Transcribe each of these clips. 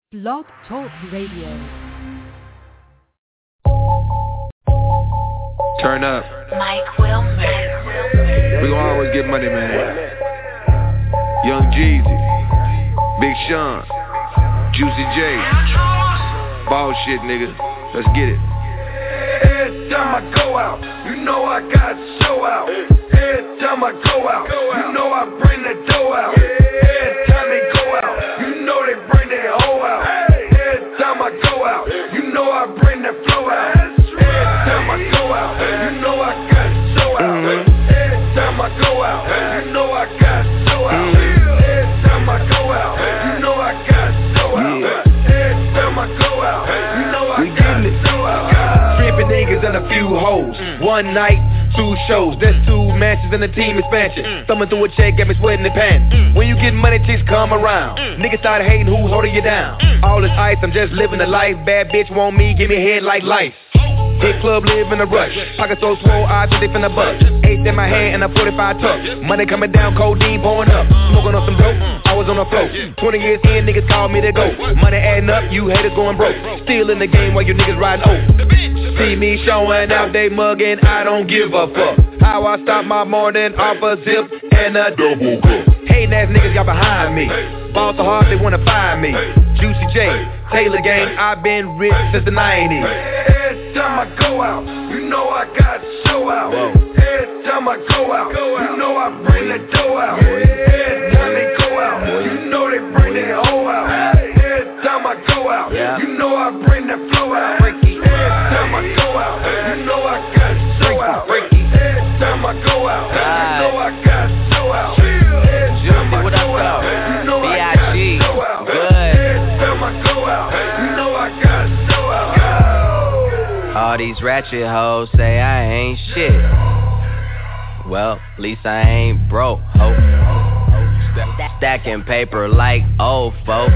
Blog Talk Radio. Turn up. Mike Wilmer. We gon' always get money, man. Young Jeezy, Big Sean, Juicy J. Ball shit, nigga. Let's get it. Every time I go out, you know I got to show out. Every time I go out, you know I bring the dough out. Every time they go out, you know they bring their hoe out. Every time I go out, you know I bring the flow out. Every time I go out, you know I got to show out. Every time I go out, you know I got to show out. Every time I go out, you know I got to show out. Every time I go out, you know I got to show out. Stripping niggas and a few hoes. One night, 2 shows. That's 2 matches and a team expansion. Thumbing through a check, got me sweating the pants. When you get money, chicks come around. Niggas start hating who's holding you down. All this ice, I'm just living the life. Bad bitch want me, give me head like life. Hit club, live in a rush. Pocket so swole, I think they finna bust. 8 in my hand and a 45 tuck. Money coming down, codeine pouring up. Smoking on some dope, I was on the float. 20 years in, niggas called me to go. Money adding up, you haters going broke. Still in the game while you niggas riding oak. See me showing out, they mugging, I don't give a fuck. How I start my morning off a zip and a double cup. Hating ass niggas got behind me. Ball so hard they wanna find me. Juicy J, Taylor gang, I've been rich since the 90s. Every time I go out, you know I got to show out. Every time I go out, you know I bring the dough out. Every time they go out, you know they bring their hoe out. Every time I go out, you know I bring the flow out. Every time I go out, you know I got to show out. Every time I go out, you know I got to show out. Every time I go out, you know I got to show out. Every time I go out, you know I got to show out. All these ratchet hoes say I ain't shit. Well, at least I ain't broke, ho. Stacking paper like old folks.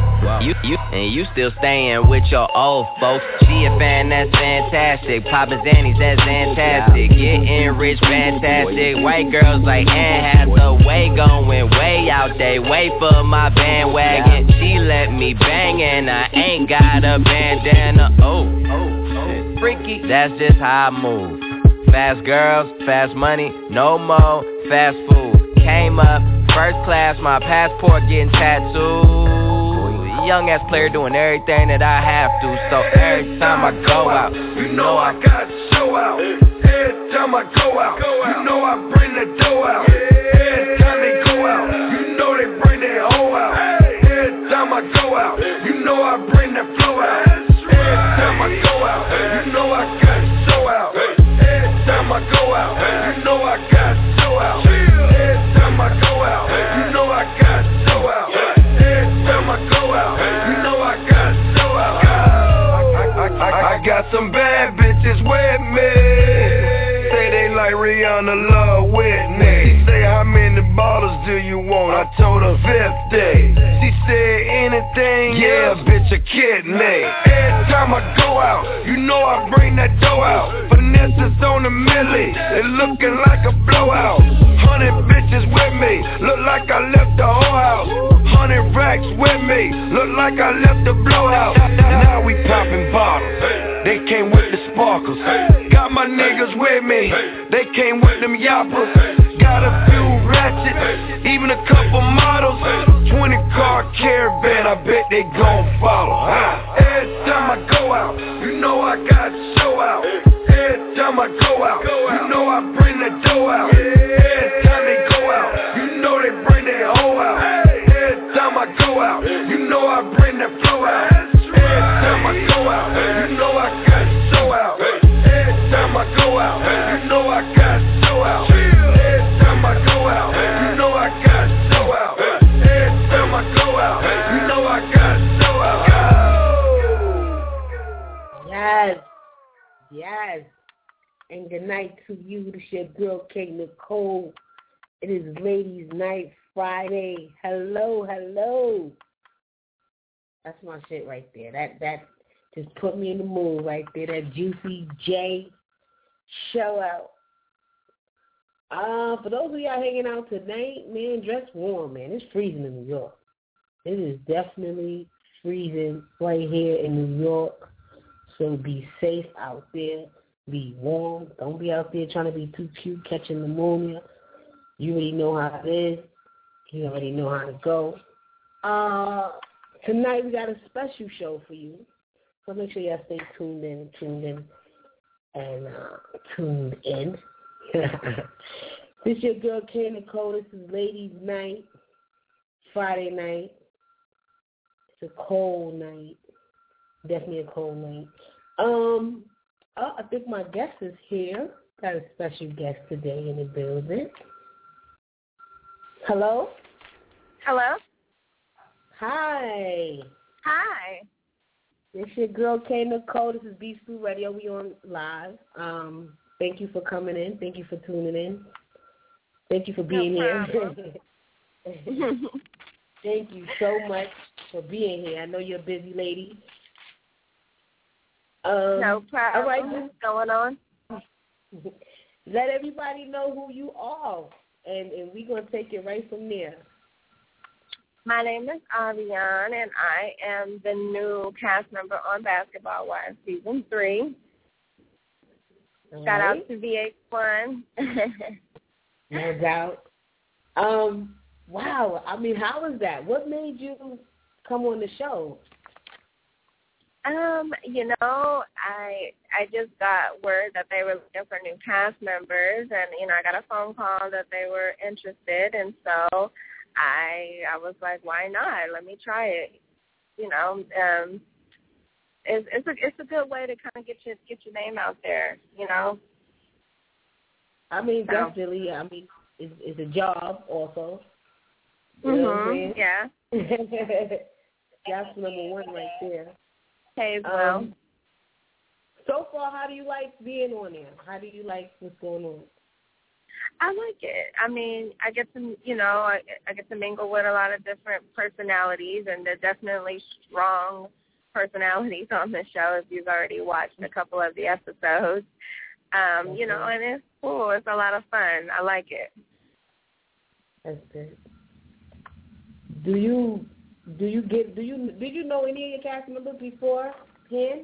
You still staying with your old folks. She a fan, that's fantastic. Poppin' Zannies, that's fantastic. Getting rich, fantastic. White girls like Anne Hathaway going way out they way for my bandwagon. She let me bang and I ain't got a bandana. Oh, freaky, that's just how I move. Fast girls, fast money, no more fast food. Came up first class, my passport getting tattooed. Young ass player doing everything that I have to. So every time I go out, you know I got to show out. Every time I go out, you know I bring the dough out. Every time they go out, you know they bring their hoe out. Every time I go out, you know I bring the flow out. Every time I go out, you know I got to show out. Every time I go out, you know I got to show out. Every time I go out, you know I got to show out. Every time I go out, you know I got to show out. I got some bad bitches with me. Say they like Rihanna, love Whitney. Say how many bottles do you want? I told her 50. She said anything, yeah, bitch, a kidney. Every time I go out, you know I bring that dough out. Finesse's on the milli, it looking like a blowout. 100 bitches with me, look like I left the whole house. 100 racks with me, look like I left the blowout. Now we popping bottles, they came with the sparkles. Got my niggas with me, they came with them yappers. Got a few ratchets, even a couple models. 20 car caravan, I bet they gon' follow. Every time I go out, you know I got to show out. Every time I go out, you know I bring the dough out. Every time they go out, you know they bring their hoe out. Every time I go out, you know I bring the flow out. Every time I go out, you know I got to show out. Every time I go out, you know I got to show out. Every time I go out, you know I got to show out. Every time I go out, you know I got to show out. Yes. And good night to you. This your girl, K. Nicole. It is Ladies Night Friday. Hello. That's my shit right there. That just put me in the mood right there. That Juicy J show out. For those of y'all hanging out tonight, man, dress warm, man. It's freezing in New York. It is definitely freezing right here in New York. So be safe out there. Be warm. Don't be out there trying to be too cute, catching pneumonia. You already know how it is. You already know how to go. Tonight we got a special show for you. So make sure y'all stay tuned in. This your girl, K Nicole. This is Ladies' Night, Friday night. It's a cold night. Definitely a cold night. I think my guest is here. Got a special guest today in the building. Hello? Hello? Hi. Hi. This your girl, K Nicole. This is Beast Food Radio. We on live. Thank you for coming in. Thank you for tuning in. Thank you for being here. Thank you so much for being here. I know you're a busy lady. No problem. All right, what's going on? Let everybody know who you are, and we're going to take it right from there. My name is Avian, and I am the new cast member on Basketball Wives Season 3. All Shout right. out to VH1. No doubt. Wow. I mean, how was that? What made you come on the show? I just got word that they were looking for new cast members, and I got a phone call that they were interested, and so I was like, why not? Let me try it. It's a good way to kind of get your name out there. I mean, definitely. I mean, it's a job also. You know what I'm saying? Yeah. That's number one right there. Pays well. So far, how do you like being on there? How do you like what's going on? I like it. I mean, I get to, I get to mingle with a lot of different personalities, and they're definitely strong personalities on the show if you've already watched a couple of the episodes. And it's cool. It's a lot of fun. I like it. That's good. Did you know any of your cast members beforehand?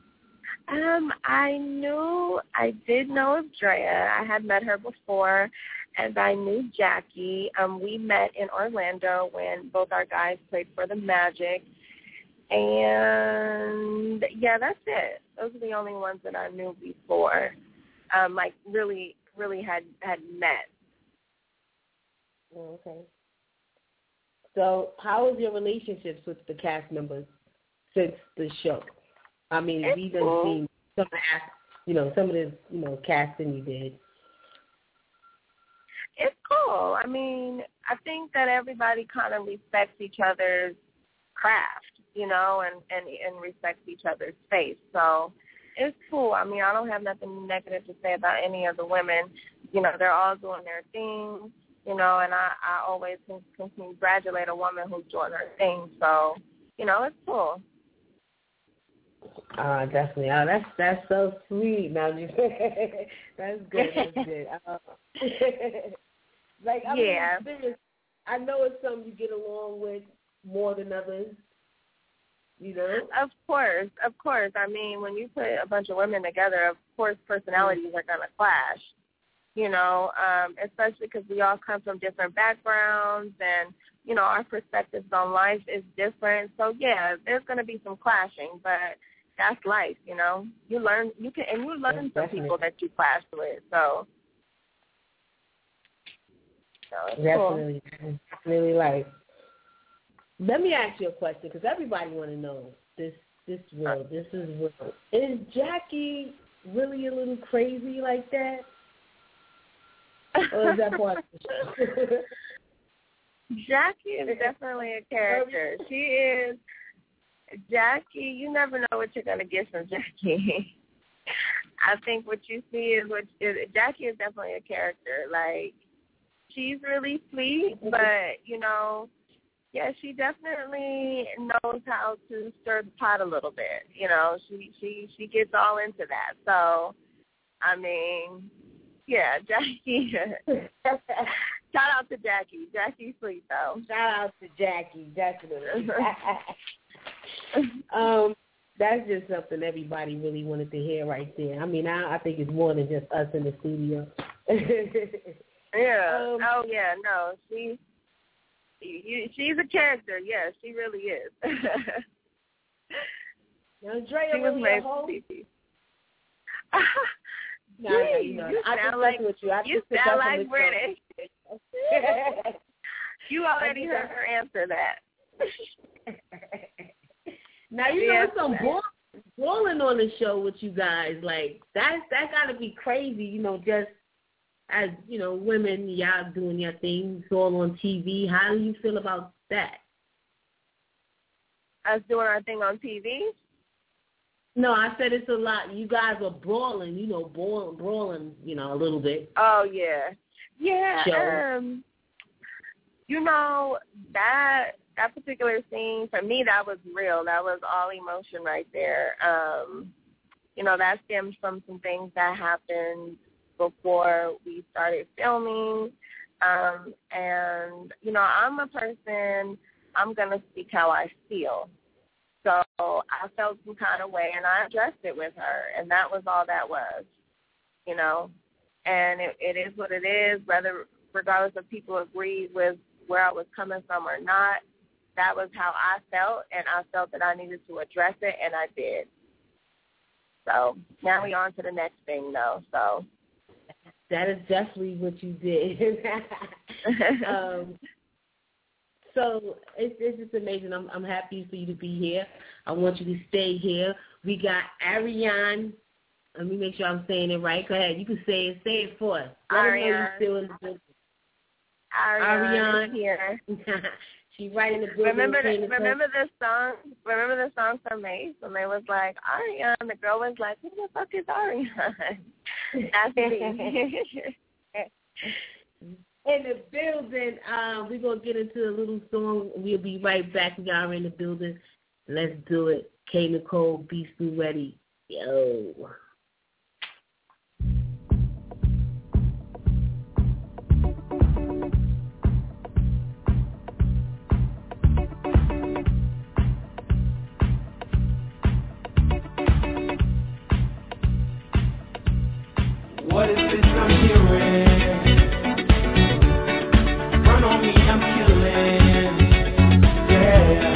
I did know of Drea. I had met her before, and I knew Jackie. We met in Orlando when both our guys played for the Magic. And, yeah, that's it. Those are the only ones that I knew before, really, really had met. Okay. So how is your relationships with the cast members since the show? I mean, we done seen some of the casting you did. It's cool. I mean, I think that everybody kind of respects each other's craft, and respects each other's space. So it's cool. I mean, I don't have nothing negative to say about any of the women. They're all doing their thing, and I always can congratulate a woman who's doing her thing. So, it's cool. Definitely. That's so sweet. Now, that's good. That's good. Serious, I know it's something you get along with more than others. Of course. I mean, when you put a bunch of women together, of course, personalities are going to clash. Especially because we all come from different backgrounds, and our perspectives on life is different. So yeah, there's going to be some clashing, but that's life. You learn from people that you clash with. So it's definitely, cool. Definitely life. Let me ask you a question, because everybody want to know this. This is real. Is Jackie really a little crazy like that? Or is that part of the show? Jackie is definitely a character. She is Jackie. You never know what you're gonna get from Jackie. I think what you see is Jackie is definitely a character. Like, she's really sweet, but yeah, she definitely knows how to stir the pot a little bit. She gets all into that. So, I mean, yeah, Jackie. Shout out to Jackie. Jackie's sweet, though. Shout out to Jackie, definitely. That's just something everybody really wanted to hear right there. I mean, I think it's more than just us in the studio. Yeah. Oh, yeah. No, she's a character. Yeah, she really is. Now, Drea, she was made for TV. You sound like British. You already heard her answer that. Now, you know, some balling on the show with you guys. Like, that got to be crazy, you know, just as, you know, women, y'all doing your things all on TV. How do you feel about that? Us doing our thing on TV? No, I said it's a lot. You guys are brawling, you know, brawling, you know, a little bit. Oh, yeah. Yeah, you know, that particular scene, for me, that was real. That was all emotion right there. You know, that stems from some things that happened before we started filming. And, you know, I'm a person, I'm going to speak how I feel. So I felt some kind of way, and I addressed it with her, and that was all that was, you know. And it is what it is, regardless of people agree with where I was coming from or not. That was how I felt, and I felt that I needed to address it, and I did. So now we're on to the next thing, though. So that is definitely what you did. So it's just amazing. I'm happy for you to be here. I want you to stay here. We got Ariane. Let me make sure I'm saying it right. Go ahead. You can say it for us. Ariane. Still in the building. Ariane here. She's right in the building. Remember the song from Mace when they was like, Ariane? The girl was like, who the fuck is Ariane? That's me. In the building, we're going to get into a little song. We'll be right back. We are in the building. Let's do it. K. Nicole, Be Still Ready. Yo. What is this I'm hearing? Run on me, I'm killing. Yeah.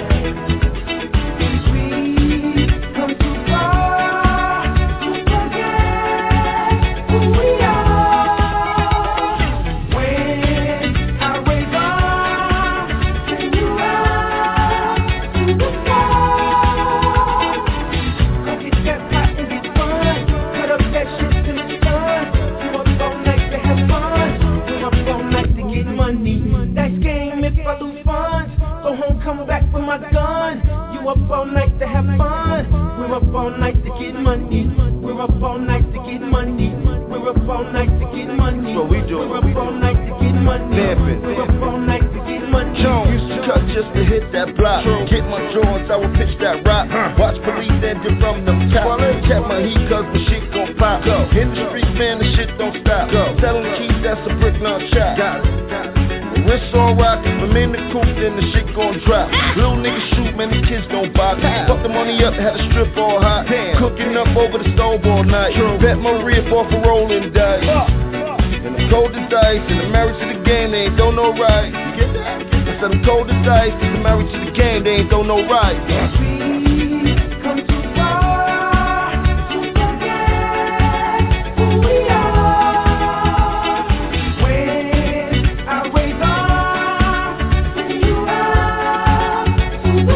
We come too far to forget who we are. When I wake up, send you out to the sky. Come get that pot and get fun. Cut up that shit to the sun. You up all night to have fun. You up all night to get money. That's game if I lose funds. Go home, come back for my gun. You up all night to have fun. We're up all night to get money. We're up all night to get money. We're up all night to get money. So we do. We're up all night to get money. We're up all night to get money. Jones used to cut just to hit that block. Get my joints, I would pitch that rock. Watch police enter from the top. Kept my heat cause the shit gon' pop. In the streets, man, the shit don't stop. Selling the keys, that's a brick, not chop. Wrist on rock, if I'm in the coupe, then the shit gon' drop. Little niggas shoot, man, the kids gon' box. Fuck the money up, had a strip all hot. Cooking up over the stove all night. Bet my rib off a rolling dice. And I'm cold as ice, and I'm married to the game, they ain't don't know right. You get that? I said I'm cold as ice, and I'm married to the game, they ain't don't know right. We come too far to forget who we are. When I wake up, send you out to the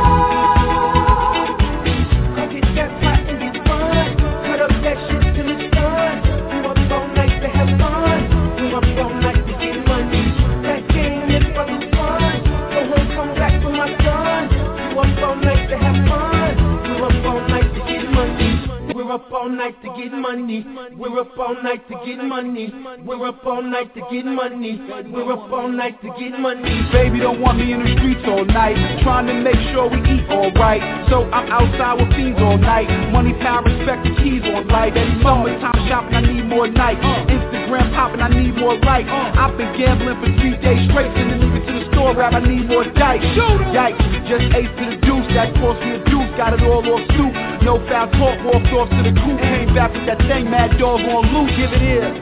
sky. Come get that pot and get fun. Cut up that shit till it's done. You up all night to have fun. You up all night to get money. That game if I lose funds. Go home, come back for my gun. You up all night to have fun. We're up all night to get money. We're up all night to get money. We're up all night to get money. We're up all night to get money. We're up all night to get money. Baby don't want me in the streets all night, trying to make sure we eat alright. So I'm outside with fiends all night. Money, power, respect, the keys on life. Summertime shopping, I need more nights. Instagram popping, I need more likes. I've been gambling for 3 days straight, sending niggas to the store, rap, I need more dice. Yikes, just ace to the deuce. that cost me a deuce, got it all off soup. No foul talk, walked off to the coop, came back with that thing, mad dog on loose. Give it here.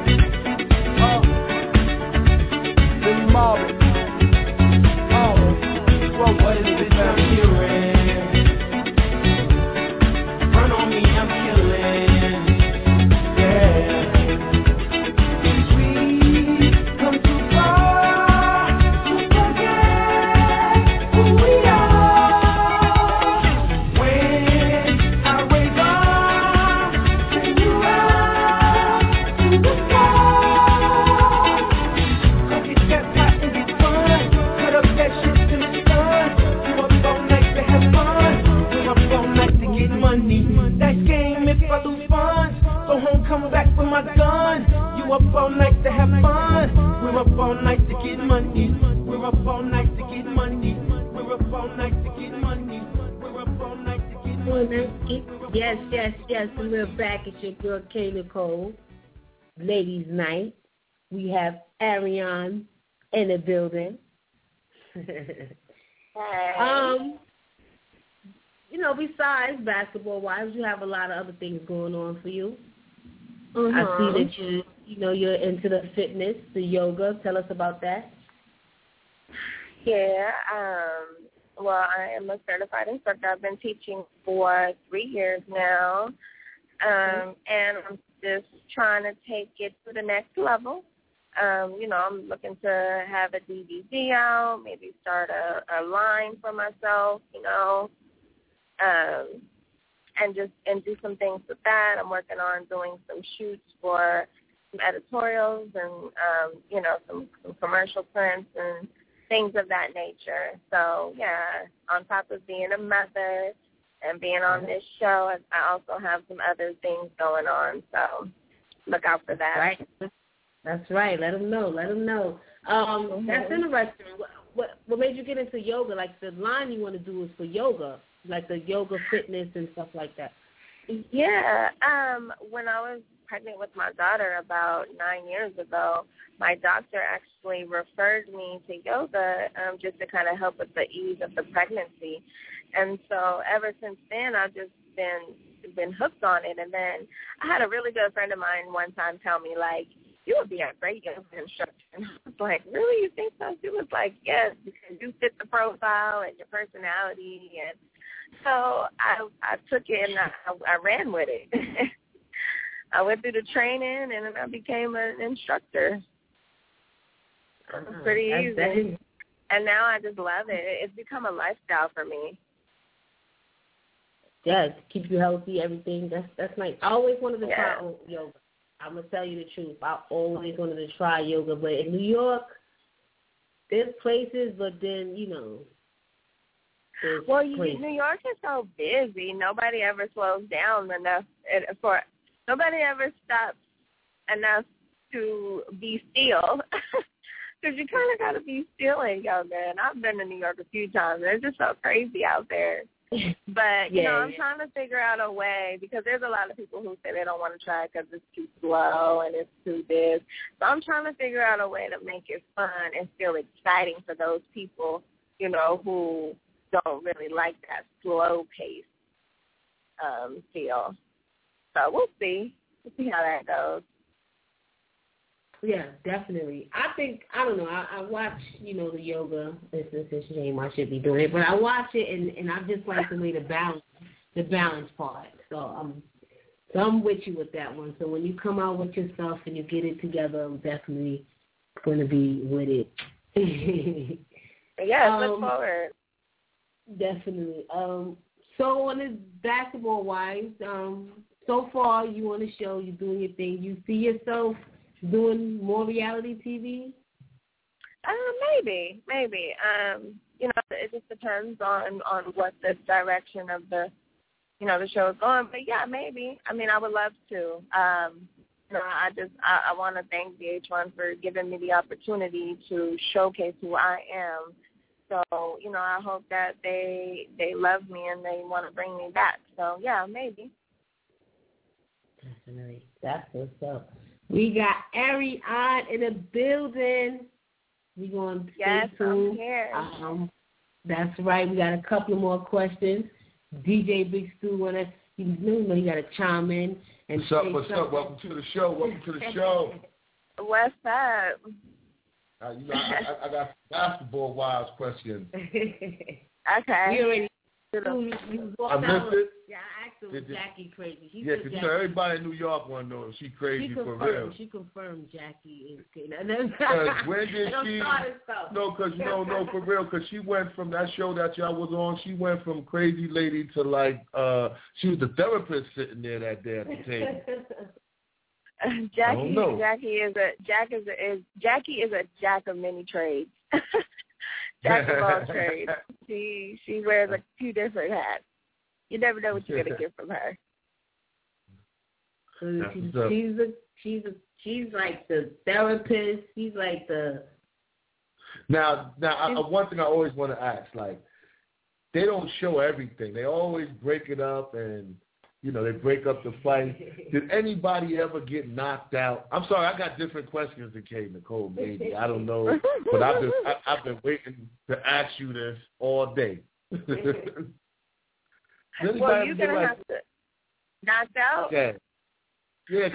Billy Marvin. Well, what is it I'm hearing? Run on me, I'm killing. Yeah. We come too far to forget who we are. When I raise arms, send you out to the sky. Go get that pot and get fun. Cut up that shit to the sun. You up all night to have fun. You up all night to get money. That game if I lose funds. Go home, come back with my gun. You up all night to have fun. We're up all night to get money. We're up all night to get money. We're up all night to get money. We're up all night to get money. Yes. And we're back. It's your girl K. Nicole. Ladies' night. We have Ariane in the building. Besides basketball-wise, you have a lot of other things going on for you. Mm-hmm. I see that you're into the fitness, the yoga. Tell us about that. Yeah. Well, I am a certified instructor. I've been teaching for 3 years now, and I'm just trying to take it to the next level. I'm looking to have a DVD out, maybe start a line for myself, and do some things with that. I'm working on doing some shoots for some editorials and, some commercial prints and things of that nature. So, yeah, on top of being a mother and being on this show, I also have some other things going on. So look out for that. Right. That's right. Let them know. That's interesting. What made you get into yoga? Like the line you want to do is for yoga, like the yoga fitness and stuff like that. Yeah. When I was pregnant with my daughter about 9 years ago, my doctor actually referred me to yoga just to kind of help with the ease of the pregnancy. And so ever since then, I've just been hooked on it. And then I had a really good friend of mine one time tell me, like, you would be a great yoga instructor. And I was like, really? You think so? She was like, yes, because you fit the profile and your personality. And so I took it and I ran with it. I went through the training and then I became an instructor. Pretty easy. And now I just love it. It's become a lifestyle for me. Yeah, keep you healthy, everything. That's nice. I always wanted to try yoga. I'm going to tell you the truth. I always wanted to try yoga, but in New York, there's places, but then, well, New York is so busy. Nobody ever slows down enough nobody ever stops enough to be still. Because you kind of got to be still in yoga. And I've been to New York a few times. It's just so crazy out there. But, I'm trying to figure out a way, because there's a lot of people who say they don't want to try it because it's too slow and it's too this. So I'm trying to figure out a way to make it fun and still exciting for those people, who don't really like that slow pace feel. So we'll see. We'll see how that goes. Yeah, definitely. I don't know, I watch, the yoga. It's a shame I should be doing it, but I watch it and I just like the way the balance part. So I'm with you with that one. So when you come out with your stuff and you get it together, I'm definitely going to be with it. Yeah, look forward. Definitely. So on the basketball-wise, so far you on the show, you're doing your thing. You see yourself doing more reality TV? Maybe. It just depends on what the direction of the show is going. But yeah, maybe. I mean, I would love to. I want to thank VH1 for giving me the opportunity to showcase who I am. So, I hope that they love me and they want to bring me back. So yeah, maybe. Definitely. That's what's up. We got Ariane in the building. We're going to stay tuned. I'm here. That's right. We got a couple of more questions. DJ Big Stu he got to chime in. And what's up? What's up? Welcome to the show. What's up? I got basketball wise questions. Okay. I missed it. Yeah, I asked him Jackie crazy. Because everybody in New York want to know if she crazy for real. She confirmed Jackie is crazy. When did she? No, because for real, because she went from that show that y'all was on. She went from crazy lady to like she was the therapist sitting there that day at the table. Jackie is a jack of many trades. Jack of all trades. She wears a few different hats. You never know what you're gonna get from her. She's like the therapist. She's like the. Now, one thing I always want to ask, like, they don't show everything. They always break it up, and they break up the fight. Did anybody ever get knocked out? I'm sorry, I got different questions than K. Nicole. Maybe I don't know, but I've been waiting to ask you this all day. Well, you're gonna have to knocked out. Yeah, because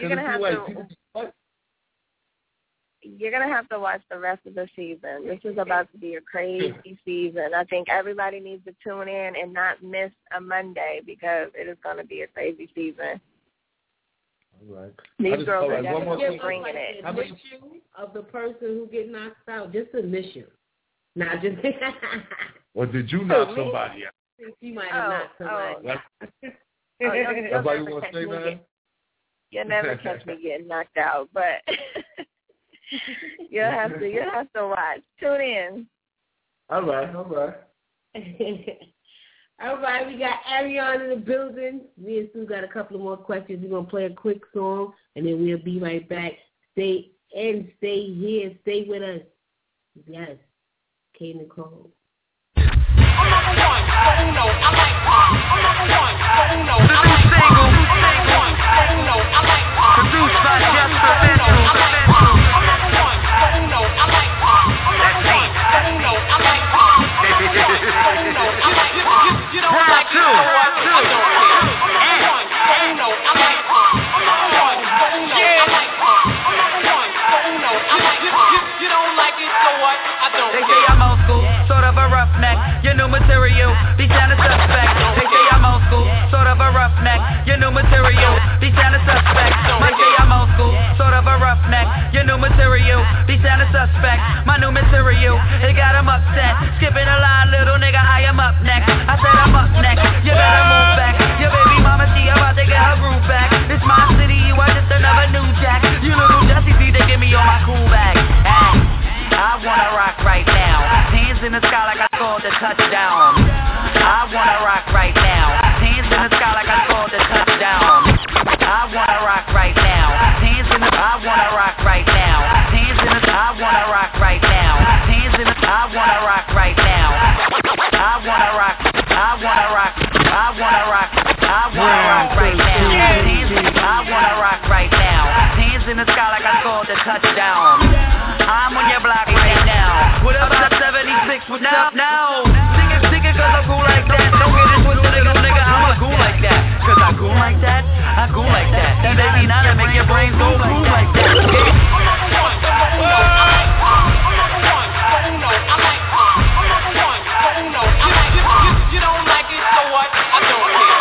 you're gonna have to watch the rest of the season. This is about to be a crazy season. I think everybody needs to tune in and not miss a Monday because it is going to be a crazy season. All right. These girls are definitely bringing it. The mission of the person who get knocked out, just a mission, not just. Or did you knock somebody out? She might have knocked somebody out. That's all you want to say, man? You'll never catch me getting knocked out, but. You'll have to watch. Tune in. All right. All right, we got Ariana in the building. Me and Sue got a couple of more questions. We're gonna play a quick song and then we'll be right back. Stay here, stay with us. Yes. K. Nicole. I'm number one, I like pop. I'm number one, the new single, I like pop. Produced by Jeff Savento. They say I'm old school, sort of a roughneck. Your new material, be sound a suspect. They say I'm old school, sort of a roughneck. Your new material, be sound a suspect. They say I'm old school, sort of a roughneck. Your new material, be sound a suspect. My new material, it got him upset. Skipping a line, little nigga, I am up next. I said I'm up next, you better move back. Your baby mama, she about to get her groove back. It's my city, you are just another new jack. You little Jesse Z, they give me all my cool bag. I wanna rock right now. Hands in the sky like I scored the touchdown. I wanna rock right now. Hands in the sky like I scored the touchdown. I wanna rock right now. Hands in the I wanna rock right now. Hands in the I wanna rock right now. Hands in the I wanna rock right now. I wanna rock. I wanna rock. I wanna rock. I wanna rock right now. Hands in the I wanna rock right now. Hands in the sky like I scored the touchdown. I'm on your block right now. What up, 76? What's up now? Sing it cause I'm cool like that. Don't get it twisted, little nigga, I'm a cool like that. Cause I cool like that, I cool like that. That baby now that make your brain go cool like that. You don't like it, so what? I don't care.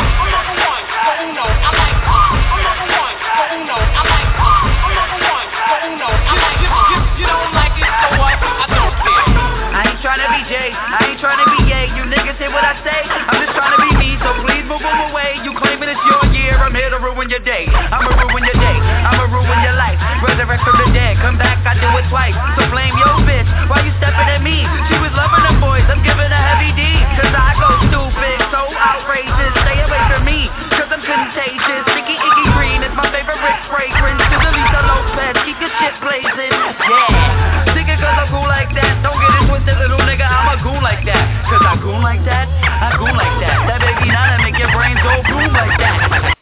You don't like it, so what? I don't care. I ain't tryna be Jay, I ain't tryna be Ye. You niggas hear what I say? I'm just tryna be me, so please move away. You claiming it's your year, I'm here to ruin your day. I'ma ruin your day, I'ma ruin your life. Resurrect from the dead, come back, I do it twice. So blame your bitch, why you stepping at me? She was loving them boys, I'm giving her heavy D. Cause I go stupid, so outrageous. Stay away from me, cause I'm contagious. Sticky Icky Green is my favorite fragrance. To the Lisa Lopez, keep your shit blazing. Yeah, think it cause I'm cool like that. Don't get it twisted, little nigga, I'm a goon like that. Cause I goon like that, I goon like that. That baby now that make your brains go boom like that.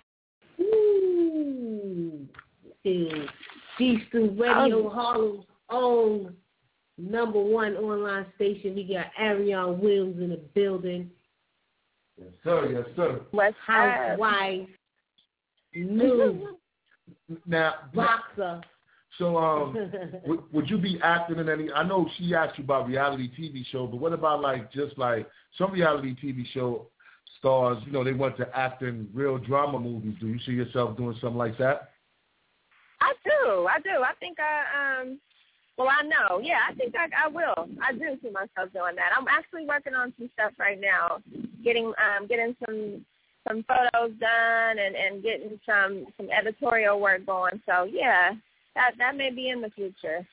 Ooh. Beast to Radio Harlem's own #1 online station. We got Arion Williams in the building. Yes, sir. Yes, sir. Housewife. New. Now, boxer. So, would you be acting in any? I know she asked you about reality TV show, but what about just some reality TV show stars? You know, they want to act in real drama movies. Do you see yourself doing something like that? I do. I think I know. Yeah, I think I will. I do see myself doing that. I'm actually working on some stuff right now, getting some photos done and getting some editorial work going. So yeah, that may be in the future.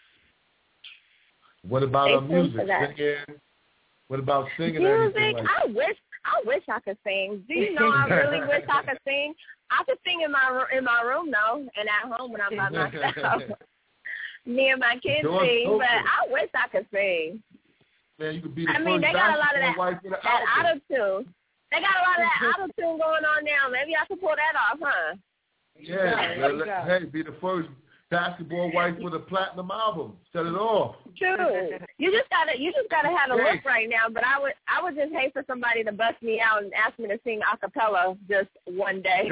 What about music? Singing? What about singing? Music? I wish I could sing. Do you know I really wish I could sing? I could sing in my room though, and at home when I'm by myself. Me and my kids sing, but I wish I could sing. Man, you could be the first they got a lot of that auto-tune. They got a lot of that auto-tune going on now. Maybe I could pull that off, huh? Yeah. Hey, be the first basketball wife with a platinum album. Set it off. True. You just gotta have a look right now. But I would just hate for somebody to bust me out and ask me to sing a cappella just one day.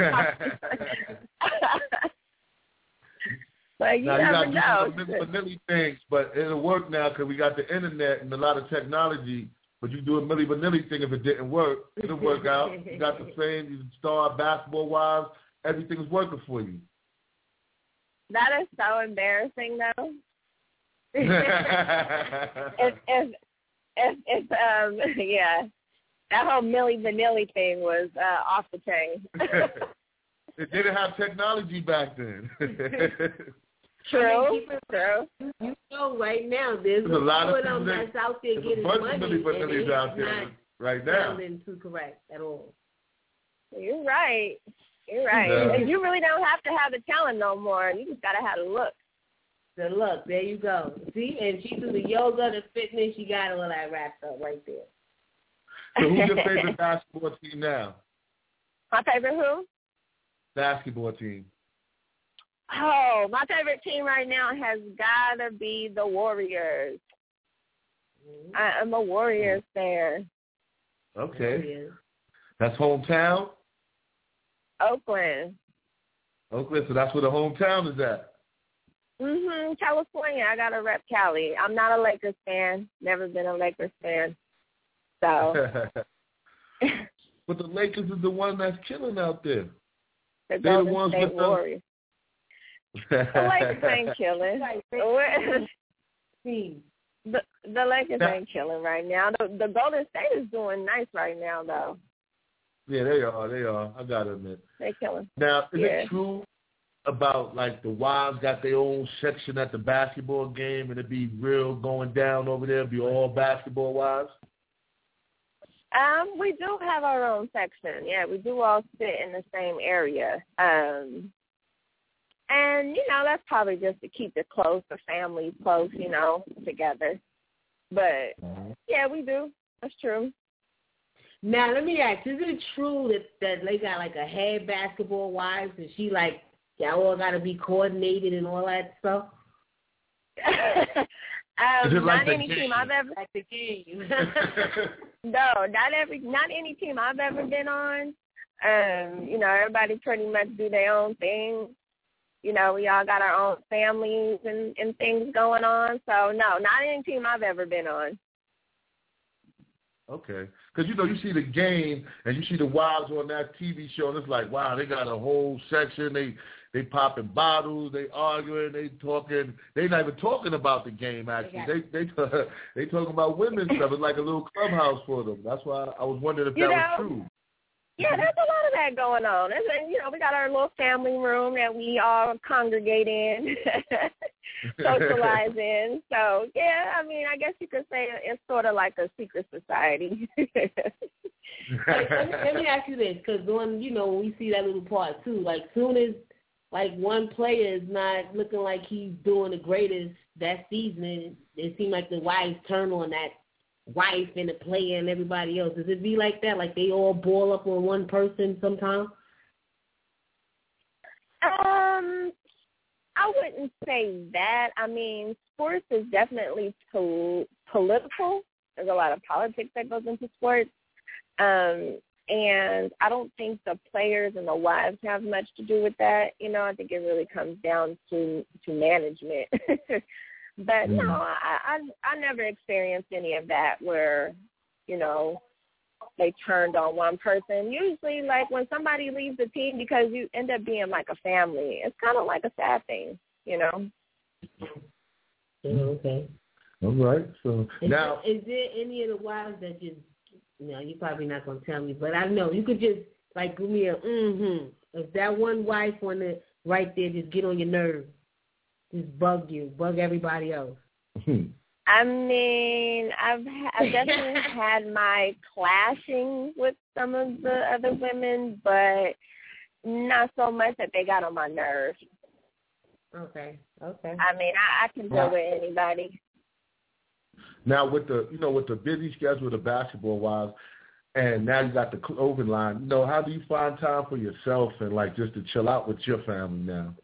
But you never know. You got Milli things, but it'll work now because we got the internet and a lot of technology. But you do a Milli Vanilli thing if it didn't work. It'll work out. You got the fame, you star, basketball wives. Everything is working for you. That is so embarrassing, though. Yeah. That whole Milli Vanilli thing was off the chain. It didn't have technology back then. True. You know, right now there's a lot of them that's out there getting money, and it's out there right now. Sounding too correct at all. You're right. Yeah. You really don't have to have the talent no more. You just gotta have the look. The look, there you go. See, and she do the yoga, the fitness. She got all that wrapped up right there. So, who's your favorite basketball team now? My favorite who? Basketball team. Oh, my favorite team right now has got to be the Warriors. I'm a Warriors fan. Okay. Warriors. That's hometown? Oakland, so that's where the hometown is at. California. I got to rep Cali. I'm not a Lakers fan. Never been a Lakers fan. So. But the Lakers is the one that's killing out there. They're the ones with Warriors. The Lakers ain't killing. The Lakers ain't killing right now. The Golden State is doing nice right now, though. Yeah, they are. I gotta admit. They killing. Now, is it true about the wives got their own section at the basketball game, and it be real going down over there? Be all basketball wives? We do have our own section. Yeah, we do all sit in the same area. And that's probably just to keep it close, the family close, together. But yeah, we do. That's true. Now, let me ask, is it true that they got a head basketball wives and she y'all all got to be coordinated and all that stuff? Not any team I've ever. Like the game. No, not any team I've ever been on. Everybody pretty much do their own thing. We all got our own families and things going on. So no, not any team I've ever been on. Okay. Because, you see the game and you see the wives on that TV show, and it's like, wow, they got a whole section. They popping bottles, they arguing, they talking. They not even talking about the game, actually. They talking about women's stuff. It's like a little clubhouse for them. That's why I was wondering if that was true. Yeah, there's a lot of that going on. We got our little family room that we all congregate in, socialize in. So, yeah, I guess you could say it's sort of like a secret society. Let me ask you this, because when we see that little part, too, soon as, one player is not looking like he's doing the greatest that season, it seems like the wives turn on that wife and the player and everybody else. Does it be like that? They all ball up on one person sometimes? I I wouldn't say that. I mean, sports is definitely political. There's a lot of politics that goes into sports. And I don't think the players and the wives have much to do with that. You know, I think it really comes down to management. But no, I never experienced any of that where, you know, they turned on one person. Usually, like, when somebody leaves the team because you end up being like a family, it's kind of like a sad thing, you know? Okay. All right. So now, is there any of the wives that just, no, you're probably not going to tell me, but I know you could just, like, give me a If that one wife on the right there just get on your nerves, just bug everybody else. I mean, I've definitely had my clashing with some of the other women, but not so much that they got on my nerves. Okay. I mean, I can deal with anybody. Now with the busy schedule of the basketball wives, and now you got the clothing line, you know, how do you find time for yourself and like just to chill out with your family now?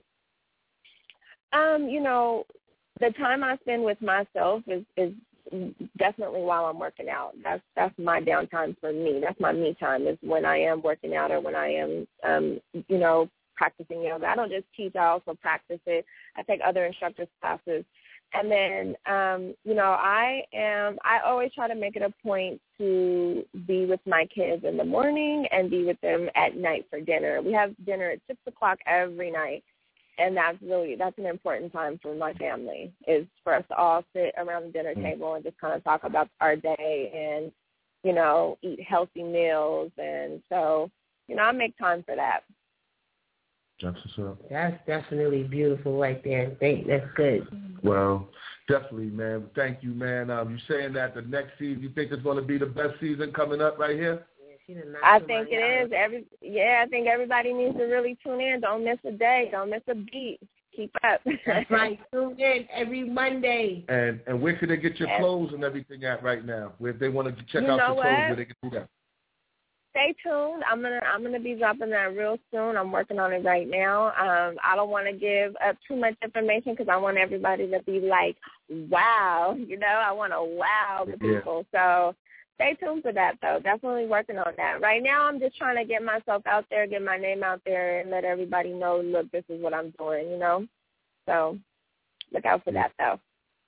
You know, the time I spend with myself is definitely while I'm working out. That's my downtime for me. That's my me time, is when I am working out or when I am, you know, practicing yoga. I don't just teach, I also practice it. I take other instructors' classes. And then, you know, I always try to make it a point to be with my kids in the morning and be with them at night for dinner. We have dinner at 6 o'clock every night. And that's an important time for my family, is for us to all sit around the dinner table and just kind of talk about our day and, you know, eat healthy meals. And so, you know, I make time for that. That's what's up. That's definitely beautiful right there. That's good. Well, definitely, man. Thank you, man. You saying that the next season, you think it's going to be the best season coming up right here? I think it is. I think everybody needs to really tune in. Don't miss a day. Don't miss a beat. Keep up. That's right. Tune in every Monday. And where can they get your clothes and everything at right now? Where if they want to check out your clothes, where they can do that? Stay tuned. I'm gonna be dropping that real soon. I'm working on it right now. I don't want to give up too much information because I want everybody to be like, wow. You know, I want to wow the people. So stay tuned for that, though. Definitely working on that. Right now, I'm just trying to get myself out there, get my name out there, and let everybody know, look, this is what I'm doing, you know? So look out for that, though.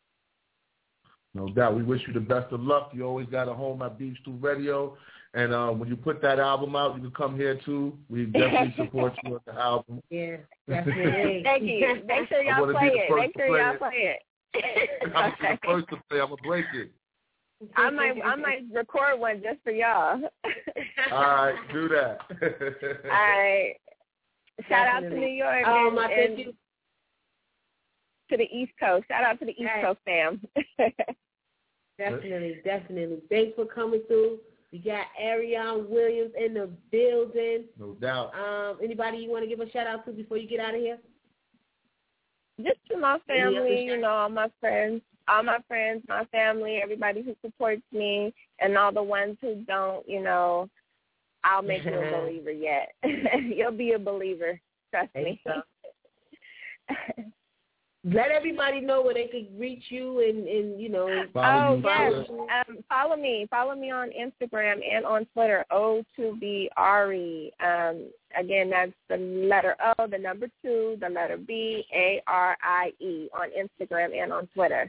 No doubt. We wish you the best of luck. You always got a home at Beef Stew Radio. And when you put that album out, you can come here, too. We definitely support you on the album. Yeah, definitely. Thank you. Make sure y'all play it. Make sure y'all play it. I'm the first to play. I'm going to break it. I might record one just for y'all. All right, do that. All right. Shout out to New York and to the East Coast. Shout out to the East Coast fam. Definitely. Thanks for coming through. We got Ariane Williams in the building. No doubt. Anybody you want to give a shout out to before you get out of here? Just to my family, you know, all my friends, my family, everybody who supports me, and all the ones who don't, you know, I'll make you a believer yet. You'll be a believer. Trust me. Let everybody know where they could reach you and you know. Follow me. Follow me on Instagram and on Twitter, O2BArie. Again, that's the letter O, the number 2, the letter B, ARIE on Instagram and on Twitter.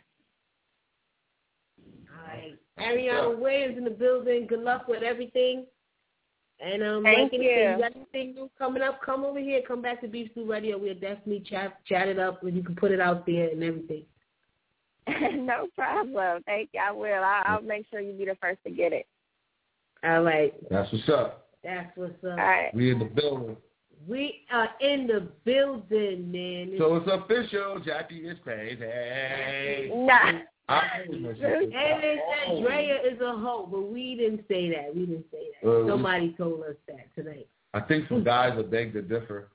All right. Ariane Williams in the building. Good luck with everything. And thank you. You got anything new coming up? Come over here. Come back to Beef Stew Radio. We'll definitely chat it up, and you can put it out there and everything. No problem. Thank you. I will. I'll make sure you be the first to get it. All right. That's what's up. All right. We in the building. We are in the building, man. So it's official. Jackie is crazy. Nah. And they said Drea is a hoe, but we didn't say that. Somebody told us that tonight. I think some guys are beg to differ.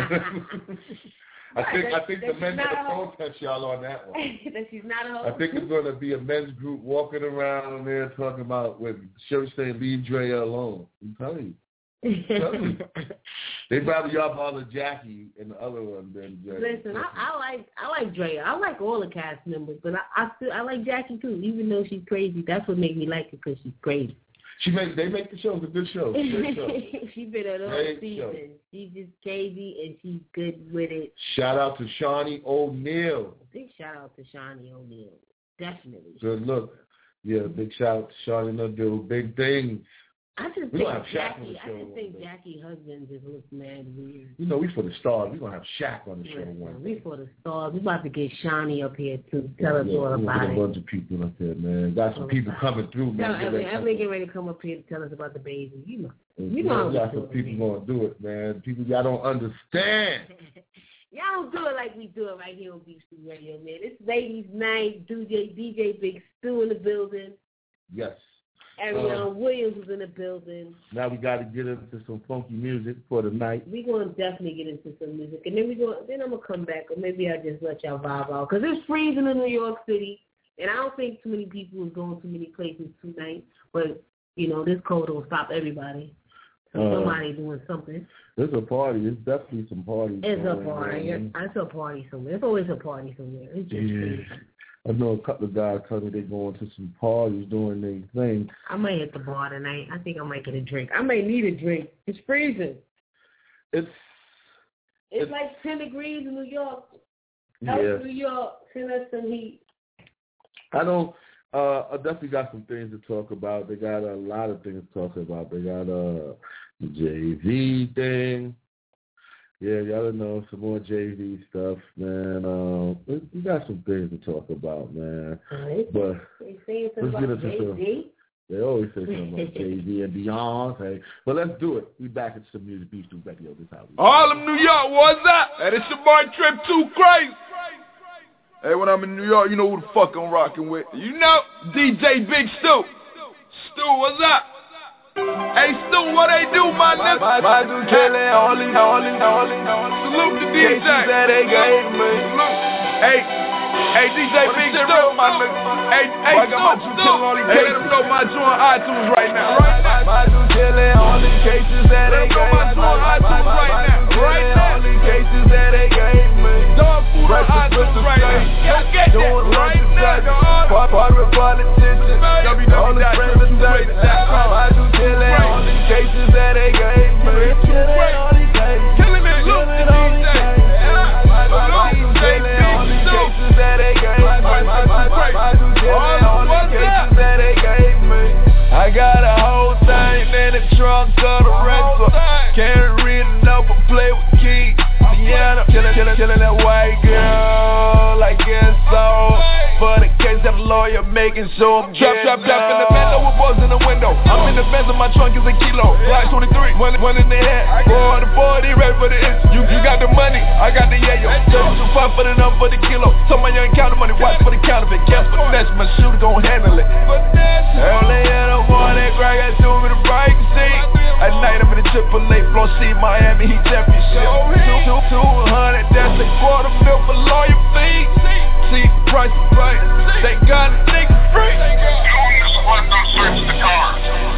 I think the men will protest y'all on that one. That she's not a hoe. I think it's going to be a men's group walking around there talking about with shirts saying "Leave Drea alone." I'm telling you. They'd rather y'all bother Jackie and the other one than Jackie. Listen, I like Drea. I like all the cast members, but I like Jackie too, even though she's crazy. That's what made me like her, because she's crazy. They make the shows a good show. She's been on all season. She's just crazy and she's good with it. Shout out to Shawnee O'Neal. Big shout out to Shawnee O'Neal. Definitely. Good look. Yeah, big shout out to Shawnee O'Neal. Big things. I just think Jackie husband just looks mad weird. You know, we for the stars. We're going to have Shaq on the show one day. We for the stars. We about to get Shawnee up here too. Tell us all about it. A bunch of people up there, man. Got some people coming through, man. I'm getting ready to come up here to tell us about the baby. You know got some people going to do it, man. People y'all don't understand. Y'all don't do it like we do it right here on BC Radio, man. It's ladies' night. DJ Big Stu in the building. Yes. Ariana Williams was in the building. Now we got to get into some funky music for the night. We're going to definitely get into some music. And then I'm going to come back, or maybe I'll just let y'all vibe out. Because it's freezing in New York City, and I don't think too many people is going to many places tonight. But, you know, this cold will stop everybody. So somebody doing something. There's a party. There's definitely some parties. It's a party. It's a party somewhere. There's always a party somewhere. It's just crazy. I know a couple of guys tell me they're going to some parties doing their thing. I might hit the bar tonight. I think I might get a drink. I may need a drink. It's freezing. It's like 10 degrees in New York. Yes. New York, send us some heat. I definitely got some things to talk about. They got a lot of things to talk about. They got the JV thing. Yeah, y'all know some more JV stuff, man. We got some things to talk about, man. But let's get into some. They always say something about JV and Beyonce. But let's do it. We back into some music. Beef Stew Radio. This how we Harlem, New York, what's up? Hey, it's your boy Trip Too Crazy. Hey, when I'm in New York, you know who the fuck I'm rocking with. You know, DJ Big Stu. Stu, what's up? Hey, Stu, what they do, my nigga? My dude killing only. Salute the DJ. That they gave me. Hey, DJ Big Stu. Hey, Stu. Hey, let them know my joint iTunes right now. My dude killing only cases that they gave me. Let them know my joint iTunes right now. Only cases that they gave me. Dog food on iTunes right now. Get that right now. Part with politicians. www.trip2crazy.com. My dude killing only cases that they gave me. Killing only cases. Killing it, look the DJ. My dude killing only cases that they gave me. My dude killing only cases that they gave me. I got a whole thing in the trunk of the rental. Can't read it up or play with keys. Yeah, killing that white girl like it's so. For the case that the lawyer making sure I'm Trap in the bando with buzz in the window. I'm in the Benz and my trunk is a kilo. Block 23, one in the head. 440, ready for the inch. You got the money, I got the yayo. 32.5 for the number for the kilo. Tell my young counter money, watch for the counterfeit. Guess for the next, my shooter gon' handle it. Early in the morning, Greg got to me the break seat. At night I'm in the AAA floor C, Miami Heat championship. 200, that's a $250,000 for lawyer fees. See the price is right, they got a nigga free. Why don't search the cars?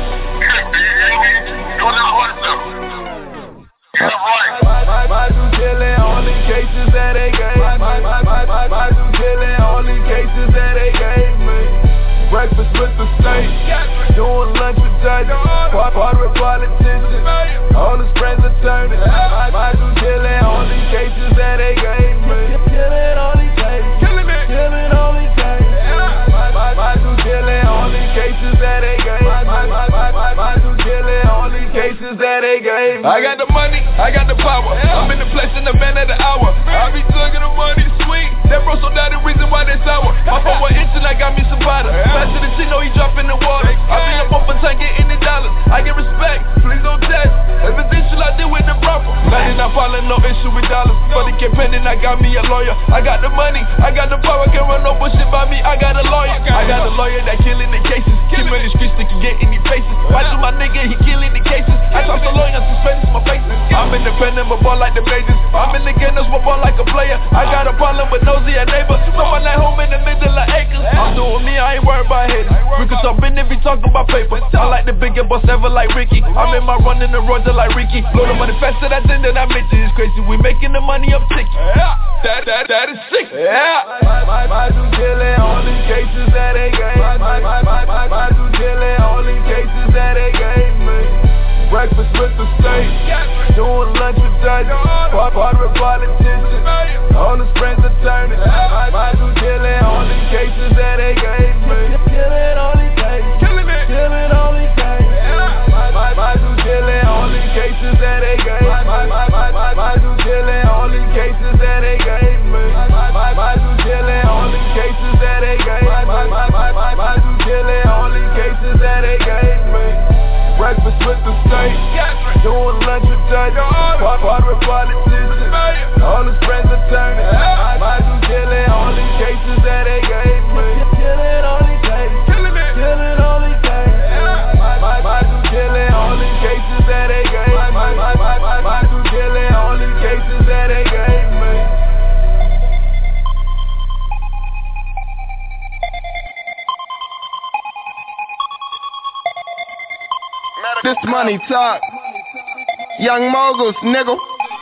You're not one of them. You're right. My dude killing only cases that they gave me. My dude killing only cases that they gave me. Breakfast with the state, doing lunch with judges, part with politicians, all his friends attorneys. My dude killing only cases that they gave me. Killing only cases, killing only cases. My dude killing only cases that they gave me. My dude killing only cases that they gave me. I got the money, I got the power. I'm in the place in the man of the hour. I be tugging the money sweet. That bro so that the reason why they sour. My phone was itching, I got me some butter. Back to the chino, he drop in the water. I be up on for time, getting the dollars. I get respect, please don't test. If it's issue, I deal with the proper. Nothing not falling, no issue with dollars. For the campaign, I got me a lawyer. I got the money, I got the power. Can't run no bullshit by me, I got a lawyer. I got a lawyer that killing the cases. Keep in the streets, they can get any faces. Watch my nigga, he killing the cases. I talk to lawyers, suspending my faces. I'm independent, but ball like the majors. I'm in the Guinness, but ball like a player. I got a problem with nosy and neighbor. Someone at home in the middle of acres. I'm doing me, I ain't worried about haters. We can talk in if we talk about paper. I like the the biggest boss ever like Ricky. I'm in my run in the Roger like Ricky. Blow the money faster than I mentioned. It's crazy, we making the money up ticky. That is sick. My dude chillin', only cases that they gave. My dude chillin', only cases that they gave me. Breakfast with the steak, doing lunch with Dutch, part with politicians, all his friends attorneys. My dude chillin', only cases that they gave me. Chillin' only cases, chillin' only cases. My dude chillin', only cases that they gave me. My dude chillin', only cases that they gave me. My dude chillin', only cases that they gave me. My dude chillin', only cases that they gave me. Breakfast with the steak, doing lunch with Dutch, part with politicians, all his friends attorneys. My dude chillin', only cases that they gave me. Chillin' only cases, chillin' only cases. My dude chillin', only cases that they gave me. My dude chillin', only cases that they gave me. This money talk. Young moguls, nigga.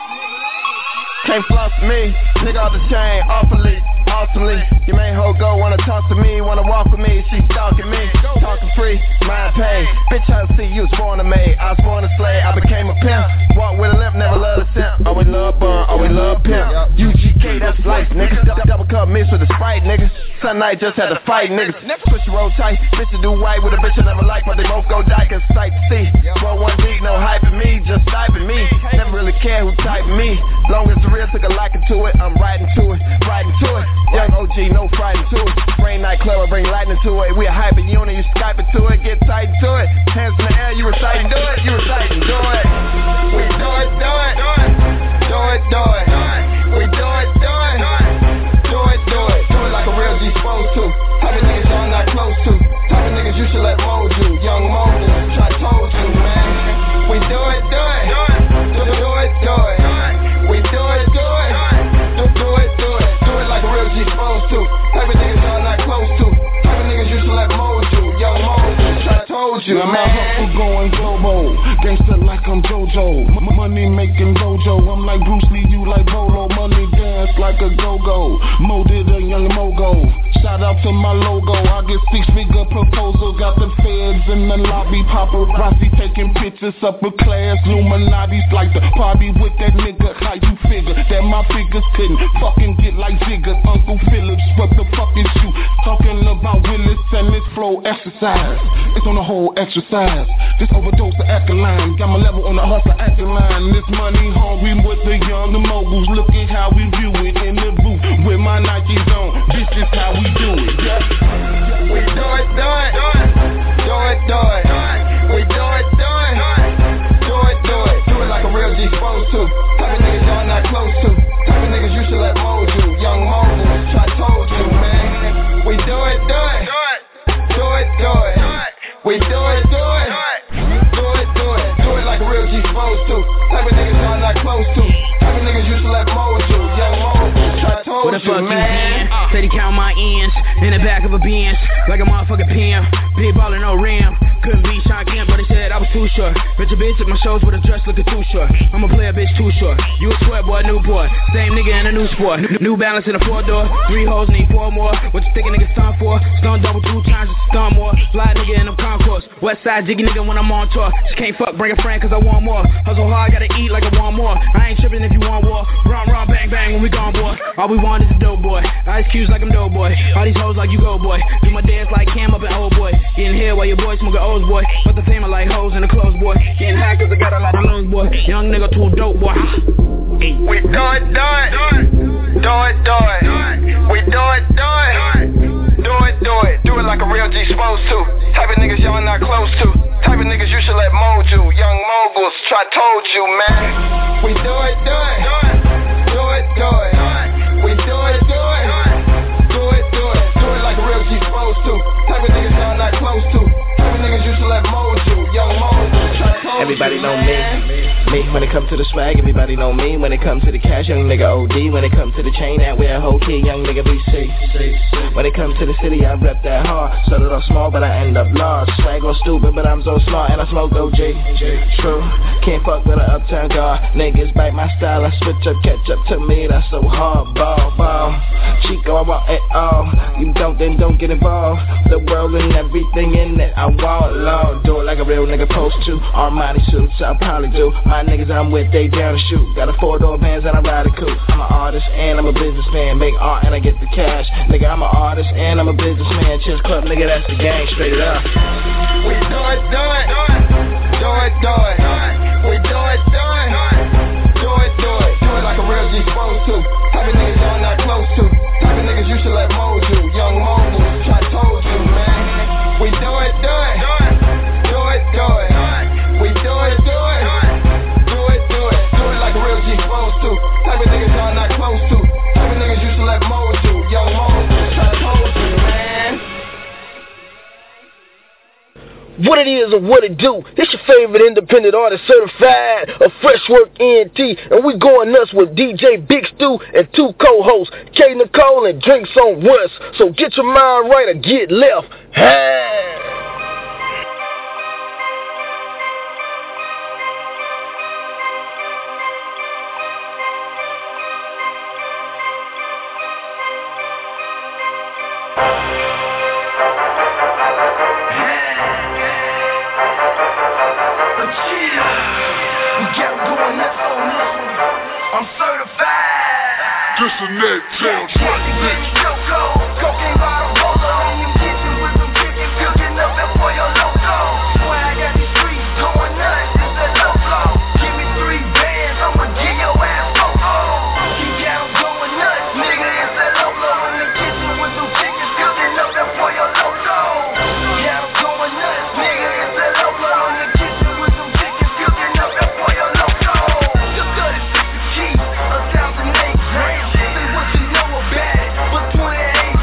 Can't floss me, nigga off the chain, awfully, awesomely. Your main hoe go, wanna talk to me, wanna walk with me, she stalking me, talking free, mind pain. Bitch, I see you was born a maid, I was born a slave, I became a pimp. Walk with a limp, never love a simp. Always love bun, always love pimp. UGK, that's life, nigga. Double cup mixed with a Sprite, nigga. Sunlight just had to fight, niggas. Push the roll tight, bitch to do white with a bitch I never like, but they both go die, cause sight to see. Roll one deep, no hyping me, just typing me. Never really care who typing me. Long as the real took a liking to it, I'm riding to it, riding to it. Young OG, no frightened to it. Rain night club, I bring lightning to it. We a hyping unit, you Skyping to it, get tight to it. Hands in the air, you reciting, do it, you reciting, do it. We do it, do it, do it, do it. We do it, do it, do it, do it. Do it like a real G supposed to. Type of niggas y'all not close to. Type of niggas you should let mold you. Young moguls, try told you, man. We do it, do it, do it, do it. We do it, do it, do it, do it. Do it like a real G supposed to. Type of niggas y'all not close to. Type of niggas you should let mold you. Young moguls, try told you, man. My hustle going global, gangsta like I'm JoJo. Money making dojo, I'm like Bruce Lee, you like Bolo. Money dance like a go-go, molded a young mogo. Shout out to my logo, I get 6-figure proposal. Got the feds in the lobby, paparazzi taking pictures, upper class Illuminati's like the party with that nigga. How you figure that my figures couldn't fucking get like Jigga? Uncle Phillips, what the fuck is you talking about? Willis and this flow exercise, it's on the whole exercise. This overdose of alkaline, got my level on the hustler acting line. This money hungry with the young moguls. Look at how we view it in the booth with my Nikes on. This is how we do it. Yeah. We do it, do it, do it, do it. We do it, do it, do it, do it. Do it like a real G supposed to. Type of niggas y'all not close to. Type of niggas you should let mold you. Young moguls, try told you, man. We do it, do it, do it, do it. We do it, do it, do it, do it. Do it like a real G supposed to. Type of niggas y'all not close to. Type of niggas you should let mold you. Young moguls, try told you, man. Said he count my ends in the back of a Benz like a motherfucking PM. Big ballin' no rim. Couldn't be Sean Kemp, but they said I was too short. Bitch, a bitch at my shows with a dress looking too short. I'm a player, bitch, too short. You a sweat boy, new boy. Same nigga in a new sport. New Balance in a 4-door. 3 hoes, need 4 more. What you think a nigga stunt for? Stun double 2 times, just stun more. Fly nigga in them concourse. West side jiggy nigga when I'm on tour. Just can't fuck, bring a friend cause I want more. Hustle hard, gotta eat like I want more. I ain't tripping if you want war. Run, run, bang, bang when we gone, boy. All we want is a dope boy. Ice cubes like I'm dope boy. All these hoes like you go, boy. Do my dance like Cam up in old boy. Getting here while your boy smoking O's, boy. But the fame I like hoes in the clothes, boy. Getting high cause I got a lot of loans, boy. Young nigga too dope, boy. We do it, do it, do it, do it. We do it, do it, do it, do it. Do it like a real G supposed to. Type of niggas y'all not close to. Type of niggas you should let mold you. Young moguls, try told you, man. We do it, do it, do it, do it. We do it, do it, do it, do it. Do it like a real G supposed to. Type of niggas y'all not close to. Type of niggas you should let mold you. Young moguls, try told you. Everybody know me. Me, when it comes to the swag, everybody know me. When it comes to the cash, young nigga OD. When it comes to the chain, that wear whole key, young nigga BC. When it comes to the city, I rep that hard. Started off small, but I end up large. Swag on stupid, but I'm so smart, and I smoke OG. True, can't fuck with an uptown guard. Niggas bite my style, I switch up, catch up to me, that's so hard. Ball. Chico, I want it all. You don't, then don't get involved. The world and everything in it, I want Lord. Do it like a real nigga supposed to. Armani suits, I'll probably do. My niggas I'm with, they down to shoot. Got a 4-door Benz and I ride a coupe. I'm an artist and I'm a businessman. Make art and I get the cash. Nigga, I'm an artist and I'm a businessman. Chess club, nigga, that's the gang, straight it up. We do it. We do it. Do it like a real G supposed to. Type of niggas y'all not close to. Type of niggas you should let mold you. Young moguls, try told you, man. We do it. Do it. We do it. Do it like a real G supposed to. Type of niggas y'all not close to. Type of niggas you should let mold you. Young moguls, try told you, man. What it is and what it do, it's your favorite independent artist certified, a fresh work ENT, and we going nuts with DJ Big Stu and two co-hosts, K Nicole and Drinks on Russ. So get your mind right or get left. Hey. Just a net tail track, bitch. Cocaine bottle roller in them kitchens with some chicken cooking up that for your loco. Swag at the streets going nuts, it's a loco. Give me 3 bands, I'ma give your ass loco. Keep down going nuts, nigga, it's a loco in the kitchen with some chicken cooking up that for your loco. Down going nuts, nigga, it's a loco in the kitchen with some chicken cooking up that for your loco. Just cut it, 60 keys, 1,008 grams. Say what you know about it, but 28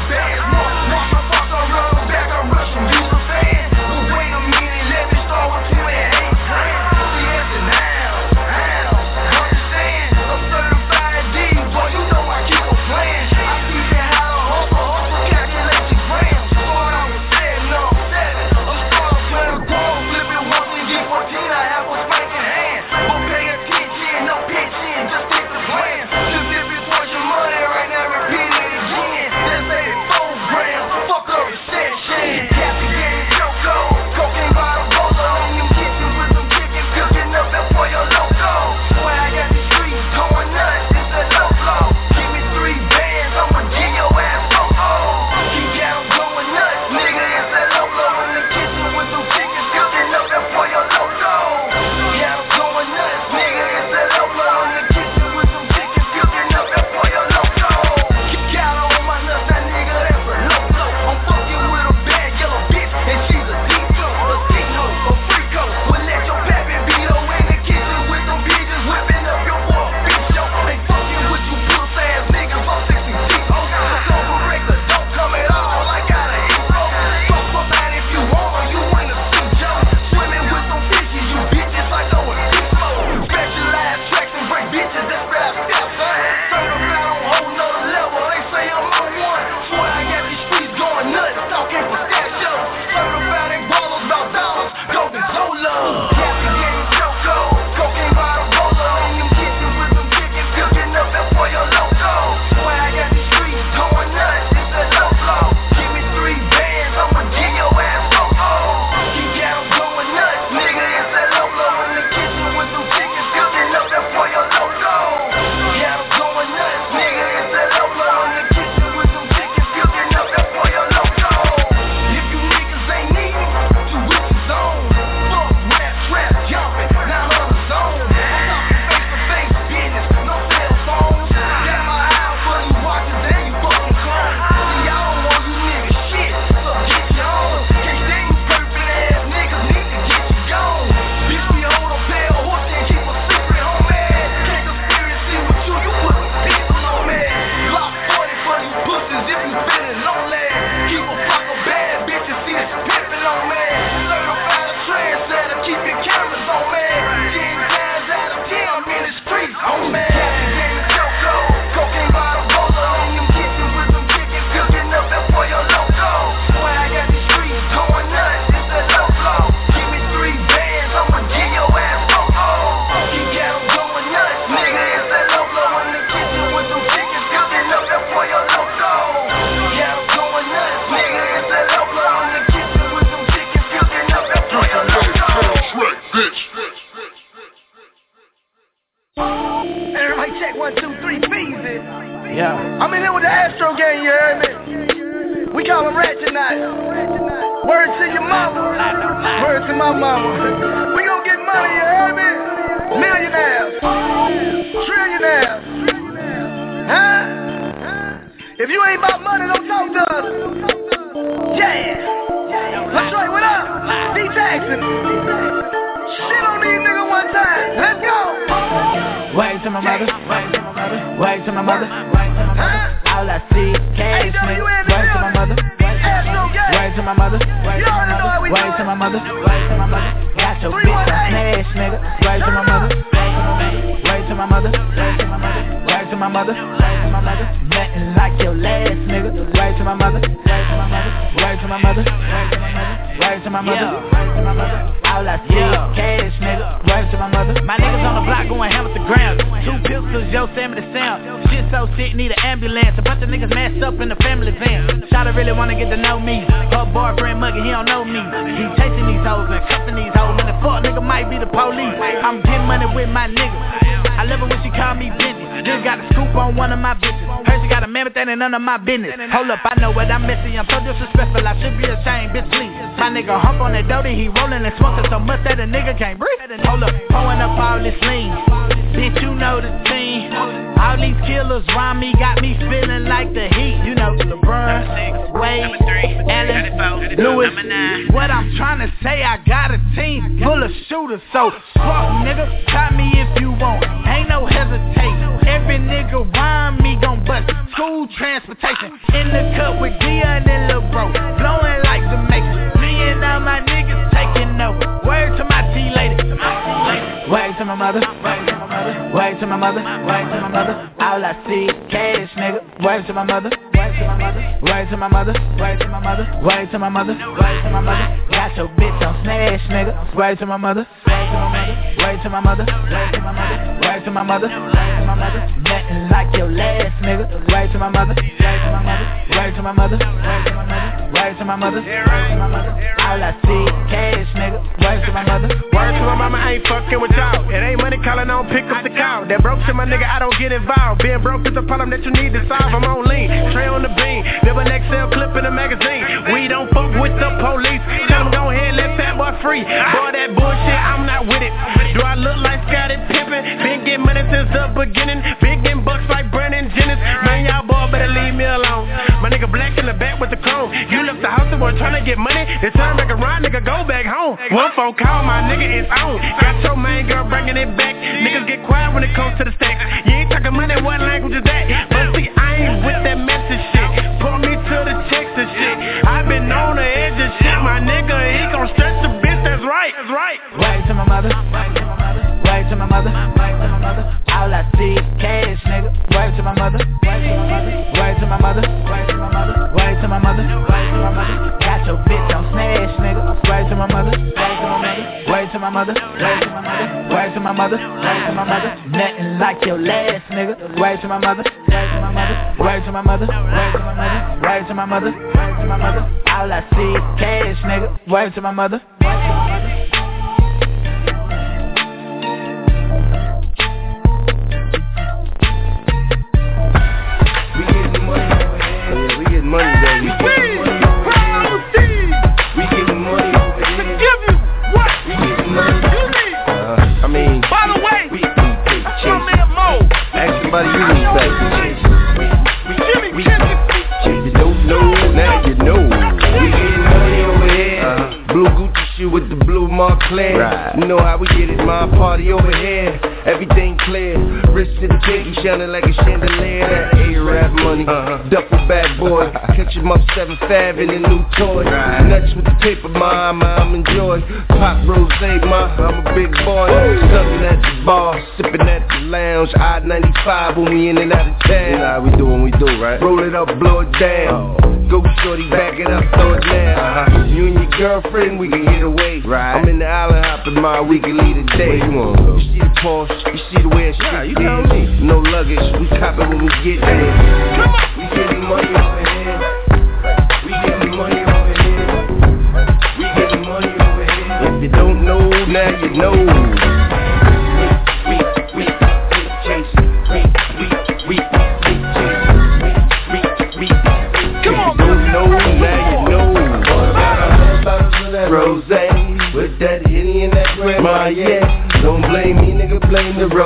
Mic check 1, 2, 3, Feezy. Yeah. I'm in here with the Astro gang, you heard me? We call them Ratchet Night. Word to your mama. Word to my mama. We gon' get money, you heard me? Millionaires. Trillionaires. Huh? If you ain't about money, don't talk to us. Yeah. Detroit, what up? D-Jackson. Shit on these niggas one time. Let's go. Wait to my mother. Wait to my mother. All I see is cash, nigga. Wait to my mother. Wait to my mother. Wait to my mother. Got your bitch on smash, nigga. Wait to my mother. Wait to my mother. Wait to my mother. Nothing like your last, nigga. Wait to my mother. Wait to my mother. Wait to my mother. All I see is cash, nigga. Wait to my mother. My niggas on the block going ham with the ground. 2 pistols, Yosemite sound. Shit so sick, need an ambulance. A bunch of niggas messed up in the family van. Shawty really wanna get to know me. Her boyfriend muggy, he don't know me. He chasing these hoes and cuffing these hoes. And the fuck nigga might be the police. I'm getting money with my niggas. I love it when she call me Benji. Just got a scoop on one of my bitches. Heard she got a mammoth that ain't none of my business. Hold up, I know what I'm missing. I'm so disrespectful, I should be ashamed, bitch, please. My nigga hump on that doty, he rolling and smoking so much that a nigga can't breathe. Hold up, pouring up all this lean. Bitch, you know the team. All these killers around me got me feeling like the Heat. You know, LeBron, Wade, Allen, Lewis. What I'm trying to say, I got a team full of shooters. So fuck nigga, try me if you want. Ain't no hesitation. Every nigga around me gon' bust. School transportation. In the cup with Dion and Lil Bro. Blowing like Jamaica. Me and all my niggas taking over. Word to my T-lady. Wait to my mother. Wait to my mother. Wait to my mother. All I see is cash, nigga. Wait to my mother. Wait to my mother. Wait to my mother. Wait to my mother. Wait to my mother. Wait to my mother. Got your bitch on smash, nigga. Wait to my mother. Wait to my mother. Wait to my mother. Wait to my mother. Wait to my mother. Nothing like your last, nigga. Wait to my mother. Wait to my mother. Wait to my mother. Wait to my mother. All I see is cash, nigga. Wait to my mother. Word to my mama, I ain't fucking with y'all. It ain't money calling, I don't pick up the call. That broke shit, my nigga, I don't get involved. Being broke is a problem that you need to solve. I'm on lean, tray on the beam. Live an Excel clip in a magazine. We don't fuck with the police. Tell them go ahead, let that boy free. Boy, that bullshit, I'm not with it. Do I look like Scottie Pippen? Been getting money since the beginning. Been getting bucks like Brandon Jennings. Man, y'all boy better leave me alone. My nigga black in the back with the chrome. You left the house and were trying to get money. They turn back around, nigga, go back home. One phone call, my nigga is on. Got your main girl bringing it back. Niggas get quiet when it comes to the stacks. You ain't talking money, what language is that? But see, I ain't with that message shit. Put me to the checks and shit. I been on the edge of shit, my nigga. He gon' stretch the bitch, that's right. Wait to my mother. Wait to my mother. All I see is cash, nigga. Wait to my mother. Wait to my mother. Wait to my mother. Wait to my mother. Got your bitch on smash, nigga. Wait to my mother. Wait to my mother. Wait to my mother. Nothing like your last, nigga. Wait to my mother. Wait to my mother. Wait to my mother. All I see is cash, nigga. Wait to my mother. Money, baby. We getting money over here. To give you what? We getting money. I mean, by the way, we my man Mo. Ask somebody you respect. You don't know, now you know. We getting money over here. Blue Gucci shoe with the blue Montclair. Right. You know how we get it, my party over here. Everything clear, wrist to the pinky shining like a chandelier. That A-rap money, duffel bag boy. Catch him up 7th Ave in a new toy. Nuts with the paper, I'm enjoy. Pop rosé, I'm a big boy. Something at the bar, sipping at the lounge. I-95 when we in and out of town. Nah, we do what we do, right? Roll it up, blow it down. Go shorty, back it up, throw it down. You and your girlfriend, we can get away. I'm in the island hopping, we can lead a day. You see the Porsche, you see the way it's you tell me. No luggage, we cop it when we get there. Come on. We getting money over here. We getting money over here. We getting money over here. If you don't know, now you know. We chasing. We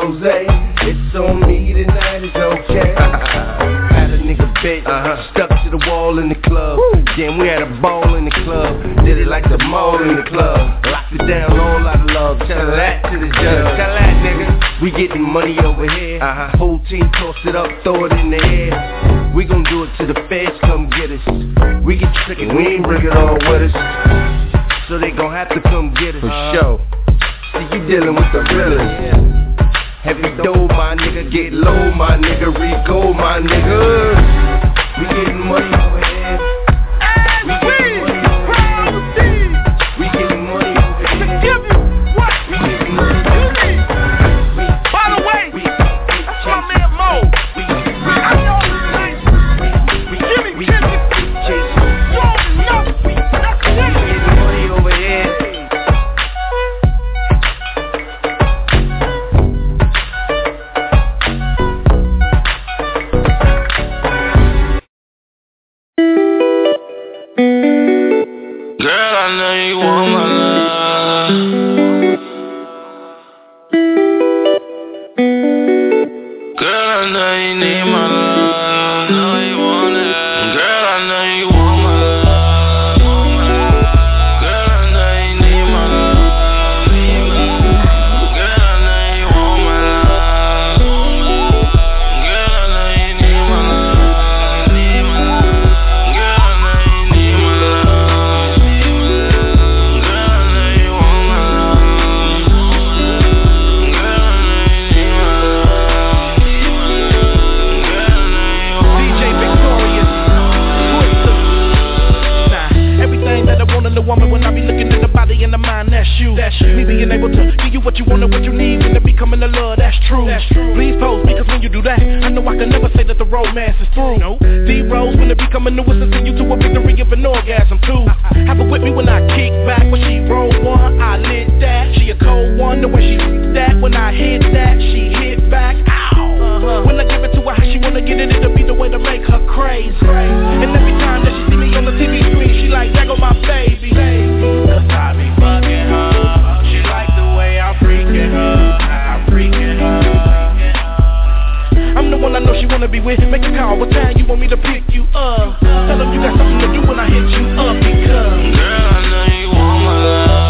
rose. It's on me tonight, it's okay. Had a nigga bitch, stuck to the wall in the club. Then we had a ball in the club. Did it like the mall in the club. Locked it down, all out of love. Tell that to the judge. Tell that nigga. We getting money over here. Whole team toss it up, throw it in the air. We gon' do it till the feds come get us. We get tricky, we ain't bring it all with us. So they gon' have to come get us. For sure. See, you dealing with the realest. Heavy dough, my nigga, get low, my nigga, Rico, my nigga. We getting money over here. We getting money over here. We getting money over here. We getting money over here. By the way, that's my man Mo. I know Jimmy Kimmel. We getting money over here. Girl, I know you want my love. Girl, I know you need my love. Know you want it. Girl, I know you want my love. Girl, I know you need my love. Girl, I know you want my love. Girl, I know you need my love. Girl, I know you need my love. The woman when I be looking at the body and the mind, that's you. Me being able to give you what you want and what you need when it becoming the love, that's true. Please pose, because when you do that, I know I can never say that the romance is through. D-Rose when it be coming new, it's send you to a victory of an orgasm too. Have her with me when I kick back, when she roll one, I lit that. She a cold one, the way she that, when I hit that, she hit back. Ow. When I give it to her how she wanna get it, it'll be the way to make her crazy. And every time that she see me on the TV screen, she like, there go my baby. Cause I be fucking her. She like the way I'm freaking her. I'm the one I know she wanna be with. Make a call, what time you want me to pick you up? Tell them you got something to do when I hit you up, because girl, I know you want my love.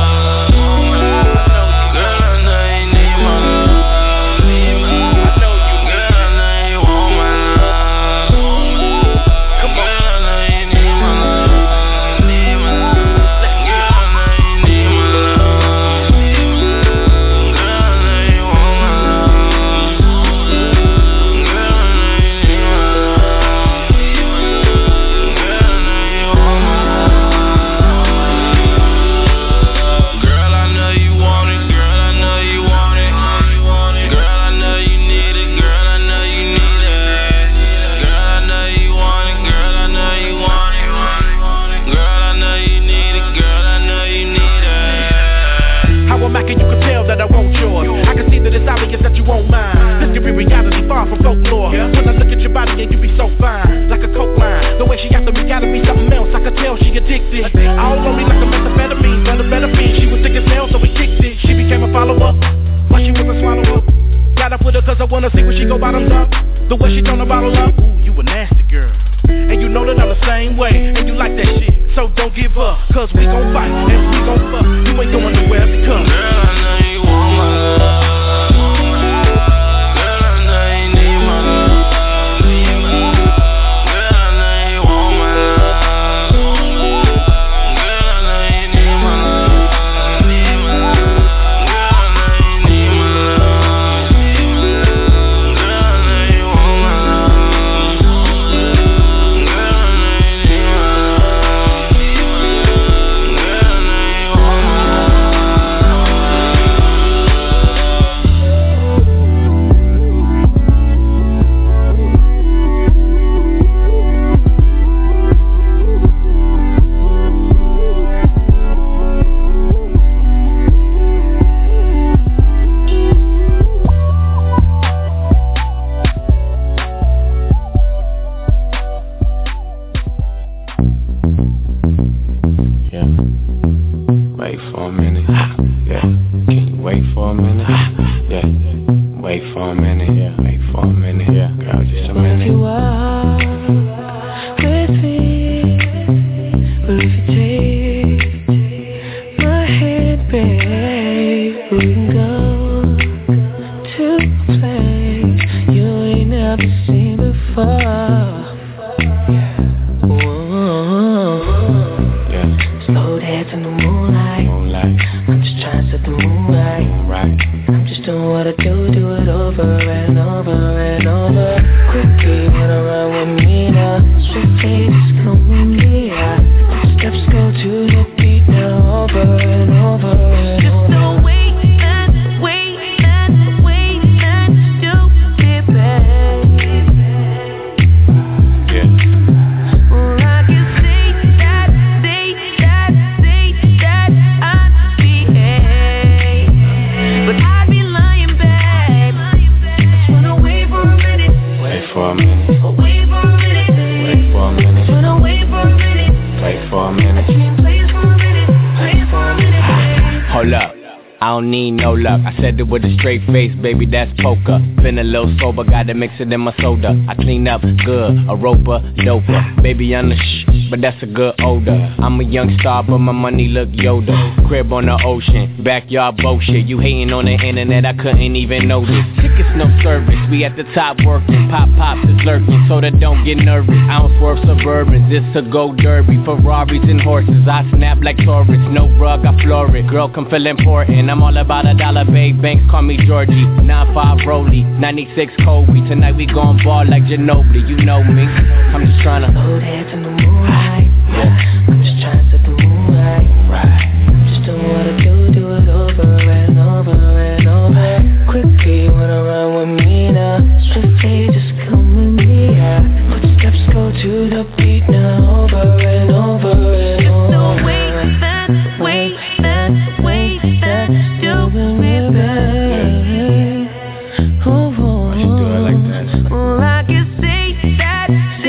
Wait for a minute, yeah. Wait for a minute, yeah. Girl, just a minute. You are with me, but if you take my hand, babe, we can go to a place you ain't never seen before. Slow dance in the moonlight. I'm just trying to set the moon right. I'm just doing what I do it over and over and over. Quickly wanna run with me now. Swiftly just come with me. Steps go to the beat now, over and over and over. Just don't wait and do it, babe. Well, I can see that I'd behave, but I'd be lying, babe. Just wanna wait for a minute. Wait for a minute. Wait for a minute. Wait for a minute. Just wanna wait for a minute. Wait for a minute. Play it for a minute. Play it for a minute. Hold up, I don't need no luck. I said it with a straight face, baby, that's poker. Been a little sober, gotta mix it in my soda. I clean up good, a roper, doper. Baby, I'm the but that's a good odor. I'm a young star, but my money look Yoda. Crib on the ocean, backyard bullshit. You hating on the internet, I couldn't even notice. Tickets no service, we at the top working. Pops is lurking, so that don't get nervous. I don't swerve Suburbans, this a go derby. Ferraris and horses, I snap like Taurus. No rug, I floor it. Girl, come feel important. I'm all about $1, babe. Banks call me Georgie. 9-5 Rollie, 96 Kobe. Tonight we gon' ball like Ginobili. You know me. I'm just tryna slow dance in the moonlight. I'm just trying to set the moon right. I'm just doing what I do it over and over and over. Quickly wanna run with me now. Swiftly just come with me. Footsteps go to the beat now, over and over and over. Just don't wait and do it, babe. Why you do it like that? Well, I can say that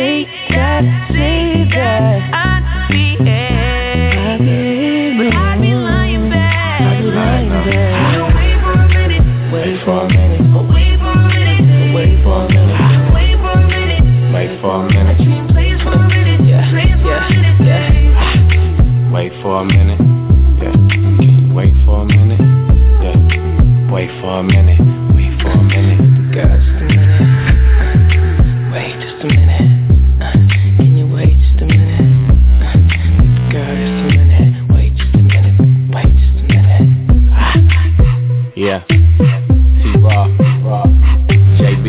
I'd behave, but I'd be lying, babe. Wait for a minute. Wait for a minute. Wait for a minute. Wait for a minute. Wait for a minute. Wait for a minute. Play it for a minute. Play it for a minute, babe. Wait for a minute. Yeah. Wait for a minute. Yeah. Wait for a minute. Wait for a minute. Girl, just a minute. Wait just a minute. Can you wait just a minute? Girl, just a minute. Wait just a minute. Wait just a minute. Yeah. T-Raw. JB.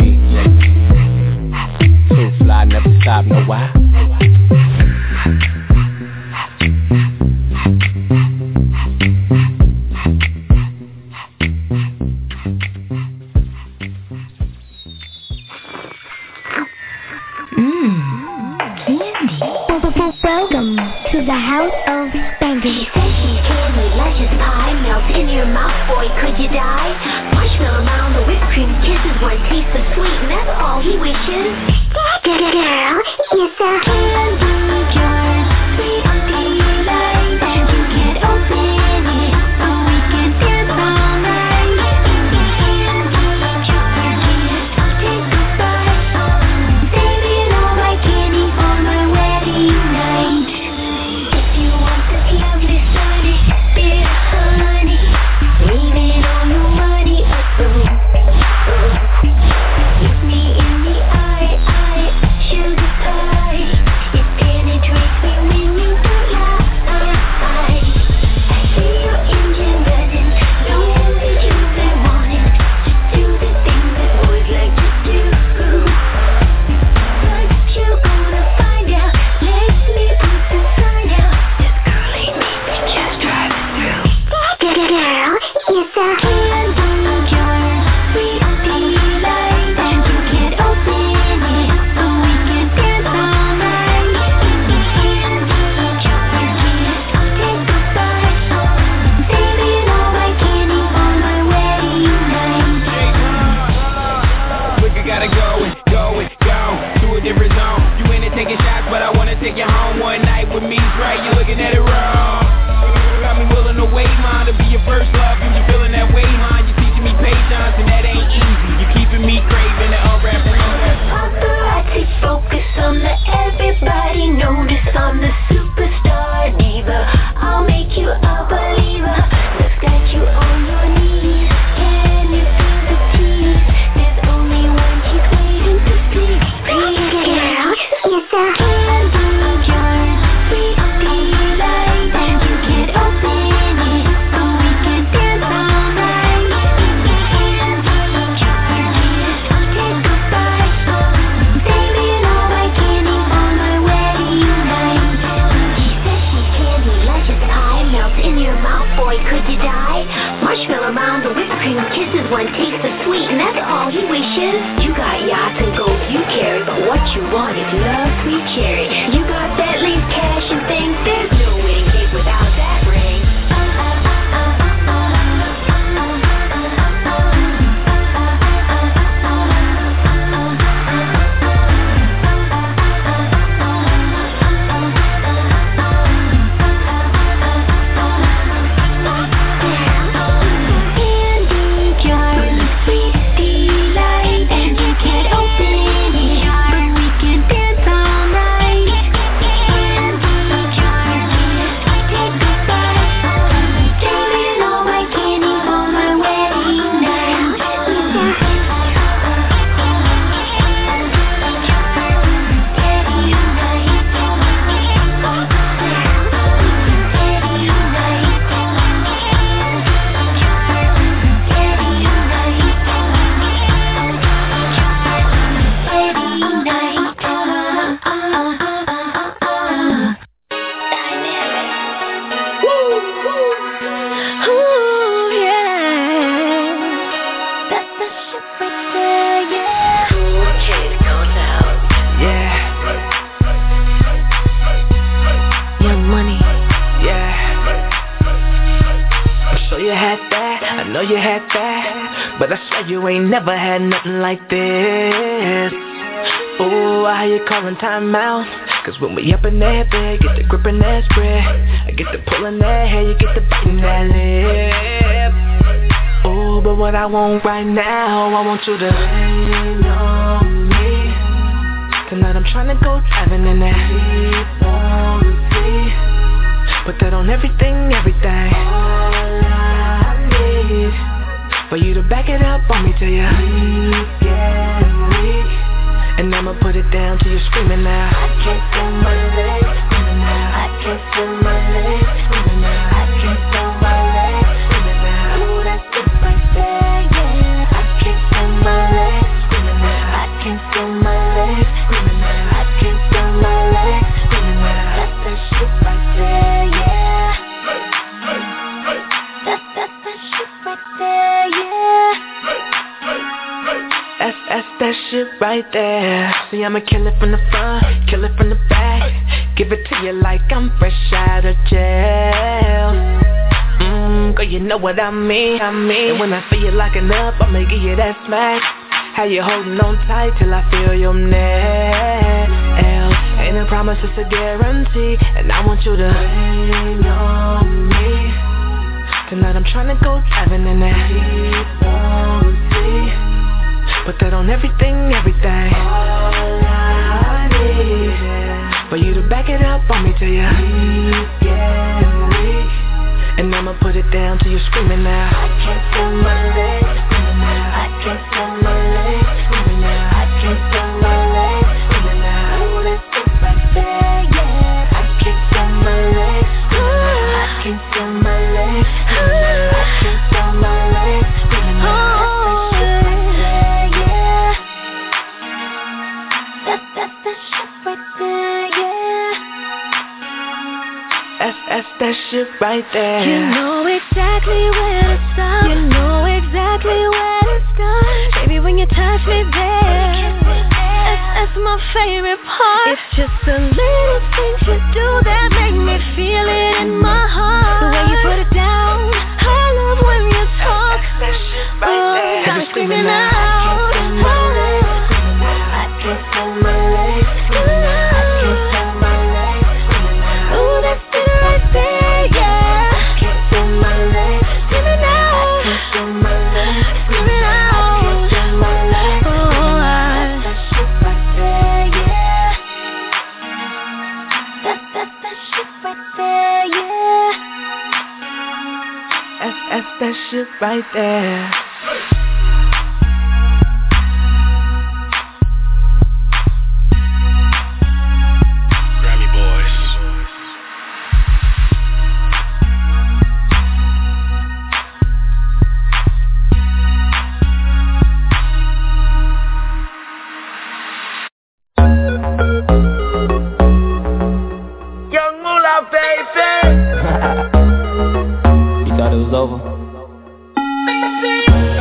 Too fly, never stop, know why? Welcome to the house of Spanky. She said she's candy, luscious pie, melt in your mouth, boy, could you die? Marshmallow mound, the whipped cream kisses, one taste of sweet, and that's all he wishes. Girl, you're so candy jar, sweet delight, and you can't open it, so we can dance all night. Candy jar, just take a bite, saving all my candy for my wedding night. If you want the youngest honey, bit of honey, saving all your money, look me in the eye, sugar pie. It carry. You got that leaf cash and things. There's no wedding cake without that ring. You ain't never had nothing like this. Ooh, I hear you calling time out. Cause when we up in that bed, get the grip in that spread. I get the pulling that hair, you get the biting that lip. Ooh, but what I want right now, I want you to lean on me. Tonight I'm trying to go driving in that C-1C. Put that on everything, everything. All I need for you to back it up on me till you get weak. And I'ma put it down till you're screaming now. I can't feel my legs screaming now. I can't feel my legs screaming now. I can't feel my legs screaming now. Ooh, that's it right there, yeah. I can't feel my legs screaming now. I can't feel my legs screaming now. I can't feel my legs screaming now. That's that shit right there, yeah. That's that shit right there, yeah. That's that shit right there. See, I'ma kill it from the front, kill it from the back. Give it to you like I'm fresh out of jail. Girl, you know what I mean. And when I feel you locking up, I'ma give you that smack. How you holding on tight till I feel your nails. Ain't a promise, it's a guarantee. And I want you to lean on me. Tonight I'm tryna go driving in that C-1C. Put that on everything, everything. All I need for you to back it up on me till you get weak. And I'ma put it down till you're screaming now. I can't feel my legs screaming now. I can't feel my legs screaming now. I can't feel my legs screaming now. Ooh, that's it right there, yeah. I can't feel my legs screaming now. I can't feel my legs screaming now. I can't feel my legs screaming now. That's that shit right there, yeah. That's that shit right there. You know exactly where to stop. You know exactly where to start. Baby, when you touch me there, that's my favorite part. It's just the little things you do that make me feel it in my heart. The way you put it down, I love when you talk. That shit right there. I'm screaming out. I can't feel my legs screaming out. I can't feel my legs screaming out. Ooh, that's it right there, yeah. I can't feel my legs screaming out. I can't feel my legs screaming out. I can't feel my legs screaming out. That's that shit right there, yeah. That's that shit right there, yeah. That's that shit right there. You thought it was over?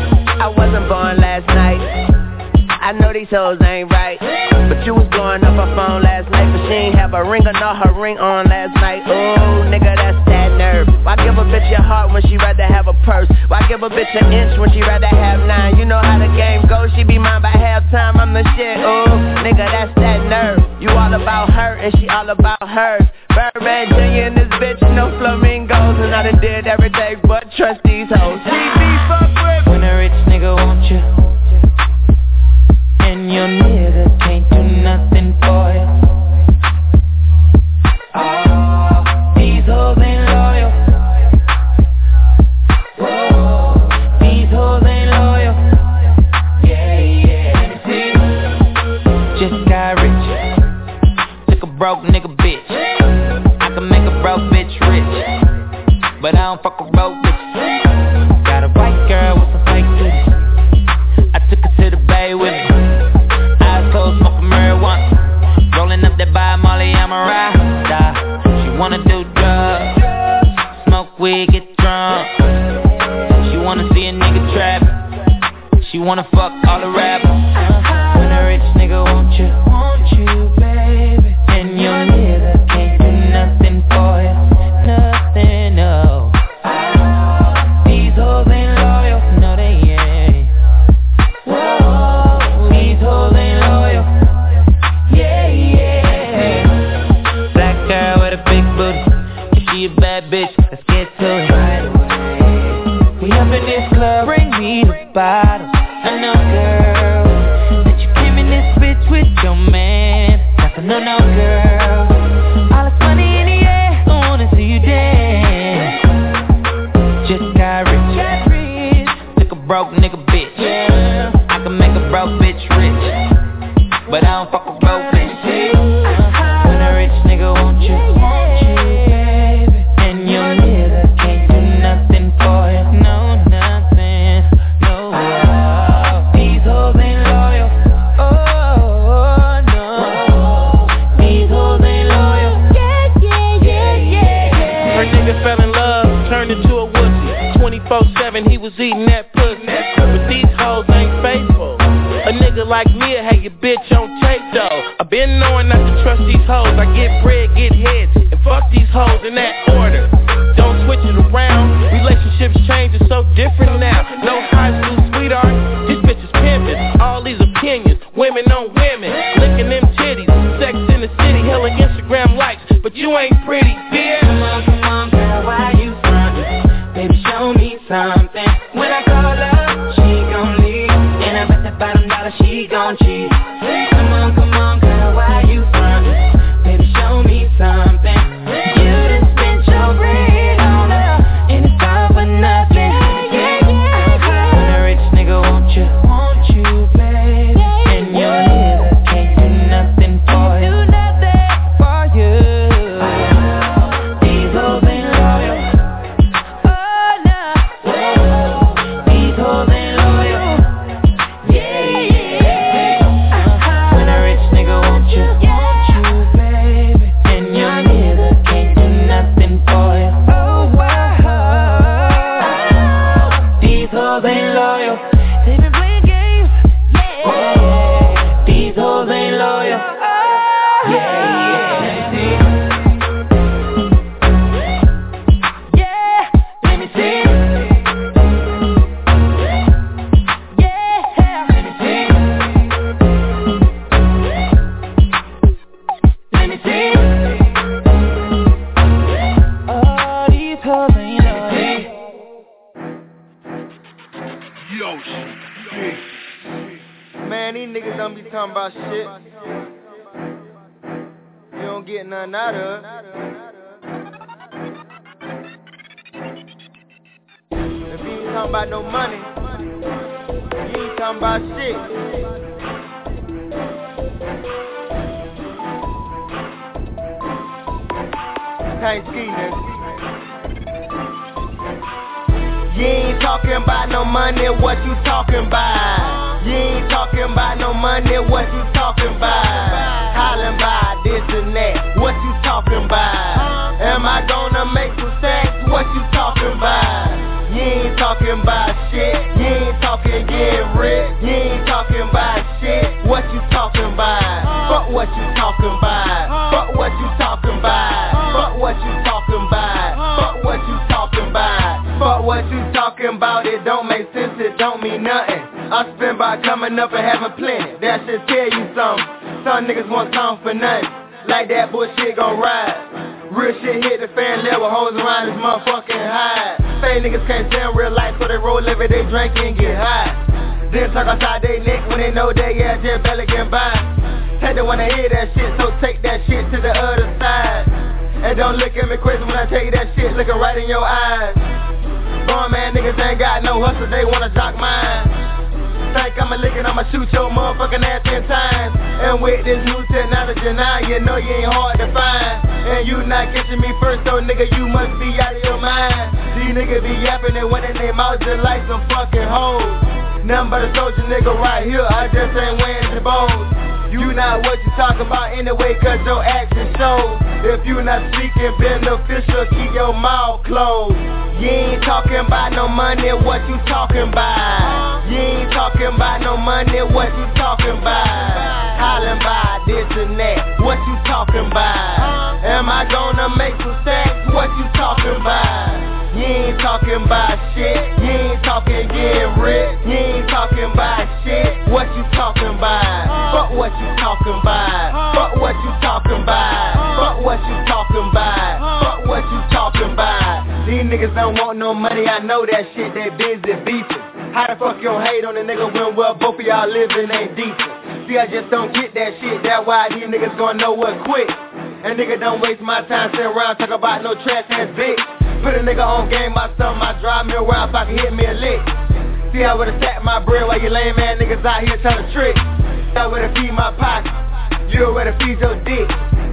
these hoes ain't right. But you was blowing up her phone last night, but she ain't have a ring or not her ring on last night. Ooh, nigga, that's that nerve. Why give a bitch your heart when she rather have a purse? Why give a bitch an inch when she rather have 9? You know how the game goes, she be mine by halftime, I'm the shit. Ooh, nigga, that's that nerve. You all about her and she all about hers. Birdman Jr. and this bitch, no flamingos. And I done did everything but trust these hoes. TV, fuck with. When a rich nigga want you and your nigga can't do nothing for you. Oh, these hoes ain't loyal. Whoa, these hoes ain't loyal. Yeah, yeah. See, just got rich. Took a broke nigga bitch. I can make a broke bitch rich, but I don't fuck with broke bitches. Got a white girl with some fake titties. I took her to the bay with me. Eyes closed, smoking marijuana. Rolling up that by Molly, I'm a ride. She wanna do drugs, smoke weed, get drunk. She wanna see a nigga trap. She wanna fuck all the rappers. When a rich nigga want you, baby, and your nigga can't do nothing for you, nothing, no. These hoes ain't loyal, no they ain't. Whoa, these hoes ain't loyal. Yeah, yeah. Black girl with a big booty. If she a bad bitch, let's get to it. We up in this club, bring me the bottles. I know, girl, that you came in this bitch with your man. That's a no, girl. All this money in the air, I wanna see you dance. Just got rich. Took a broke nigga bitch. I can make a broke bitch rich, but I don't fuck with broke bitches. When a rich nigga want you, baby, and your nigga can't do nothing for you, no, nothing, no. These hoes ain't loyal, oh, no. These hoes ain't loyal, yeah. Her nigga fell in love, turned into a wussy. 24/7, he was eating that pussy. But these hoes ain't faithful. A nigga like me'll have your bitch on tape though. I been knowing not to trust these hoes. I get bread, get head, and fuck these hoes in that order. Don't switch it around. Relationships change, it's so different now. No high school sweetheart, this bitch is pimpin'. All these opinions, women on women, licking them titties, sex in the city, hella Instagram likes, but you ain't pretty, bitch. Come on, girl, why you frontin'? Baby, show me something. When I call her, she gon' leave, and I bet that bottom dollar she gon' cheat. Come on, girl, why you frontin'? Baby, show me something. You done spent your bread on her, and it's all for nothing. When a rich nigga want you, baby, and your nigga can't do nothing for you, These hoes ain't loyal. Oh no, these hoes ain't loyal. Yeah. When a rich nigga want you, baby, and your nigga can't do nothing for you. Oh wow, these hoes ain't loyal. They been playing games. Yeah. These hoes ain't loyal. Yeah. Let me see. Oh, these hoes ain't loyal. Yo, shit. Man, these niggas don't be talking about shit. You don't get nothing out of it. If you ain't talking about no money, you ain't talking about shit. Can't ski, nigga. You ain't talking about no money, what you talking about? You ain't talking about no money, what you talking about? Hollin' by this and that, what you talking about? Am I gonna make some sex, what you talking about? You ain't talking about shit, you ain't talking get rich, you ain't talking about shit, what you talking about. Fuck what you talking about. Fuck what you talking about. Fuck what you talking about. Fuck what you talking about. It don't make sense, it don't mean nothing. I spend by coming up and having plenty. That should tell you something. Some niggas want time for nothing. Like that bullshit gon' ride. Real shit hit the fan level, hoes around this motherfucking high. Fake niggas can't stand real life, so they roll every day, drink and get high. Then talk outside they neck when they know they ass just barely get by. Take the one to hear that shit, so take that shit to the other side. And don't look at me crazy when I tell you that shit, looking right in your eyes. Born man niggas ain't got no hustle, they wanna jock mine. Think I'ma lick it, I'ma shoot your motherfucking ass 10 times. And with this new technology now, you know you ain't hard to find. And you not catching me first, so nigga, you must be out of your mind. These niggas be yapping and winning their mouths just like some fucking hoes. Nothing but a soldier nigga right here, I just ain't wearing the bows. You not what you talking about anyway, cause your action shows. If you not speaking beneficial, keep your mouth closed. You ain't talking about no money, what you talking about? You ain't talking about no money, what you talking about? Hollin' by this and that, what you talking about? Am I gonna make some stacks, what you talking about? You ain't talking about shit, you ain't talking getting rich. You ain't talking about shit, what you talking about? Fuck what you talking about. Fuck what you talking about. Fuck what you talking about. Fuck what you talking about. These niggas don't want no money, I know that shit, they busy beefing. How the fuck you don't hate on a nigga when well both of y'all living ain't decent? See, I just don't get that shit, that's why these niggas gonna know what quick. And nigga don't waste my time sitting around talking about no trash ass bitch. Put a nigga on game, my son, my drive me around so I can hit me a lick. See, I would've stacked my bread while you lame man niggas out here trying to trick. I would've feed my pocket, you already feed your dick.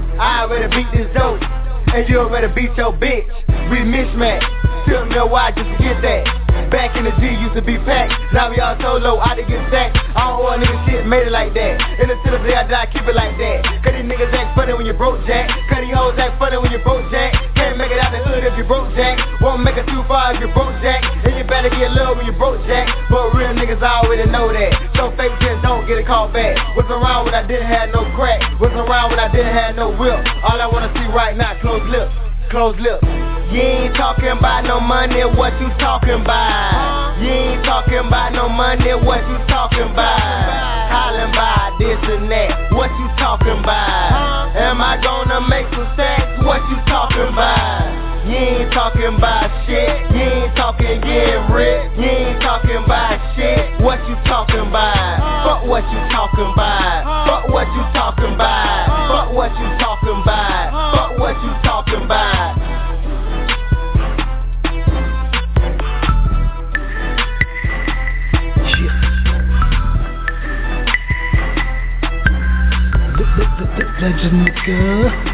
I already beat this dope, and you already beat your bitch. We mismatch, tell me why just to get that. Back in the G used to be packed, now we all so low, I done get sacked. I don't want nigga shit, made it like that. And until the day I die, keep it like that. Cause these niggas act funny when you broke jack. Cause these hoes act funny when you broke jack. Can't make it out the hood if you broke jack. Won't make it too far if you broke jack. And you better get low when you broke jack. But real niggas already know that. So fake just don't get a call back. What's around when I didn't have no crack? What's around when I didn't have no whip? All I wanna see right now, close lips. Close lips. You ain't talking about no money, what you talking about? You ain't talking about no money, what you talking about? Hollin' by this and that, what you talking about? Am I gonna make some stacks, what you talking about? You ain't talking about shit, you ain't talking getting rich. You ain't talking about shit, what you talking about? Fuck what you talking about? Fuck what you talking about? Fuck what you talking about? Fuck what you talking about? Legend nigga.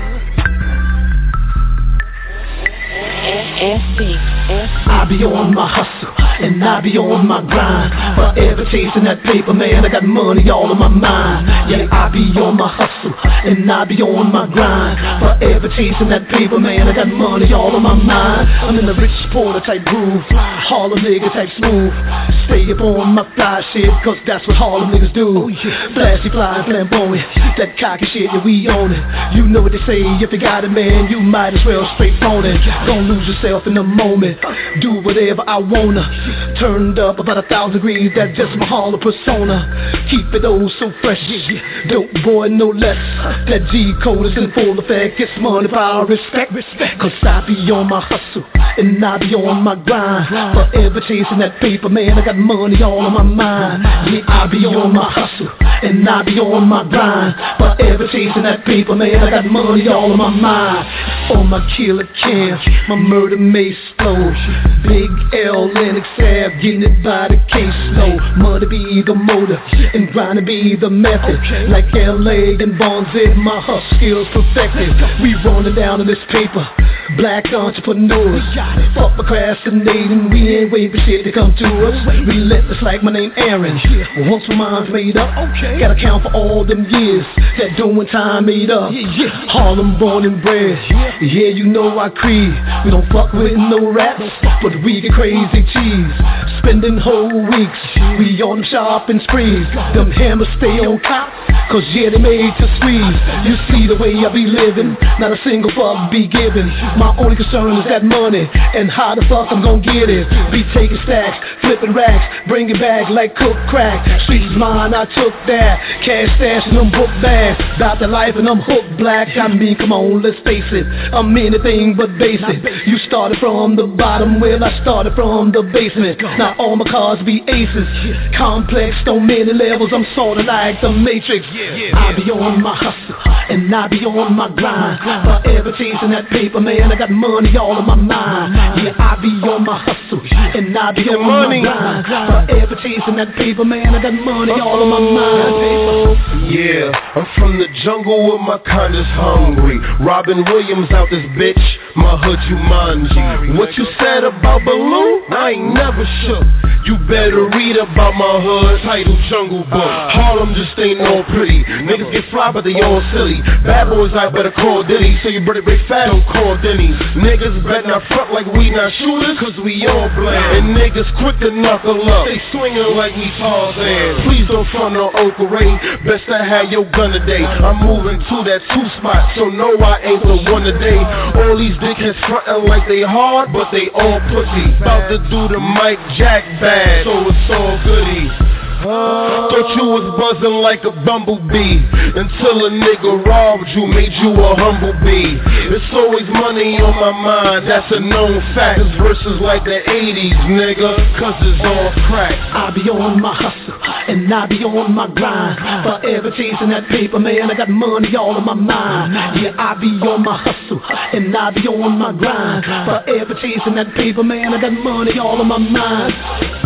I be on my hustle, and I be on my grind. Forever chasing that paper, man, I got money all on my mind. Yeah, I be on my hustle, and I be on my grind. Forever chasing that paper, man, I got money all on my mind. I'm in the rich porter type groove, Harlem nigga type smooth. Stay up on my fly shit, cause that's what Harlem niggas do. Flashy, fly, flamboyant, that cocky shit, yeah, we own it. You know what they say, if you got it, man, you might as well straight phone it. Don't lose yourself in the moment, do whatever I wanna. Turned up about 1,000 degrees, that's just my Harlem persona. Keep it oh so fresh, dope boy no less. That G code is in full effect, it's money, power, respect. Cause I be on my hustle, and I be on my grind. Forever chasing that paper, man, I got money all on my mind. Yeah, I be on my hustle, and I be on my grind. Forever chasing that paper, man, I got money all on my mind. On my killer cam, my murder mace flow. Big L, Lennox Ave, getting it by the case slow. Money be the motor, and grind to be the method. Like LA and Bonzit, my hustle skills perfected. We rolling down on this paper, black entrepreneurs. Fuck procrastinating, we ain't waiting for shit to come to us. Relentless like my name Aaron. Once my mind's made up, gotta count for all them years that doing time made up. Harlem born and bred, yeah, you know our creed. We don't fuck with no raps, but we get crazy cheese. Spending whole weeks, we on them shopping sprees. Them hammers stay on top, cause yeah, they made to squeeze. You see the way I be living, not a single fuck be given. My only concern is that money, and how the fuck I'm gon' get it. Be taking stacks, flipping racks, bring it back like cook crack. Streets mine, I took that. Cash stash and them book bags. About the life and I'm hooked black. I mean, come on, let's face it, I'm anything but basic. You started from the bottom, well I started from the basement. Now all my cars be aces. Complex on many levels, I'm sorta like the Matrix. I be on my hustle, and I be on my grind. Forever chasing that paper, man, I got money all in my mind. Yeah, I be on my hustle, and I be on my grind. Forever chasing that paper, man, I got money all in my mind. Yeah, I'm from the jungle with my condoms hungry. Robin Williams out this bitch, my hood Jumanji. What you said about Baloo? I ain't never shook. You better read about my hood, title Jungle Book. Harlem just ain't no pretty. Niggas get fly but they all silly. Bad boys I better call Diddy. So you better break fast, don't call Denny's. Niggas better not front like we not shooters, cause we all blame. And niggas quick to knuckle up, they swinging like we Tarzan. Please don't front no Uncle Ray, best I had your gun today. I'm moving to that 2 spot, so no I ain't the one today. All these dickheads frontin' like they hard, but they all pussy. About to do the Mike Jack bad, so it's all goody. Thought you was buzzing like a bumblebee, until a nigga robbed you, made you a humble bee. It's always money on my mind, that's a known fact. This verses like the 80s, nigga, cause it's all crack. I be on my hustle, and I be on my grind. Forever chasing that paper, man, I got money all in my mind. Yeah, I be on my hustle, and I be on my grind. Forever chasing that paper, man, I got money all in my mind.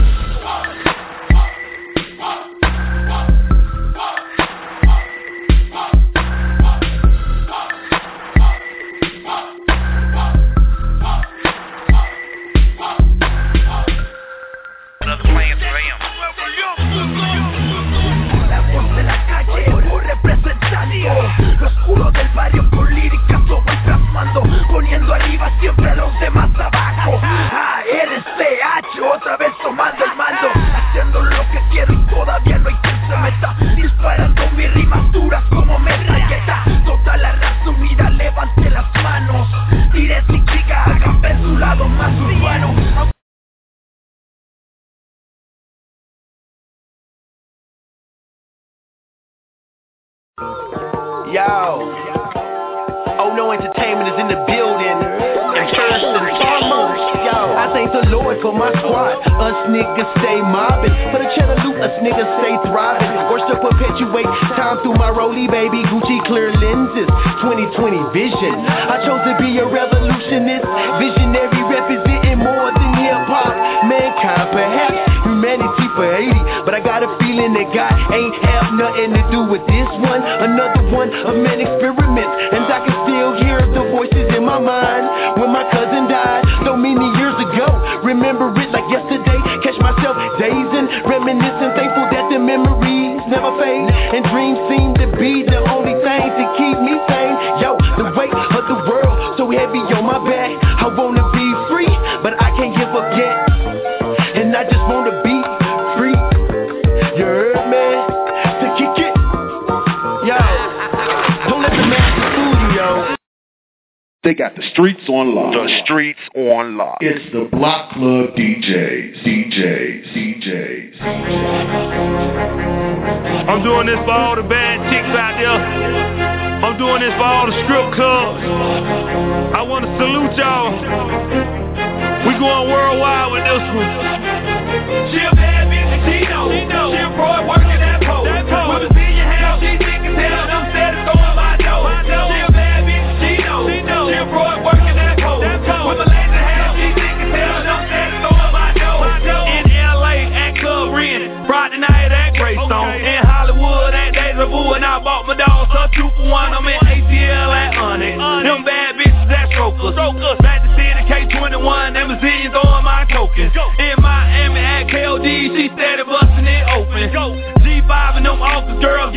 Lo oscuro del barrio con líricas lo voy plasmando, poniendo arriba siempre a los demás abajo. ARCH, otra vez tomando el mando, haciendo lo que quiero y todavía no hay quien se meta. Disparando mis rimas duras como metralleta. Toda la raza unida levante las manos. Tire sin criga, hagan ver su lado más urbano. Yo, oh no, entertainment is in the building. And first and foremost, yo, I thank the Lord for my squad. Us niggas stay mobbing, for the cheddar loot, us niggas stay thriving. Works to perpetuate time through my rollie, baby. Gucci clear lenses, 2020 vision. I chose to be a revolutionist, visionary, representing more than hip hop. Mankind, perhaps humanity for 80, but I got a feeling that God ain't have nothing to do with this one. Another one of many experiments, and I can still hear the voices in my mind. When my cousin died so many years ago, remember it like yesterday. Catch myself dazing, reminiscing, thankful that the memories never fade, and dreams seem to be the only thing to keep me sane. Yo, the weight of the world so heavy on my back. I wanna be free, but I can't give up yet, and I just wanna be free. You heard me? To kick it, yo. Don't let the master fool you, yo. They got the streets on lock. The streets on lock. It's the Block Club DJs. I'm doing this for all the bad chicks out there. I'm doing this for all the strip clubs. I want to salute y'all. We going worldwide with this one. Chill bad bitch, Tino. Chill Roy working that pole. With a billion house, she thick as hell. I'm steady throwing my dough. Chill bad bitch, Tino. Chill Roy working that pole. With a lazy house, she thick as hell. I'm steady throwing my dough. In LA at Club Ren, Friday night at Greystone. In Hollywood at Deja Vu, and I bought my dogs a 2-for-1. I'm in ATL at Onyx. Them bad bitches that strokers. Back to city K21, them zillions on my tokens. In Miami at KOD, she steady busting it open. G5 and them office girls get money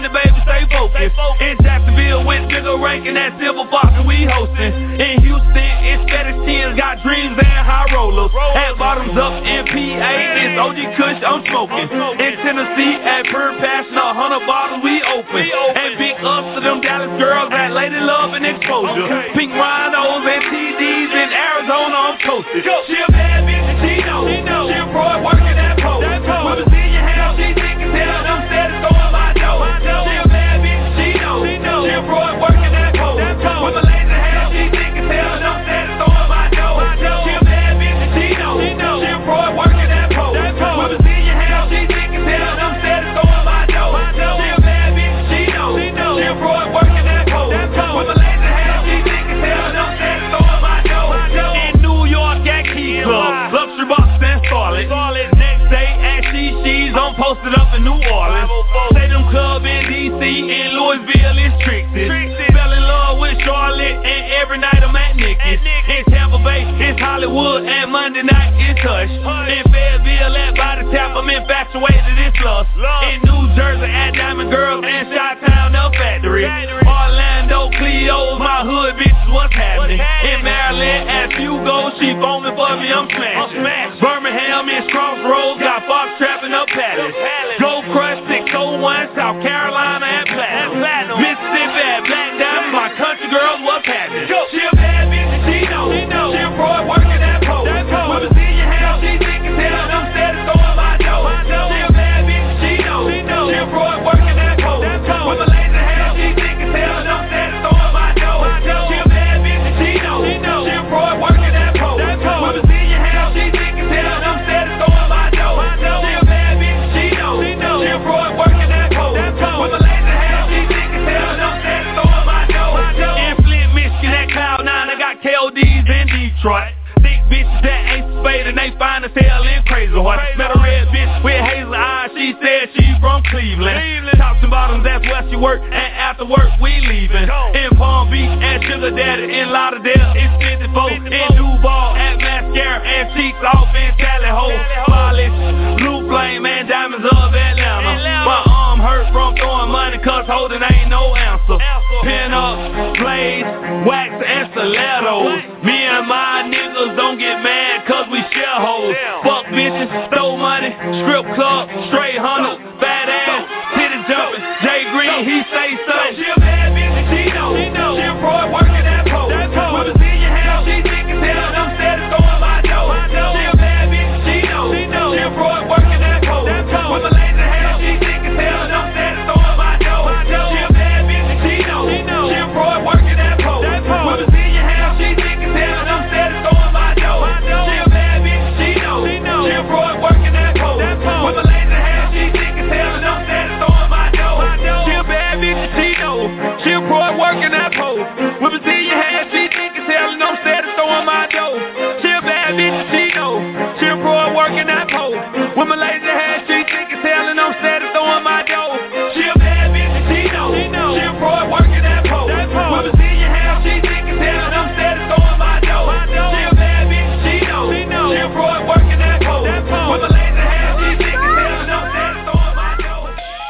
money, baby, stay focused. In Jacksonville with Nigga ranking that Silver Fox and we hosting. In Houston, it's FedEx 10s, got dreams and high rollers. At Bottoms Up in PA, it's OG Kush, I'm smoking. In Tennessee, at Pure Passion, 100 bottles we open. And big ups to them Dallas girls at Lady Love and Exposure. Pink rhinos and TDs in Arizona, I'm toasted. She a bad bitch, she know. She a broad working that pole. With a senior house, she thick as hell, them status going my dough. She a bad bitch, she know. She a broad working that pole. With a laser house, she thick as hell, them status going my dough. She a bad bitch, she know. She a broad working that pole. With a senior house, she thick as hell, them status going my dough. She a bad bitch, she know. She a broad working that pole. With a laser house, she thick as hell, them status going my dough. In New York at Key Club, Luxury Box and Starlet. Next day at She's, I'm posted up in New Orleans. Stadium Club in DC, in Louisville it's Trixie. Fell in love with Charlotte, and every night I'm at Nicky's. In Tampa Bay, it's Hollywood, and Monday night it's Hush. In Fayetteville at Body Tap, I'm infatuated, it's Lust. In New Jersey at Diamond Girls and Chi-Town, the Factory. Orlando, Cleo's, my hood bitches, what's happening? In Maryland at Hugo, she foaming for me, I'm smashing. Birmingham is Crossroads, got Fox trapping up Palace. Go Crush 601, South Carolina at Platinum. Mississippi at Black Diamond, my country girls, what's happening? She a bad bitch, she know. She a broad working that pole. With a senior house, she thick as hell, them status going my dough. She a bad bitch, she know. She a broad working that pole. With a laser house, she thick as hell, them status going my dough. She a bad bitch, she know. She a broad working that pole. With a senior house, she thick as hell, them status going my dough. She a bad bitch, she know. She a broad working that pole. With a laser house, she thick as hell, them status going my dough. In Flint, Michigan at Cloud9, I got KODs in Detroit. Thick bitches that ain't spade and they fine as hell in Crazy Horse. Met a red bitch with hazel eyes, she said she from Cleveland. Tops and bottoms, that's where she work, and after work we leaving. In Palm Beach at Sugar Daddy, in Lauderdale it's 54. In Duval at Mascara and Cheeks off in Tally Ho. Polish, Blue Flame and Diamonds of Atlanta. My arm hurt from throwing money cause holding ain't no answer. Pin up, blades, wax and stilettos. Me and my niggas don't get mad cause we share hoes. Fuck bitches, stole money, strip club, straight hundred, fat ass, titty jumping, Jay Green, he say so. She a bad bitch, she know. She a broad working that pole. With a senior house, she thick as hell, them status going my dough. She a bad bitch, she know. She a broad working that pole. With a laser house, she thick as hell, them status going my dough. She a bad bitch, she know. She a broad working that pole. With a senior house, she thick as hell, them status going my dough. She a bad bitch, she know. She a broad working that pole. With a laser house, she thick as hell, them status going my dough. She a bad bitch, she know. She a broad working that pole. With a senior house, she thick as hell, and them status going my dough. She a bad bitch, she know. She a broad working that pole. With my laser hair, she thick as hell, and them status going my dough. She a bad bitch, she know. She a broad working that pole. With a senior house, she thick as hell, and them status going my dough. She a bad bitch, she know. She a broad working that pole. With a laser hair, she thick as hell, and them status going my dough.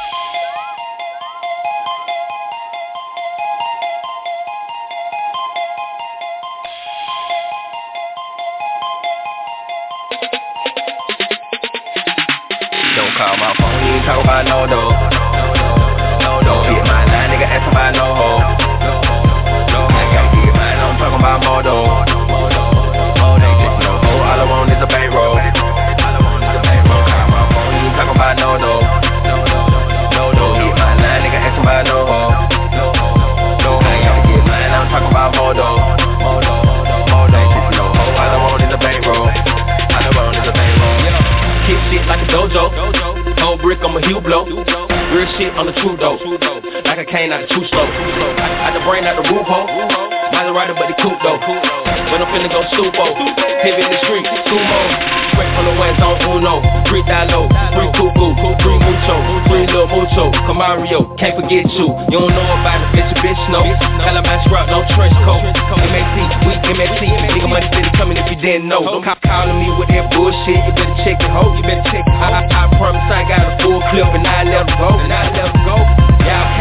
Don't call my phone, you ain't talk about no though. Get my line, nigga, ask about no hoe. I gotta get mine, I'm talking about more though. They just no hoe, all I want is a bankroll. Don't call my phone, you ain't talking about no though. Get my line, nigga, ask about no hoe. I gotta get mine, I'm talking about more though. They just no hoe, all I want is a bankroll. All I want is a bankroll. Kick shit like a dojo. Whole brick on my heel blow. Real shit on the true dope. Like a cane out the true slow. I the brain out the roof hole. Maserati but the coupe though. When I'm finna go supo. Pivot in the street, sumo. Straight from the west on Uno. Free Dalo, free Cuckoo, free Mucho, free Lil Mucho. Camario, can't forget you. You don't know about it, bitch know. Calabash rock, no trench coat. MAC, we MSC. Nigga money city coming if you didn't know. Don't cop calling me with that bullshit. You better check it, ho. You better check it. I promise I got a full clip and I let it go. Yeah,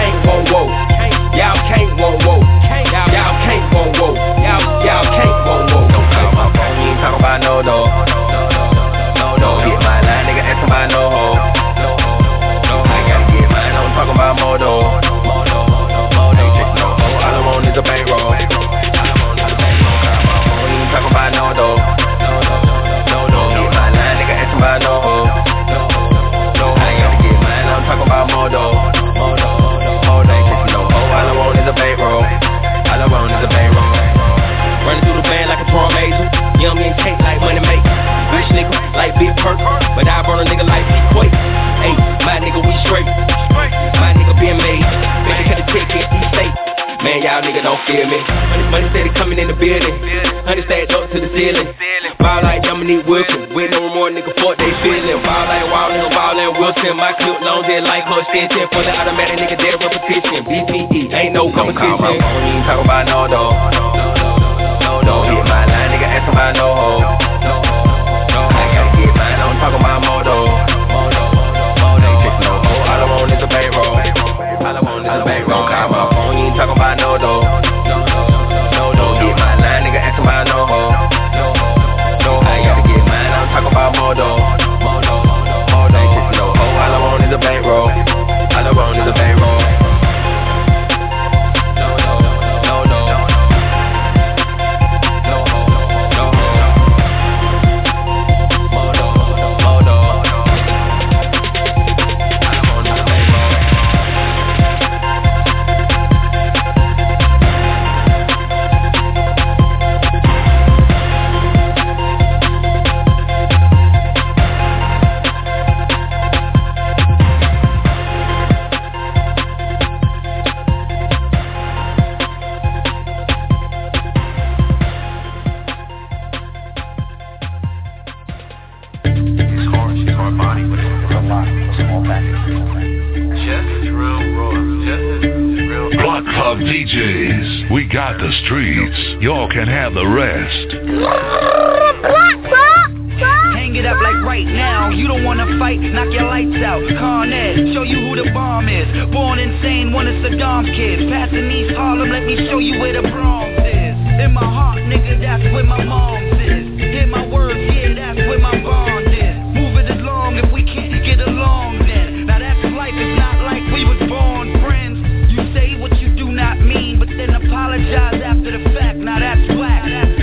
y'all niggas don't feel me. Money steady coming in the building. 100 stacked up to the ceiling. Ball like Dominique Wilson. With no more nigga fuck they feeling. Ball like Wildin', ball like Wilson. My clip long dead like her extension. For the automatic nigga dead repetition. BPE ain't no competition. Call my phone, you ain't talk about no though. No, hit my line, nigga ask about no hoe. I gotta get mine, I'm talking about more though. Ain't chasing no hoe, all I want is a bankroll. All I want is a bankroll. Call my phone, you ain't talking about no though. No, hit my line, nigga ask about no hoe. I gotta get mine, I'm talking about more though. Ain't chasing no hoe, all I want is a bankroll. All I want is a bankroll. DJs, we got the streets. Y'all can have the rest. Hang it up like right now. You don't wanna fight, knock your lights out. Carnage, show you who the bomb is. Born insane, one of Saddam's kids. Passing East Harlem, let me show you where the Bronx is. In my heart, nigga, that's where my mom's is. Hear my words, yeah, that's where my bond is. Move it along if we can't get along then. Now that's life, it's not like we was born friends. You say what you do not mean, but then apologize after the fact. Now that's whack.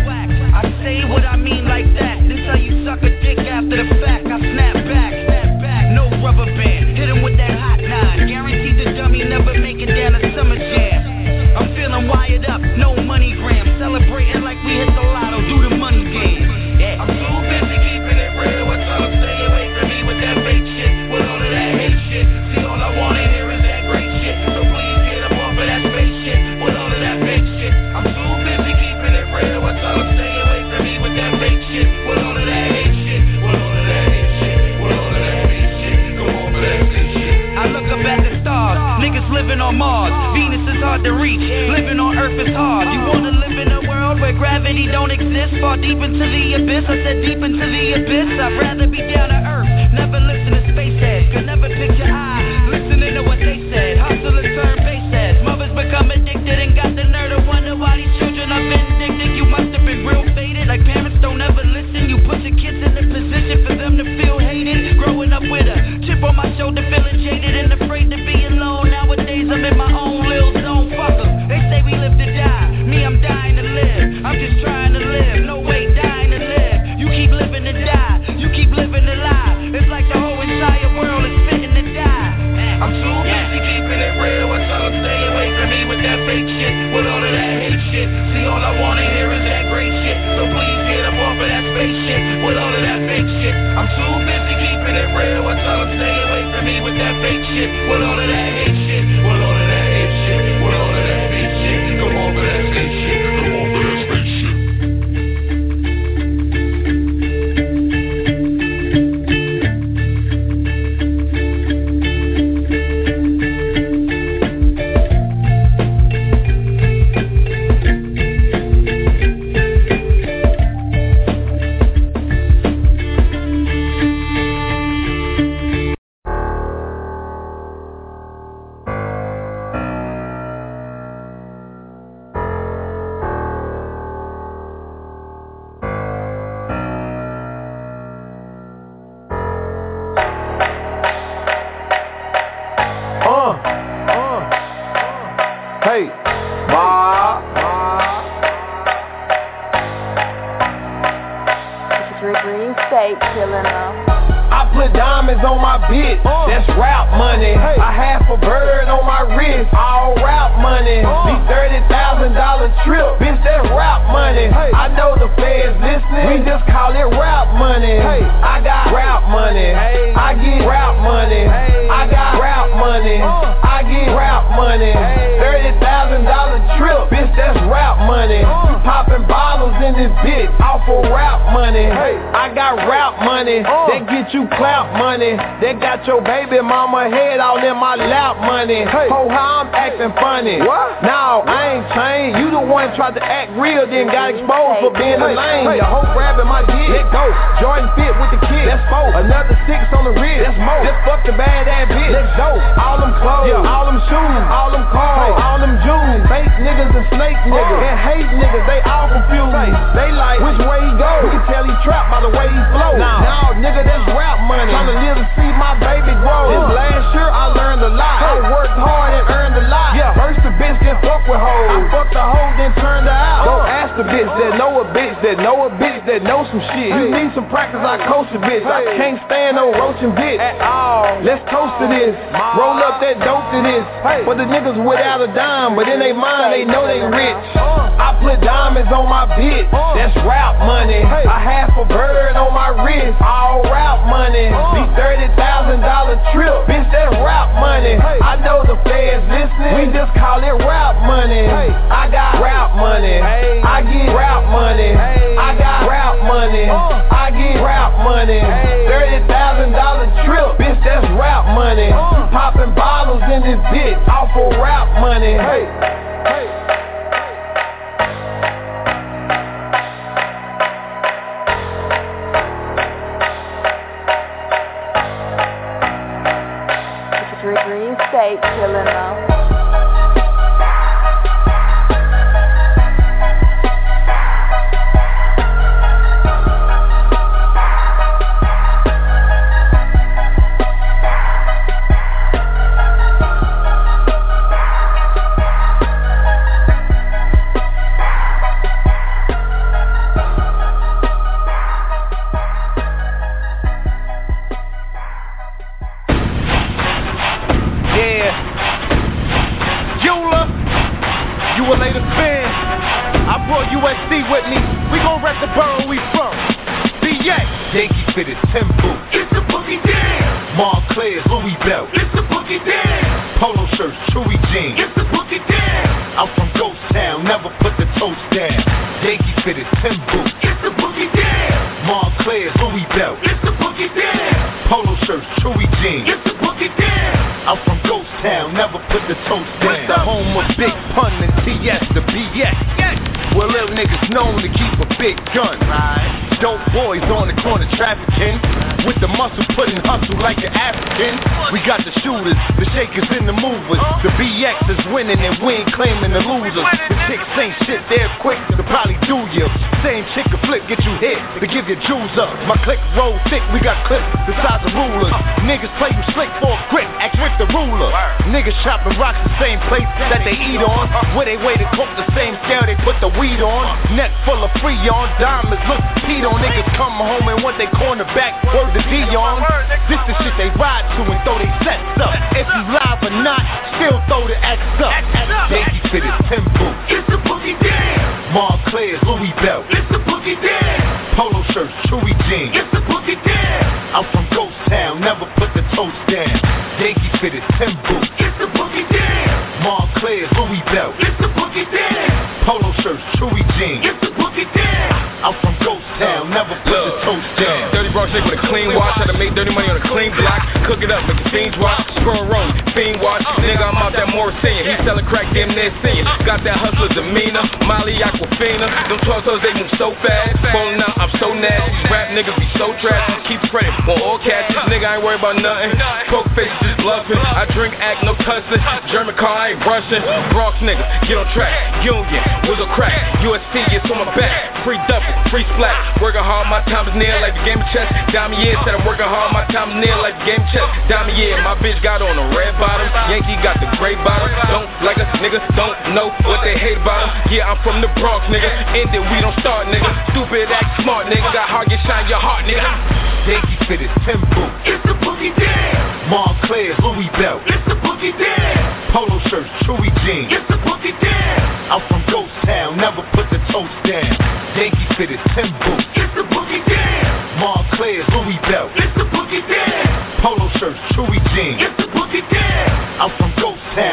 I say what I mean like that, then tell you suck a dick after the fact. I snap back. No rubber band, hit him with that hot nine. Guaranteed the dummy never make it down a summer jam. I'm feeling wired up, no money gram. Celebrating like we hit the lotto, do the money game. Yeah. I'm too busy keeping it real. What's all stay away from me with that fake shit, with all of that hate shit. See, all I wanna hear is that great shit. So please get up off of that fake shit, with all of that fake shit. I'm too busy keeping it real. What's all stay away from me with that fake shit, with all of that hate shit, with all of that hate shit, with all of that fake shit. Go over that fake shit. I look up at the stars, niggas living on Mars. Venus is hard to reach, living on Earth is hard. You wanna live in a world where gravity don't exist? Fall deep into the abyss, I said deep into the abyss. I'd rather be down to earth, never listen to space heads. Could never picture eyes, listening to what they said. Hustlers turn face heads, mothers become addicted and got the nerve to wonder why these children are vindictive. You must have been real faded, like parents don't ever listen. You put your kids in a position for them to feel hated. Growing up with a chip on my shoulder, feeling jaded and afraid to be alone. Nowadays I'm in my own little zone, fuck 'em. They say we live to die, me I'm dying to live. I'm just trying to live, no way dying to live. You keep living to die, you keep living to lie. It's like the whole entire world is fitting to die. I'm too busy keeping it real. What's up, stay away from me with that fake shit, with all of that hate shit. See, all I wanna hear is that great shit. So please get up off of that space shit, with all of that fake shit. I'm too busy keeping it real. What's up, stay away from me with that fake shit, with all of that hate shit, with all of that hate shit, with all of that fake shit. Come on for that fake shit, come on for that fake shit. Hey, Ma. Green State killing them. I put diamonds on my bitch, that's rap money. I half a bird on my wrist, all rap money. These $30,000 trip, bitch, that's rap money. I know the feds listening, we just call it rap money. I got rap money, I get rap money. I got rap money, I get rap money. $30,000 trip, money. Popping bottles in this bitch, off of rap money. I got rap money, that get you clap money. That got your baby mama head all in my lap money. Oh, how I'm acting funny. No, I ain't changed. You the one tried to act real, then got exposed for being a lame. Your hoe grabbing my dick, let go. Jordan fit with the kid, that's 4. Another 6 on the wrist, that's more. Just fuck the bad ass bitch, let's go. All them clothes, all them shoes, all them cars, all them jewels. Fake niggas and snake niggas, and hate niggas, they all confused. They like, which way he go? We can tell he trapped by the way he flow. Now, nigga, that's rap money. Tryna live to see my baby grow. This last year I learned a lot. I worked hard and earned a lot. First the bitch, then fuck with hoes. I fucked the hoe, then turned her out. Go ask the bitch that know a bitch that know a bitch that know some shit. You need some practice, I coach a bitch. I can't stand no roaching bitch at all. Let's toast to this. Roll up that dope to this. For the niggas without a dime, but in they mind they know they rich. I put diamonds on my bitch, that's rap money. I half a bird on my wrist, all rap money. These $30,000 trip, bitch, that's rap money. I know the feds listening, we just call it rap money. I got rap money, I get rap money. I got rap money, I get rap money. $30,000 trip, bitch, that's rap money. Popping bottles in this bitch, off of rap money. Dream State killing them. My click roll thick, we got clips the size of rulers. Niggas play you slick for a grip, act with the ruler. Niggas chopping rocks the same place that they eat on. Where they weigh the coke the same scale they put the weed on. Neck full of Freon, diamonds look heat on. Niggas come home and want they corner back, word to Dion. This the shit they ride to and throw they sets up. If you live or not, still throw the X up. Yankee fitted tempo, it's the boogie dance. Montclair's Louis belt, it's the boogie dance. Polo shirts, Chewy jeans, it's the boogie dance. I'm from Ghost Town, never put the toast down. Yankee fitted tempo, it's the boogie dance. Montclair's Louis belt, it's the boogie dance. Polo shirts, Chewy jeans, it's the boogie dance. I'm from Ghost Town, never put the toast down. Dirty Bronx nigga with a clean watch, try to make dirty money on a clean block. Cook it up, make the fiends watch. Squirrel roll, fiend watch. Nigga, I'm out that more singing. He selling crack, damn near singing. Got that hustler demeanor, Molly Aquafina. Them 12 toes, they move so fast. Falling out, I'm so nasty. Rap niggas be so trashy. Keep credit on all catches. Nigga, I ain't worried about nothing. Poke face, just bluffing. I drink, act, no cussing. German car, I ain't rushing. Bronx nigga, get on track. Union, wiggle crack. USC, it's on my back. Free double, free splat. Working hard, my time is near like the game of chess. Diamond yeah, said I'm working hard, my time is near like the game of chess. Diamond yeah, my bitch got on a red bottom. Yankee got the gray bottom. Don't like us, nigga, don't know what they hate about them. Yeah, I'm from the Bronx, nigga. End it, we don't start, nigga. Stupid, act smart, nigga. Got hard, get shine your heart, nigga. Yankee fitted tempo, it's the boogie dance. Montclair's Louis belt, it's the boogie dance. Polo shirts, Chewy jeans, it's the boogie dance. I'm from Ghost Town, never put the toast down. Yankee fitted tempo, it's the boogie dance. Montclair's Louis belt, it's the boogie dance. Polo shirts, Chewy jeans, it's the boogie dance. I'm from Ghost Town, never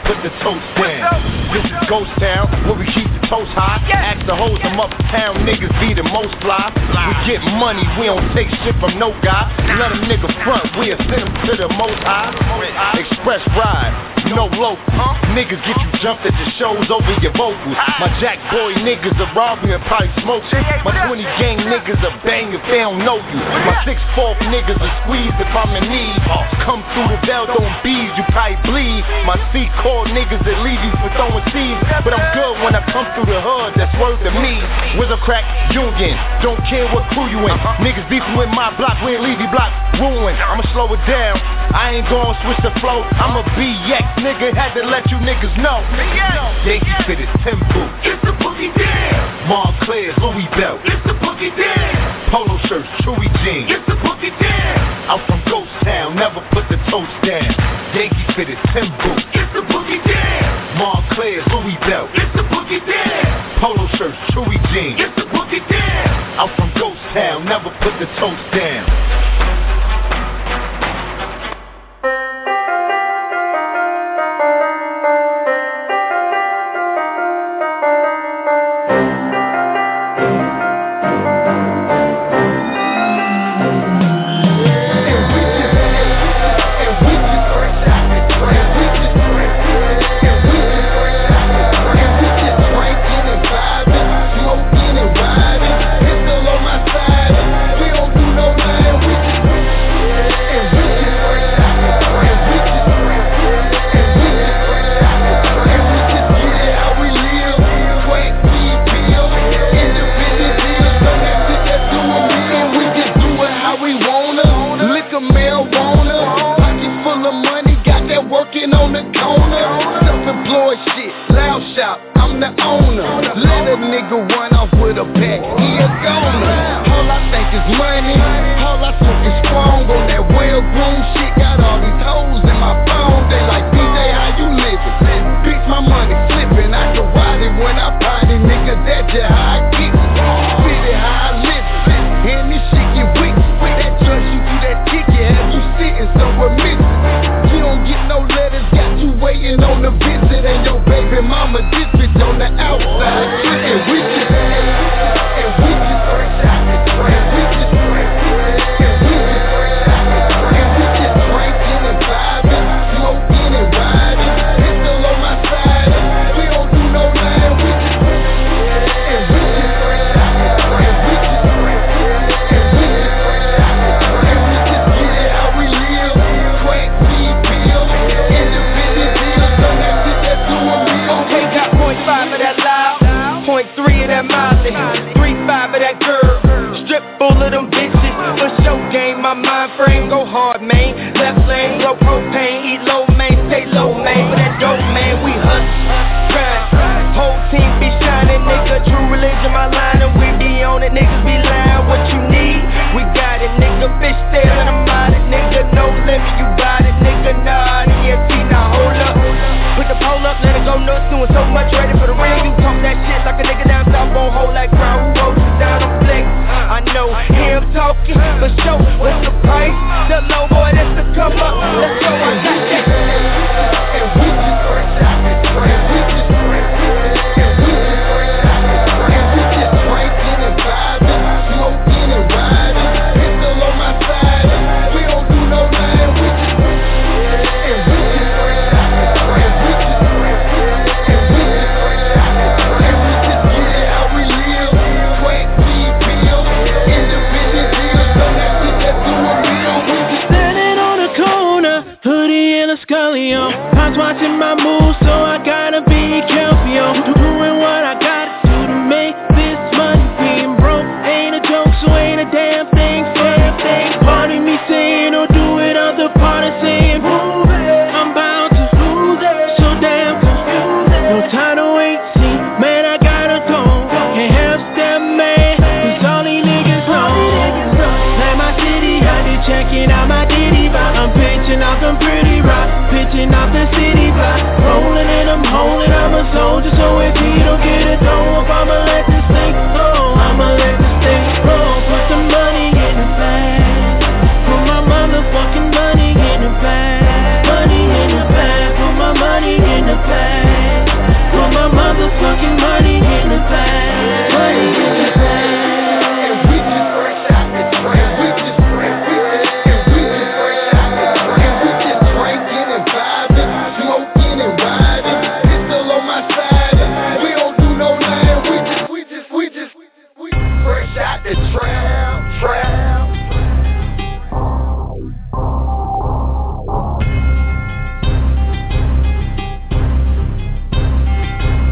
put the toast down. This is Ghost Town, where we keep the toast high. Ask the hoes, them uptown niggas be the most fly. We get money, we don't take shit from no guy. Let a nigga front, we'll send him to the most high. Express ride, no local. Niggas get you jumped at the shows over your vocals. My Jack Boy niggas are robbing and probably smoke you. My 20 gang niggas are bang if they don't know you. My 6'4" niggas are squeezed if I'm in need. Come through the belt on bees, you probably bleed. My C-core niggas that leave you for throwing seeds. But I'm good when I come through the hood, that's worth to me. Wizard Crack Union, don't care what crew you in. Niggas beefing with my block, we ain't leave you block ruined. I'ma slow it down, I ain't gon' switch the flow. I'm a BX nigga, had to let you niggas know. Yankee fitted Timbo, it's the boogie down. Montclair's Louis belt, it's the boogie down. Polo shirts, Chewy jeans, it's the boogie down. I'm from Ghost Town, never put the toast down. Yankee fitted Timbo, it's the boogie down. Montclair's Louis belt, it's the boogie down. Polo shirts, Chewy jeans, it's the boogie down. I'm from Ghost Town, never put the toast down.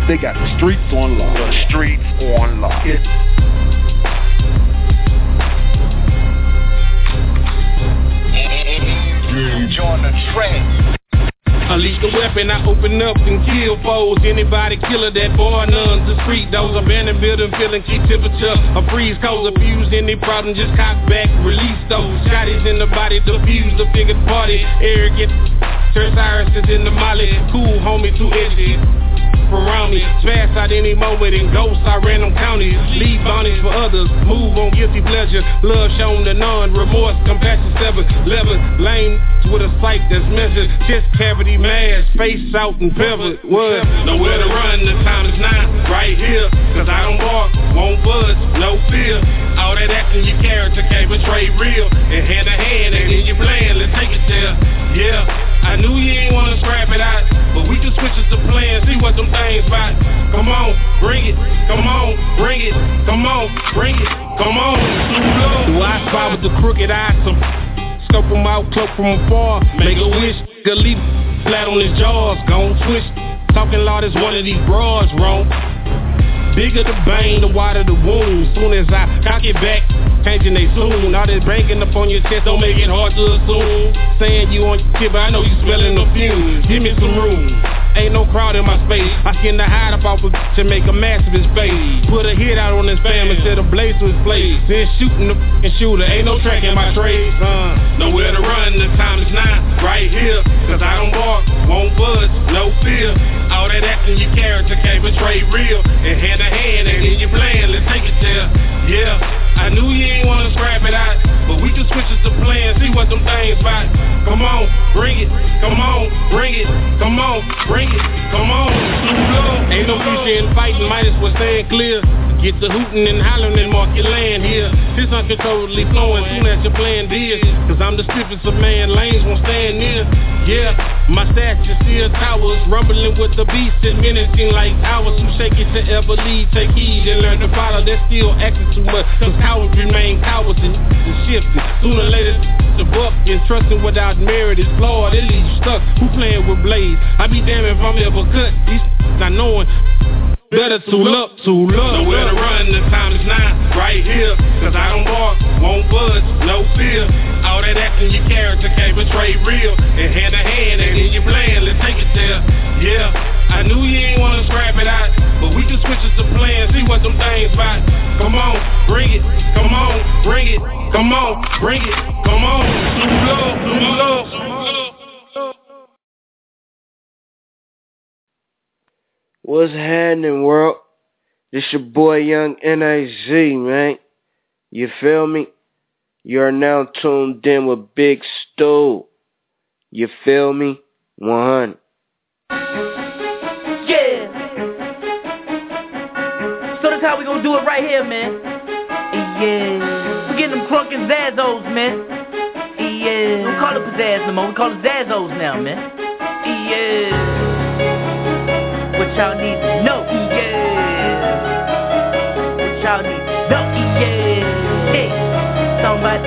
They got the streets on lock. The streets on lock. Join the trend. Unleash the weapon, I open up and kill foes. Anybody killer that boy, nuns, the street those abandoned building, feeling keep temperature. A freeze cause a fuse, any problem, just cock back, release those. Shotties in the body, diffuse the figured party. Arrogant, Church Iris is in the molly. Cool homie, too edgy. Around me, fast out any moment in ghosts, I random counties, leave bounties for others, move on guilty pleasure, love shown to none, remorse, compassion 7-11, lame with a sight that's measured, chest cavity mass, face out and pivot, what? Nowhere to run, the time is now, right here, cause I don't bark, won't budge, no fear, all that acting your character can't betray real, and hand to hand, and in your plan, let's take it there, yeah, I knew you ain't wanna scrap it out, but we can switch it to plan, see what them things about. Come on, bring it, come on, bring it, come on, bring it, come on. Do I spy with the crooked eye? Some scope him out, cloak from afar. Make a wish, could leave flat on his jaws, gon' twist. Talking loud as one of these broads, wrong. Bigger the bane, the wider the wound. Soon as I cock it back, changing they soon. All this banking up on your chest don't make it hard to assume. Saying you on your tip, but I know you smelling the fumes. Give me some room. Ain't no crowd in my space. I skin the hide up off a to make a mass of his face. Put a hit out on his fam instead of blaze to his place. Then shooting the and shooter. Ain't no track in my trade. Nowhere to run, the time is now. Right here, cause I don't bark, won't budge, no fear. All that acting your character can't betray real. And hand to hand, and in your plan, let's take it there. Yeah, I knew you ain't wanna scrap it out, but we can switch it to plan, see what them things about. Come on, bring it, come on, bring it, come on, bring it, come on. Ain't no future in fighting, might as well stand clear. Get the hootin' and hollering and mark your land here. This uncontrollably flowing soon as your plan did. Cause I'm the stiffest of man, lanes won't stand near. Yeah, my stature still towers, rumbling with the beast and menacing like hours. Who shake it to ever lead, take heed and learn to follow. They're still acting too much, cause cowards remain cowards and shifting. Sooner or later, the buck and trusting without merit is flawed. It leaves you stuck. Who playing with blades? I be damned if I'm ever cut. These not knowing. Better tool up, nowhere to run, the time is now, right here. Cause I don't bark, won't budge, no fear. All that acting your character can't betray real. And hand to hand, and in your plan, let's take it there. Yeah, I knew you ain't wanna scrap it out, but we can switch it to plan, see what them things about. Come on, bring it, come on, bring it, come on, bring it, come on. What's happening, world? This your boy Young N.A.Z, man. You feel me? You are now tuned in with Big Stu. You feel me? 100. Yeah. So that's how we gonna do it right here, man. Yeah. We getting them crunk and zazzos, man. Yeah. We don't call it pizzazz no more. We call it zazzos now, man. Yeah. What y'all need to know, yeah. What y'all need to know, yeah. Hey, somebody,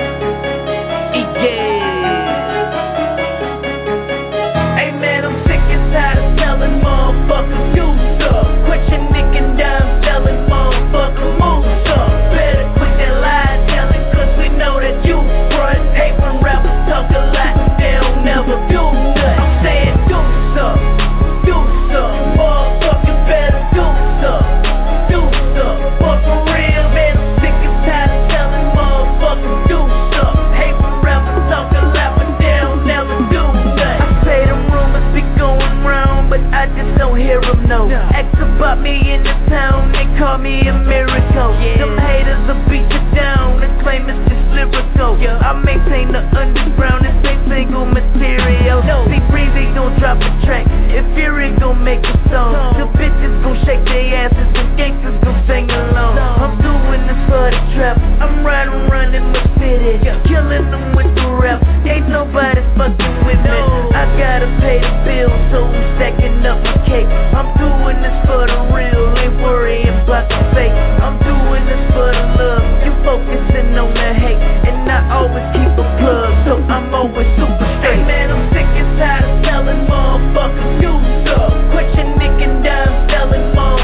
yeah. Hey man, I'm sick and tired of selling motherfuckers do stuff. Quit your nick and dime selling motherfuckers move stuff. Better quit that lie telling, cause we know that you front. Apron rappers talk a lot, they don't never do nothing. I'm saying do stuff, do stuff. Motherfuckers better do stuff, do stuff. But for real, man, I'm sick and tired of telling motherfuckers do stuff. Hate when rappers talk a lot, but they don't never do nothing. I say them rumors be going round, but I just don't hear them, no. Ask about me in the town, they call me a miracle. Them haters will beat you down and claim it's just lyrical. I maintain the underground, it's a single material. See, Breezy gon' drop a track, if Fury gon' make a song. The bitches gon' shake their asses and gangsters gon' sing along. I'm doing this for the trap, I'm riding around in the city, killing them with the rap. Ain't nobody fucking with me. I gotta pay the bills, so I'm stacking up my cake. I'm doing this for the real, ain't worrying about the fake. I'm doing this for the love, you focusing on the hate. And I always keep a plug, so I'm always super straight. Hey man, I'm sick and tired of selling motherfuckers do stuff. Quit your nick and dime selling motherfuckers.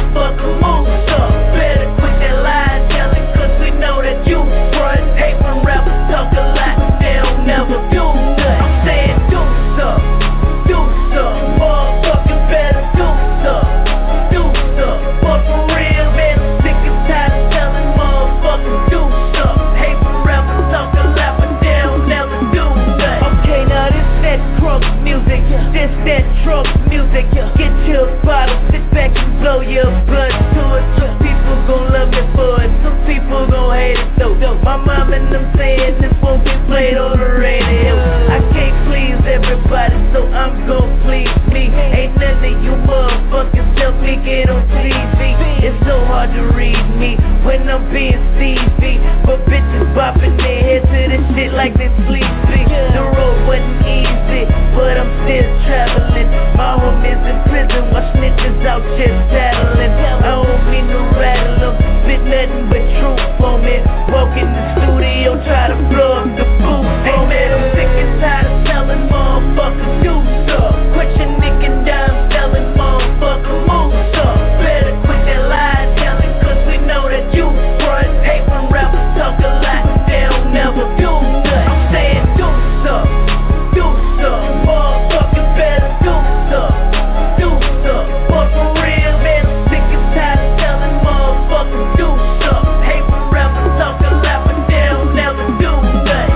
when I'm being Stevie. But bitches bopping their head to this shit like they sleepy. The road wasn't easy, but I'm still traveling. My homies in prison while snitches out just tattling. I don't mean to rattle them, spit nothing but truth on me. Walk in the studio, try to blow up the booth. Hey man, I'm sick and tired of telling motherfuckers do stuff. Quit your nick and dime selling, motherfucker move stuff. Better quit that lie telling, cause we know that you front. Hate when rappers talk a lot, they don't never do nothing. I'm saying do stuff, motherfucker better do stuff. But for real, man, I'm sick and tired of telling motherfuckers do stuff. Hate when rappers talk a lot, but they don't never do nothing.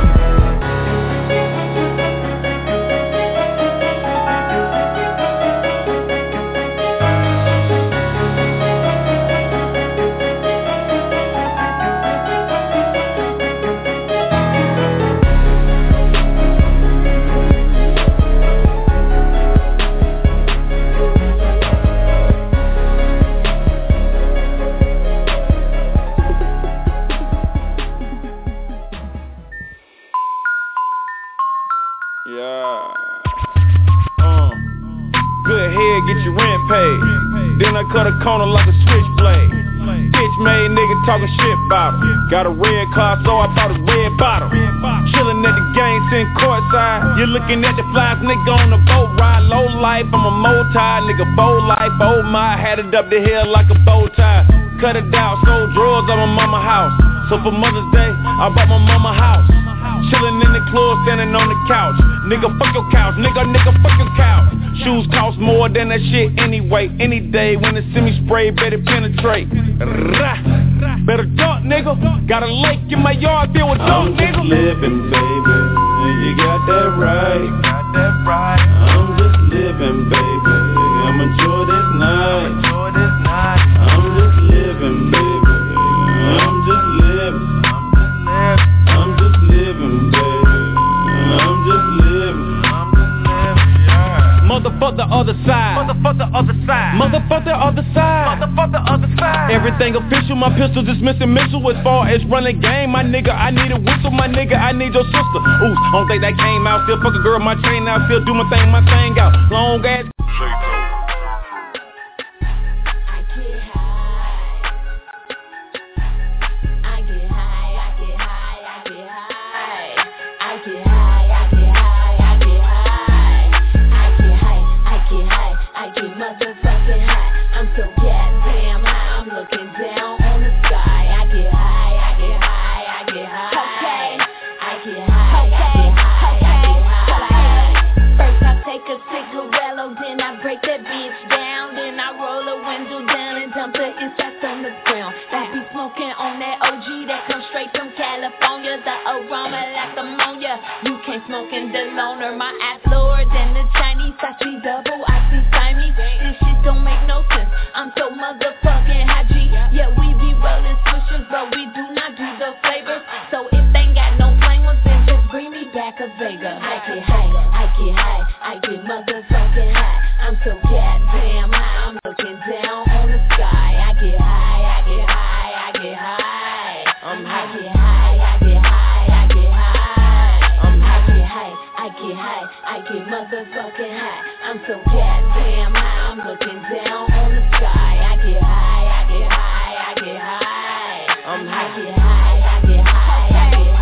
Good head, get your rent paid. Then I cut a corner like a switchblade. Bitch made nigga talking shit about him. Got a red car, so I bought a red bottle. Chillin' at the game, sitting courtside. You're looking at the flies, nigga on the boat ride. Low life, I'm a multi, nigga, bow life. Oh my, had it up the hill like a bow tie. Cut it out, sold drawers at my mama house. So for Mother's Day, I bought my mama house. Chillin' in the club, standing on the couch. Nigga, fuck your couch, nigga, fuck your couch. Shoes cost more than that shit anyway. Any day when it's semi-spray, better penetrate. Better dunk, nigga. Got a lake in my yard filled with dunk, nigga. I'm just living, baby. You got that right. I'm just living, baby. I'ma enjoy this night. I'm just living, baby. I'm just living. I'm just living, baby. I'm just living. Motherfuck the other side. Motherfuck the other side. Motherfuck the other side. Motherfuck the other side. Everything official, my pistol dismissing missile. As far as running game, my nigga, I need a whistle. My nigga, I need your sister. Ooh, don't think that came out. Still fuck a girl, my chain out. Still do my thing out. Long ass. Smoking the loner, my ass lower than the Chinese. I see double, I see Siamese. This shit don't make no sense. I'm so motherfucking high G. Yeah, we be rolling swishers, but we do not do the flavors. So if they ain't got no flavors, then just bring me back a Vega. I get high, I get motherfucking high. I'm so goddamn high, I'm looking down on the sky. I get high, I get high, I get high. I'm high, I get high, I get high, I get high. I'm high, I get high, I get motherfucking high. I'm so goddamn high, I'm looking down on the sky. I get high, I get high, I get high. I'm high, I get high, I get high, I get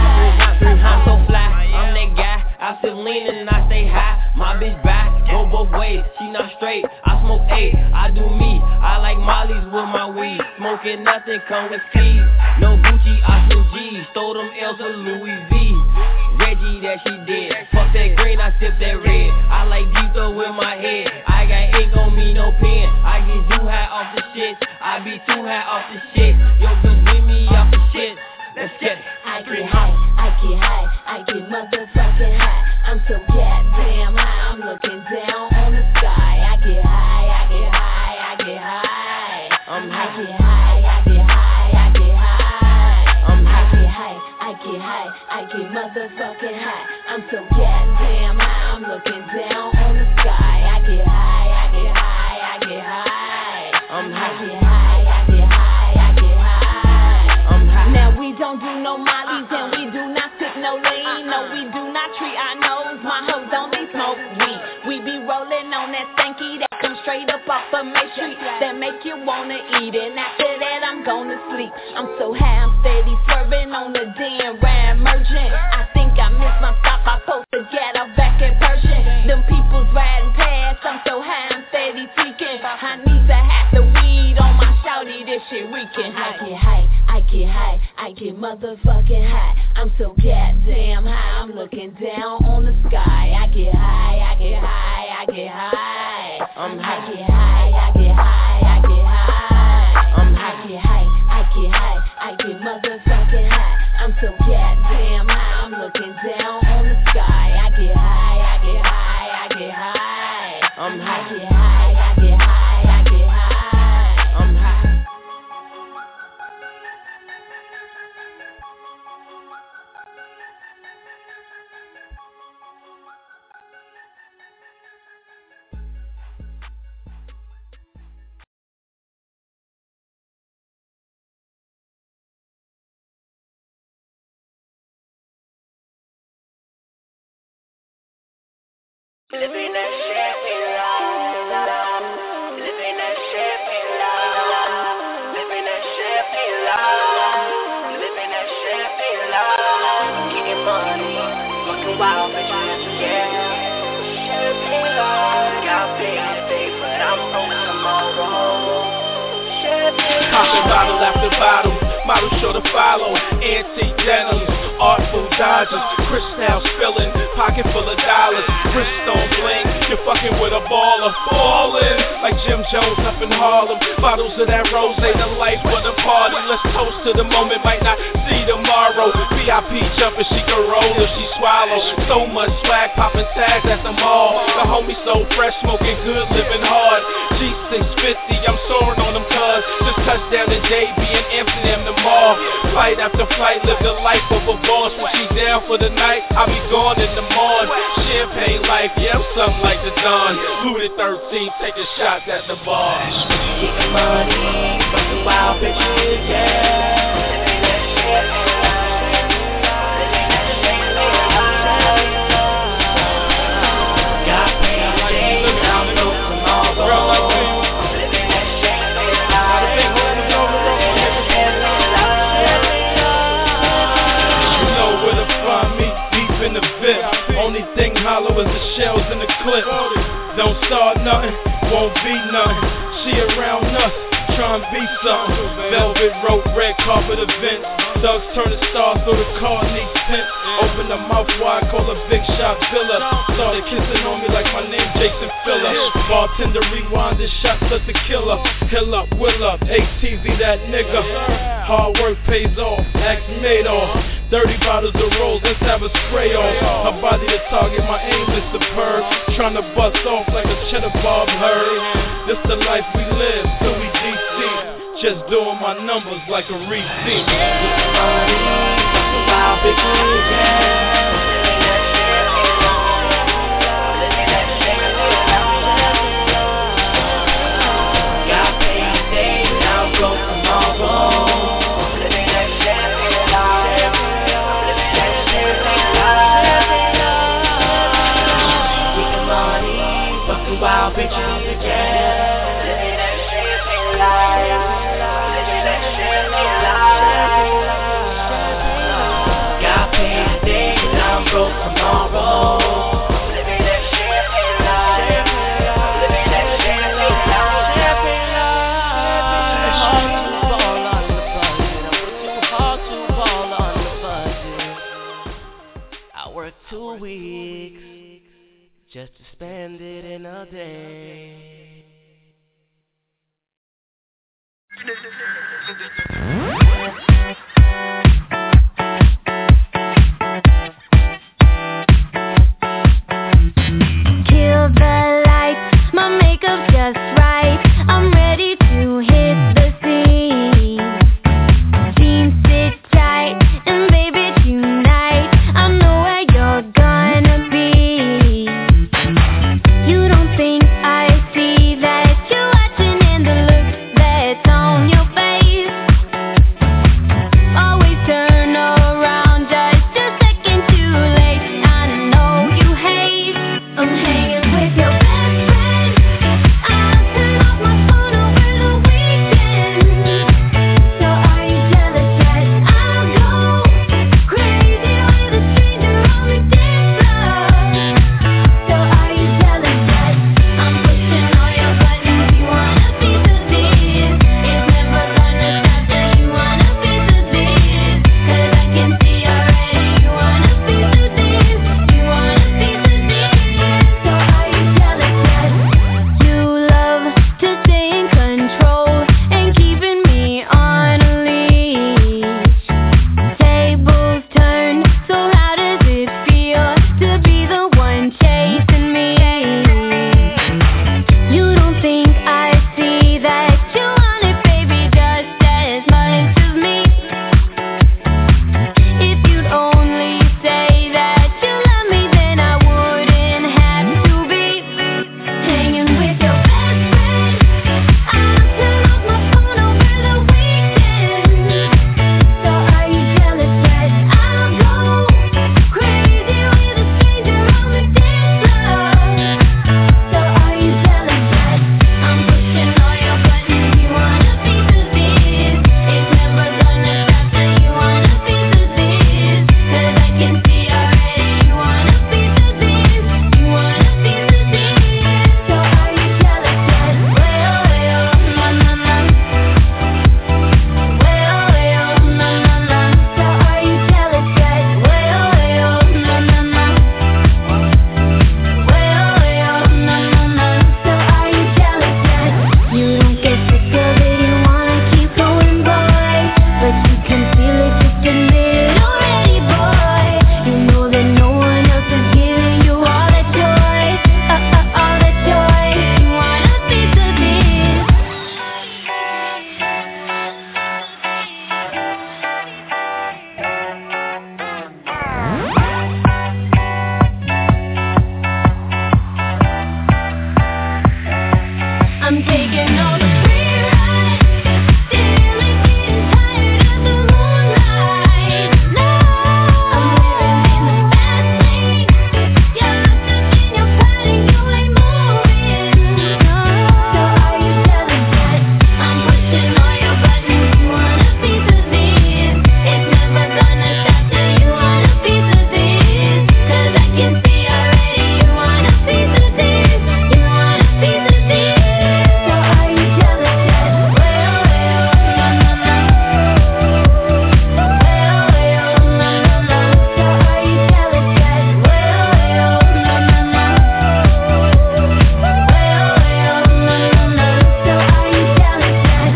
high. I'm so fly, I'm that guy. I still leaning and I stay high. My bitch back, go both ways. She not straight. I smoke A, I do me. I like Molly's with my weed. Smoking nothing, come with C's. No Gucci, I spend G's. Stole them L's to Louis V. Reggie, that she did. Fuck that green, I sip that red. I like Dito with my head. I got ink on me, no pen. I get too high off the shit. I be too high off the shit. Yo, bitch, get me off the shit. Let's get it. I get high, I get high, I get motherfucking high. I'm so goddamn high, I'm looking down on the sky. I get high, I get high, I get high. I'm high, I get high, I get high, I get high. I'm high, I get high, I get high, I get motherfucking high. I'm so goddamn high, I'm looking down on the sky. I get high, I get high, I get high. I'm high, I get high, I get high, I get high. that stanky that comes straight up off of Main Street, that make you wanna eat. And after that, I'm gonna sleep. I'm so high, I'm steady swerving on the damn ride merchant. I think I missed my stop. I supposed to get off back at Persian. Them people's riding past. I'm so high, I'm steady tweaking. I need to have the weed on my shouty. This shit reeking. I get high, I get high, I get motherfucking high. I'm so goddamn high, I'm looking down on the sky. I get high, I get high, I get high. I'm high. I get high, I get high, I get high. I'm high. I get high, I get high, I get motherfucking high. I'm so goddamn high, I'm looking down on the sky. I get high, I get high, I get high. I'm high. I get high, I get high, I get high. I'm high. Living that champagne life, living that champagne life, living that champagne life, living that champagne life, getting money, fucking wild bitches, yeah. Champagne life, got big, but I'm home tomorrow. Popping bottle after bottle, model sure to follow. Antique denims, artful dodgers, crystal spilling, pocket full of dollars, wriststone bling. You're fucking with a baller, ballin' like Jim Jones up in Harlem. Bottles of that rose, the life of the party. Let's toast to the moment, might not see tomorrow. VIP jumping, she can roll if she swallow. So much swag, popping tags at the mall. The homie so fresh, smoking good, living hard. G650, I'm soaring on them cars. Just touched down in JB and Amsterdam the mall. Flight after flight, live the life of a boss. When she down for the night, I'll be gone in the morning. Champagne life, yeah, I'm something like the Don. Louis 13, taking shots at the bar. Getting money, fucking wild bitches, yeah. Got paid, now I'm no tomorrow. In the VIP, only thing hollow is the shells in the clip. Don't start nothing, won't be nothing. She around us, trying to be something. Velvet rope, red carpet events. Thugs turning stars through the car, need tent. Open the mouth wide, call a big shot filler. Started kissing on me like my name Jason Filler. Bartender rewind and shots at the killer. Hill up, will up, ATV that nigga. Hard work pays off, axe made off. 30 bottles of rolls, let's have a spray off. Her body the target, my aim is superb. Trying to bust off like a cheddar bob herd. This the life we live, till we DC. Just doing my numbers like a receipt. Wild bitches, yeah. Got paid today, now go tomorrow. Living that champagne life, living that champagne life. Getting money, fucking wild bitches, yeah. Living that champagne life, living that champagne life. Got paid today, now I'm broke tomorrow. Living that champagne life, living that champagne life. Hard to ball on the budget. I work 2 weeks just to spend it in a day. Kill the lights, my makeup just right. I'm ready to hit the scene. Jeans fit tight, and baby tonight I know where you're gonna be. You don't think I see that you're watching, and the look that's on your face taking all the free rides, stealing, getting tired of the moonlight. No, I'm living in the fast lane. You're lost up in your pride and you ain't moving. So are you jealous that I'm pushing all your buttons? You want a piece of this? It's never gonna stop till you want a piece of this. 'Cause I can see already you want a piece of this. You want a piece of this. So are you jealous that? Well, no, no, no. Well, no, no, no. So are you jealous that? Well, no, no, no. Well, no, no, no. So are you jealous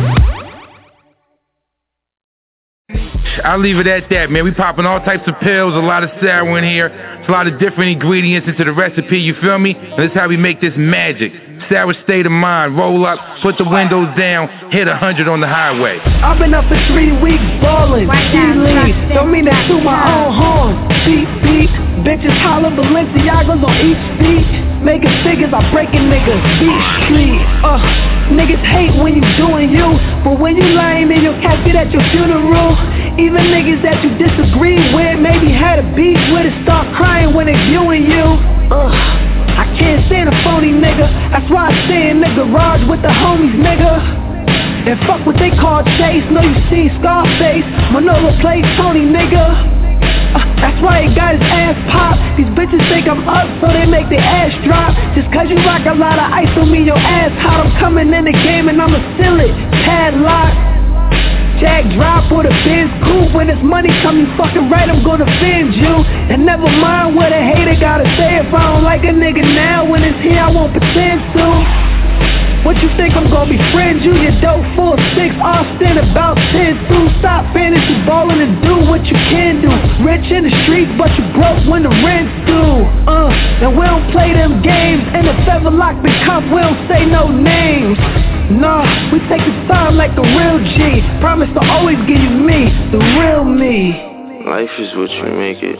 that? I'll leave it at that, man. We popping all types of pills, a lot of sour in here. It's a lot of different ingredients into the recipe, you feel me? And that's how we make this magic. Sour state of mind, roll up, put the windows down, hit 100 on the highway. I've been up for 3 weeks ballin', C-League, don't mean that to my own horn. Beep, beep, bitches holler Balenciagas on each beat. Making figures, I breaking niggas, beat street. Niggas hate when you doing you, but when you lying in your casket at your funeral, even niggas that you disagree with, maybe had a beef with it, start crying when they viewing you. I can't stand a phony nigga, that's why I stay in the garage with the homies, nigga. And fuck what they call chase, know you seen Scarface, Manolo plays Tony, nigga. That's why he got his ass popped. These bitches think I'm up, so they make their ass drop. Just 'cause you rock a lot of ice on me, your ass hot. I'm coming in the game and I'ma seal it, padlock. Jack drop with a Benz coupe. When this money come, you fucking right, I'm gonna fend you. And never mind what a hater gotta say. If I don't like a nigga now, when it's here, I won't pretend to. What you think I'm gonna befriend you? You're dope full of 6, Austin about 10 through. Stop fantasy ballin' and do what you can do. Rich in the streets, but you broke when the rent's due. And we don't play them games. In the feather lock the cup, we don't say no names. Nah, we take the time like a real G. Promise to always give you me, the real me. Life is what you make it.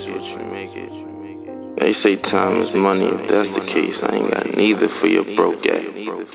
They say time is money. If that's the case, I ain't got neither for your broke ass.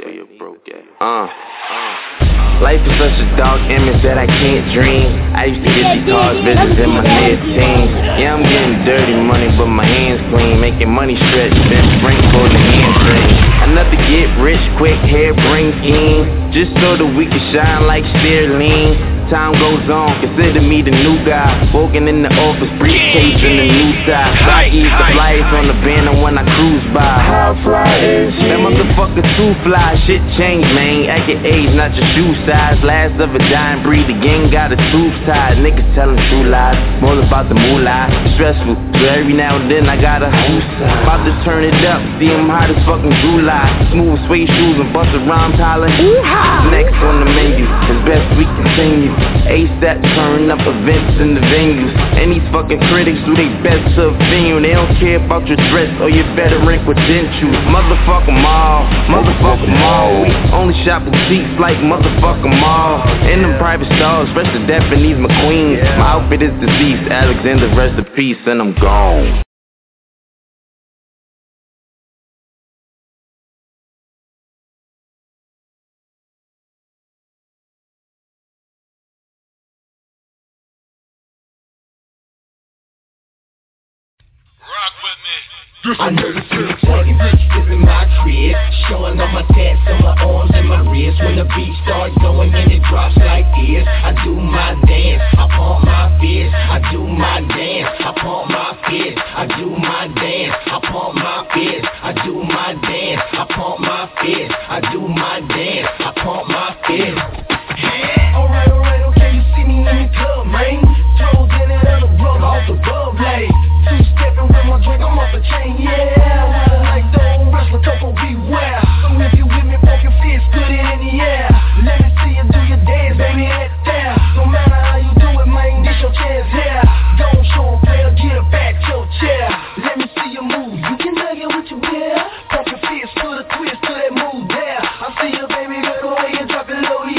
Life is such a dark image that I can't dream. I used to get these cars visits in my mid-teens. Yeah, I'm getting dirty money, but my hands clean. Making money stretch, then spring for the hamstring. Another get rich quick, hair bring scheme. Just so that we can shine like Sterling. Time goes on, consider me the new guy. Walking in the office, briefcase in the new side. I eat the flyers on the banner when I cruise by. How fly is he? That motherfucker too fly, shit changed, man. At your age, not your shoe size. Last of a dying breed, the gang got a tube tied. Niggas telling true lies, more about the moolah. Stressful, so every now and then I gotta about to turn it up, see him hot as fucking July. Smooth suede shoes and bust a rhymes hollering. Next on the menu, as best we continue. ASAP turn up events in the venues. And these fucking critics do their best to offend you. They don't care about your threats or your veteran credentials. Motherfuck 'em all, motherfuck 'em all. We only shop boutiques like motherfuck 'em all. In them private stars, fresh to death in these McQueens. My outfit is deceased, Alexander rest in peace, and I'm gone. I know the streets talking bitches in my crib, showing all my tats on my arms and my wrists. When the beat starts going and it drops like this, I do my dance, I pump my fist. I do my dance, I pump my fist. I do my dance, I pump my fist. I do my dance, I pump my fist. I do my dance, I pump my fist. Alright, okay, you see me in the club, man. Toes in it and a rug off the glove blade. Two-stepping with my drink, I'm off the chain, yeah. With a like the old wrestler, Coco, beware. So if you with me, poke your fist, put it in the air. Let me see you do your dance, baby, head there. No matter how you do it, man, this your chance here. Don't show a player, get it back to your chair. Let me see you move, you can nug it with your beer. Poke your fist, put a twist to that move there. I see you, baby, girl, go ahead and drop it low, yeah.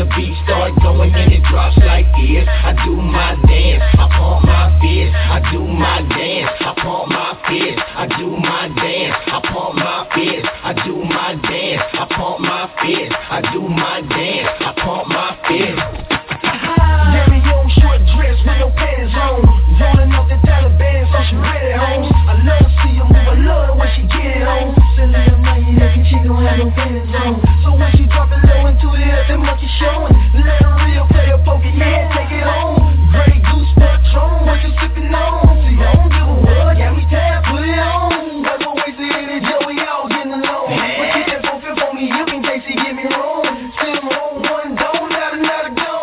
the beat start going and it drops like this. I do my dance, I pump my fist. I do my dance, I pump my fist. I do my dance, I pump my fist. I do my dance, I pump my fist. I do my dance, I pump my fist. Dirty young short dress with no pants on, rolling up the Taliban so she ready home. I love to see her move, I love the way she get it on. Send her money, thinking she gon' have no pants on. So when she drop it low into the air, that monkey showing. Let her real player poke it, yeah, take it on. Grey Goose Patron, what you sippin' on? See, I don't give a what, got me tapped, put it on. Never waste the energy, we all getting along. But keep that phone flip on me, you in case he get me wrong. Still on one, don't let another go.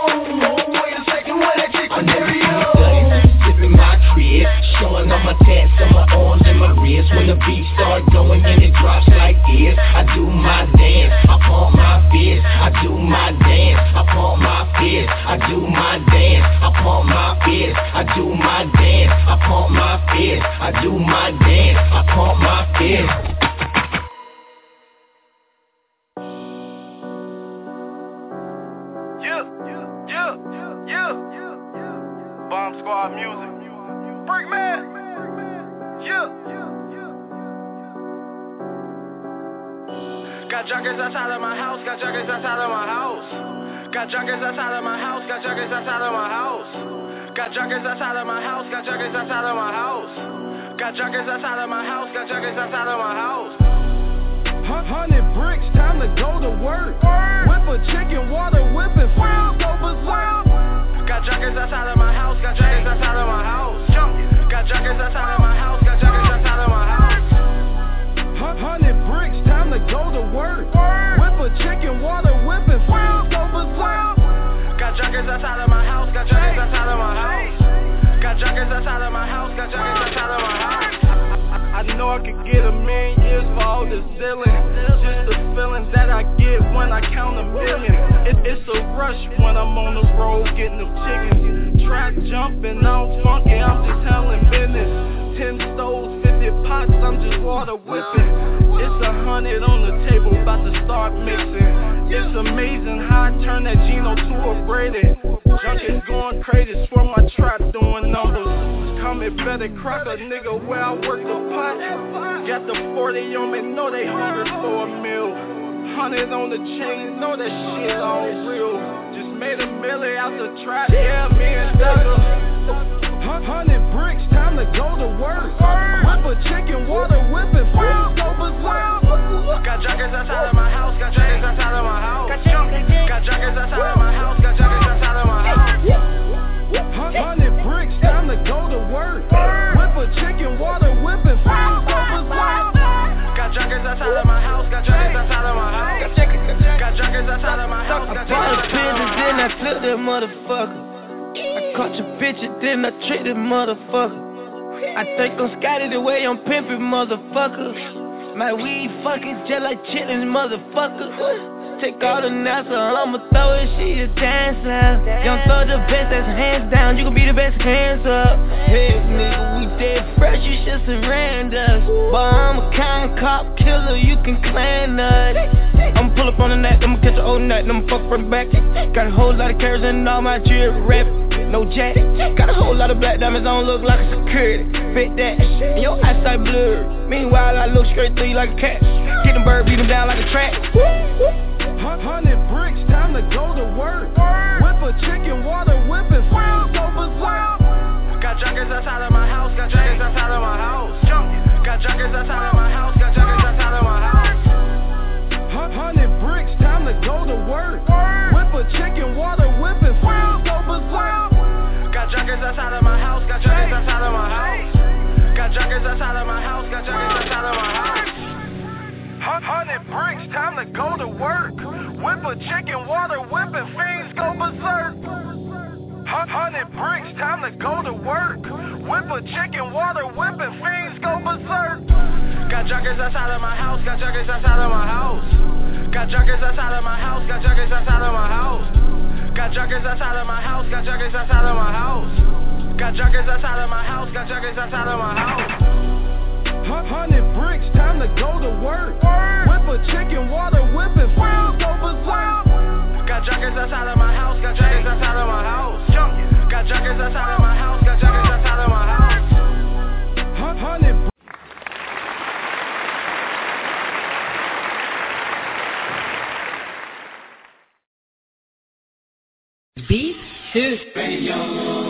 Sipping my crib, showing off my tats on my arms and my wrists. When the beat start going and it drops like this, I do my dance, I pump my fist. I do my dance, I pump my fist. I do my dance, I pump my fist. I do my dance, I pump my fist. I do my dance, I pump my fist. Bomb Squad music. Brickman. Yeah. Got junkies outside of my house. Got junkies outside of my house. Got junkies outside of my house. Got junkies outside of my house. Got junkies outside of my house. Got junkies outside of my house. Got junkies outside of my house. Got junkies outside of my house. 100 bricks, time to go to work. Whip a chicken, water whipping, friends go berserk. Got junkies outside of my house, got junkies outside of my house. Got junkies outside of my house, got junkies outside of my house. 100 bricks, time to go to work. Whip a chicken, water whipping, friends go berserk. Got junkies outside of my house, got junkies outside of my house. Got junkies outside of my house, got junkies outside of my house. I know I could get 1,000,000 years for all this dealing. Just the feeling that I get when I count 1,000,000. It's a rush when I'm on the road getting them chickens. Track jumping, I'm funky, I'm just handling business. 10 stoves, 50 pots, I'm just water whipping. It's 100 on the table, about to start mixing. It's amazing how I turn that Gino to a Brady. Junkies going crazy, swear my trap doing numbers. Coming better crack a nigga where I work the pot. Got the 40 on me, know they hungry for a meal. 100 on the chain, know that shit all real. Just made $1 million out the trap, yeah, me and Douglas. 100 bricks, time to go to work. Whip a chicken, water whipping, friends go berserk. Got junkies outside of my house, got junkies outside of my house. Got junkies outside of my house, got junkies outside of my house. 100 bricks, time to go to work. Whip a chicken, water whipping, friends go berserk. Got junkies outside of my house, got junkies outside of my house. Got junkies outside of my house, got junkies outside of my house. Then I flip that motherfucker. I caught your picture, then I tricked that motherfucker. I think I'm Scotty the way I'm pimping, motherfucker. My weed fucking just like chitlins, motherfucker. Take all the NASA, I'ma throw it, she a dancer. Young thug the best, that's hands down, you gon' be the best, hands up. Hey nigga, we dead fresh, you should surrender us. But I'm a kind cop killer, you can clan us. I'ma pull up on the net, I'ma catch an old nut, I'ma fuck from the back. Got a whole lot of carrots in all my drip rap. No jack, got a whole lot of black diamonds, don't look like a security. Fit that, and your eyesight blurred. Meanwhile, I look straight through you like a cat. Get them bird, beat them down like a track. 100 bricks, time to go to work. Whip a chicken, water whipping, friends go berserk. Got junkies outside of my house, got junkies outside of my house. Got junkies outside of my house, got junkies outside of my house. 100 bricks, time to go to work. Whip a chicken, water whipping, friends go berserk. Got junkies outside of my house, got junkies outside of my house. Got junkies outside of my house, got junkies outside of my house. 100 bricks, time to go to work. Whip a chicken, water whipping, fiends go berserk. 100 bricks, time to go to work. Whip a chicken, water whipping, fiends go berserk. Got junkies outside of my house, got junkies outside of my house. Got junkies outside of my house, got junkies outside of my house. Got junkies outside of my house, got junkies outside of my house. Got junkies outside of my house, got junkies outside of my house. 100 bricks, time to go to work. Whip a chicken, water whipping, friends go berserk. Got junkies junkies outside of my house, got junkies outside of my house. Got junkies outside of my house, got junkies outside of my house. 100. Beat 2.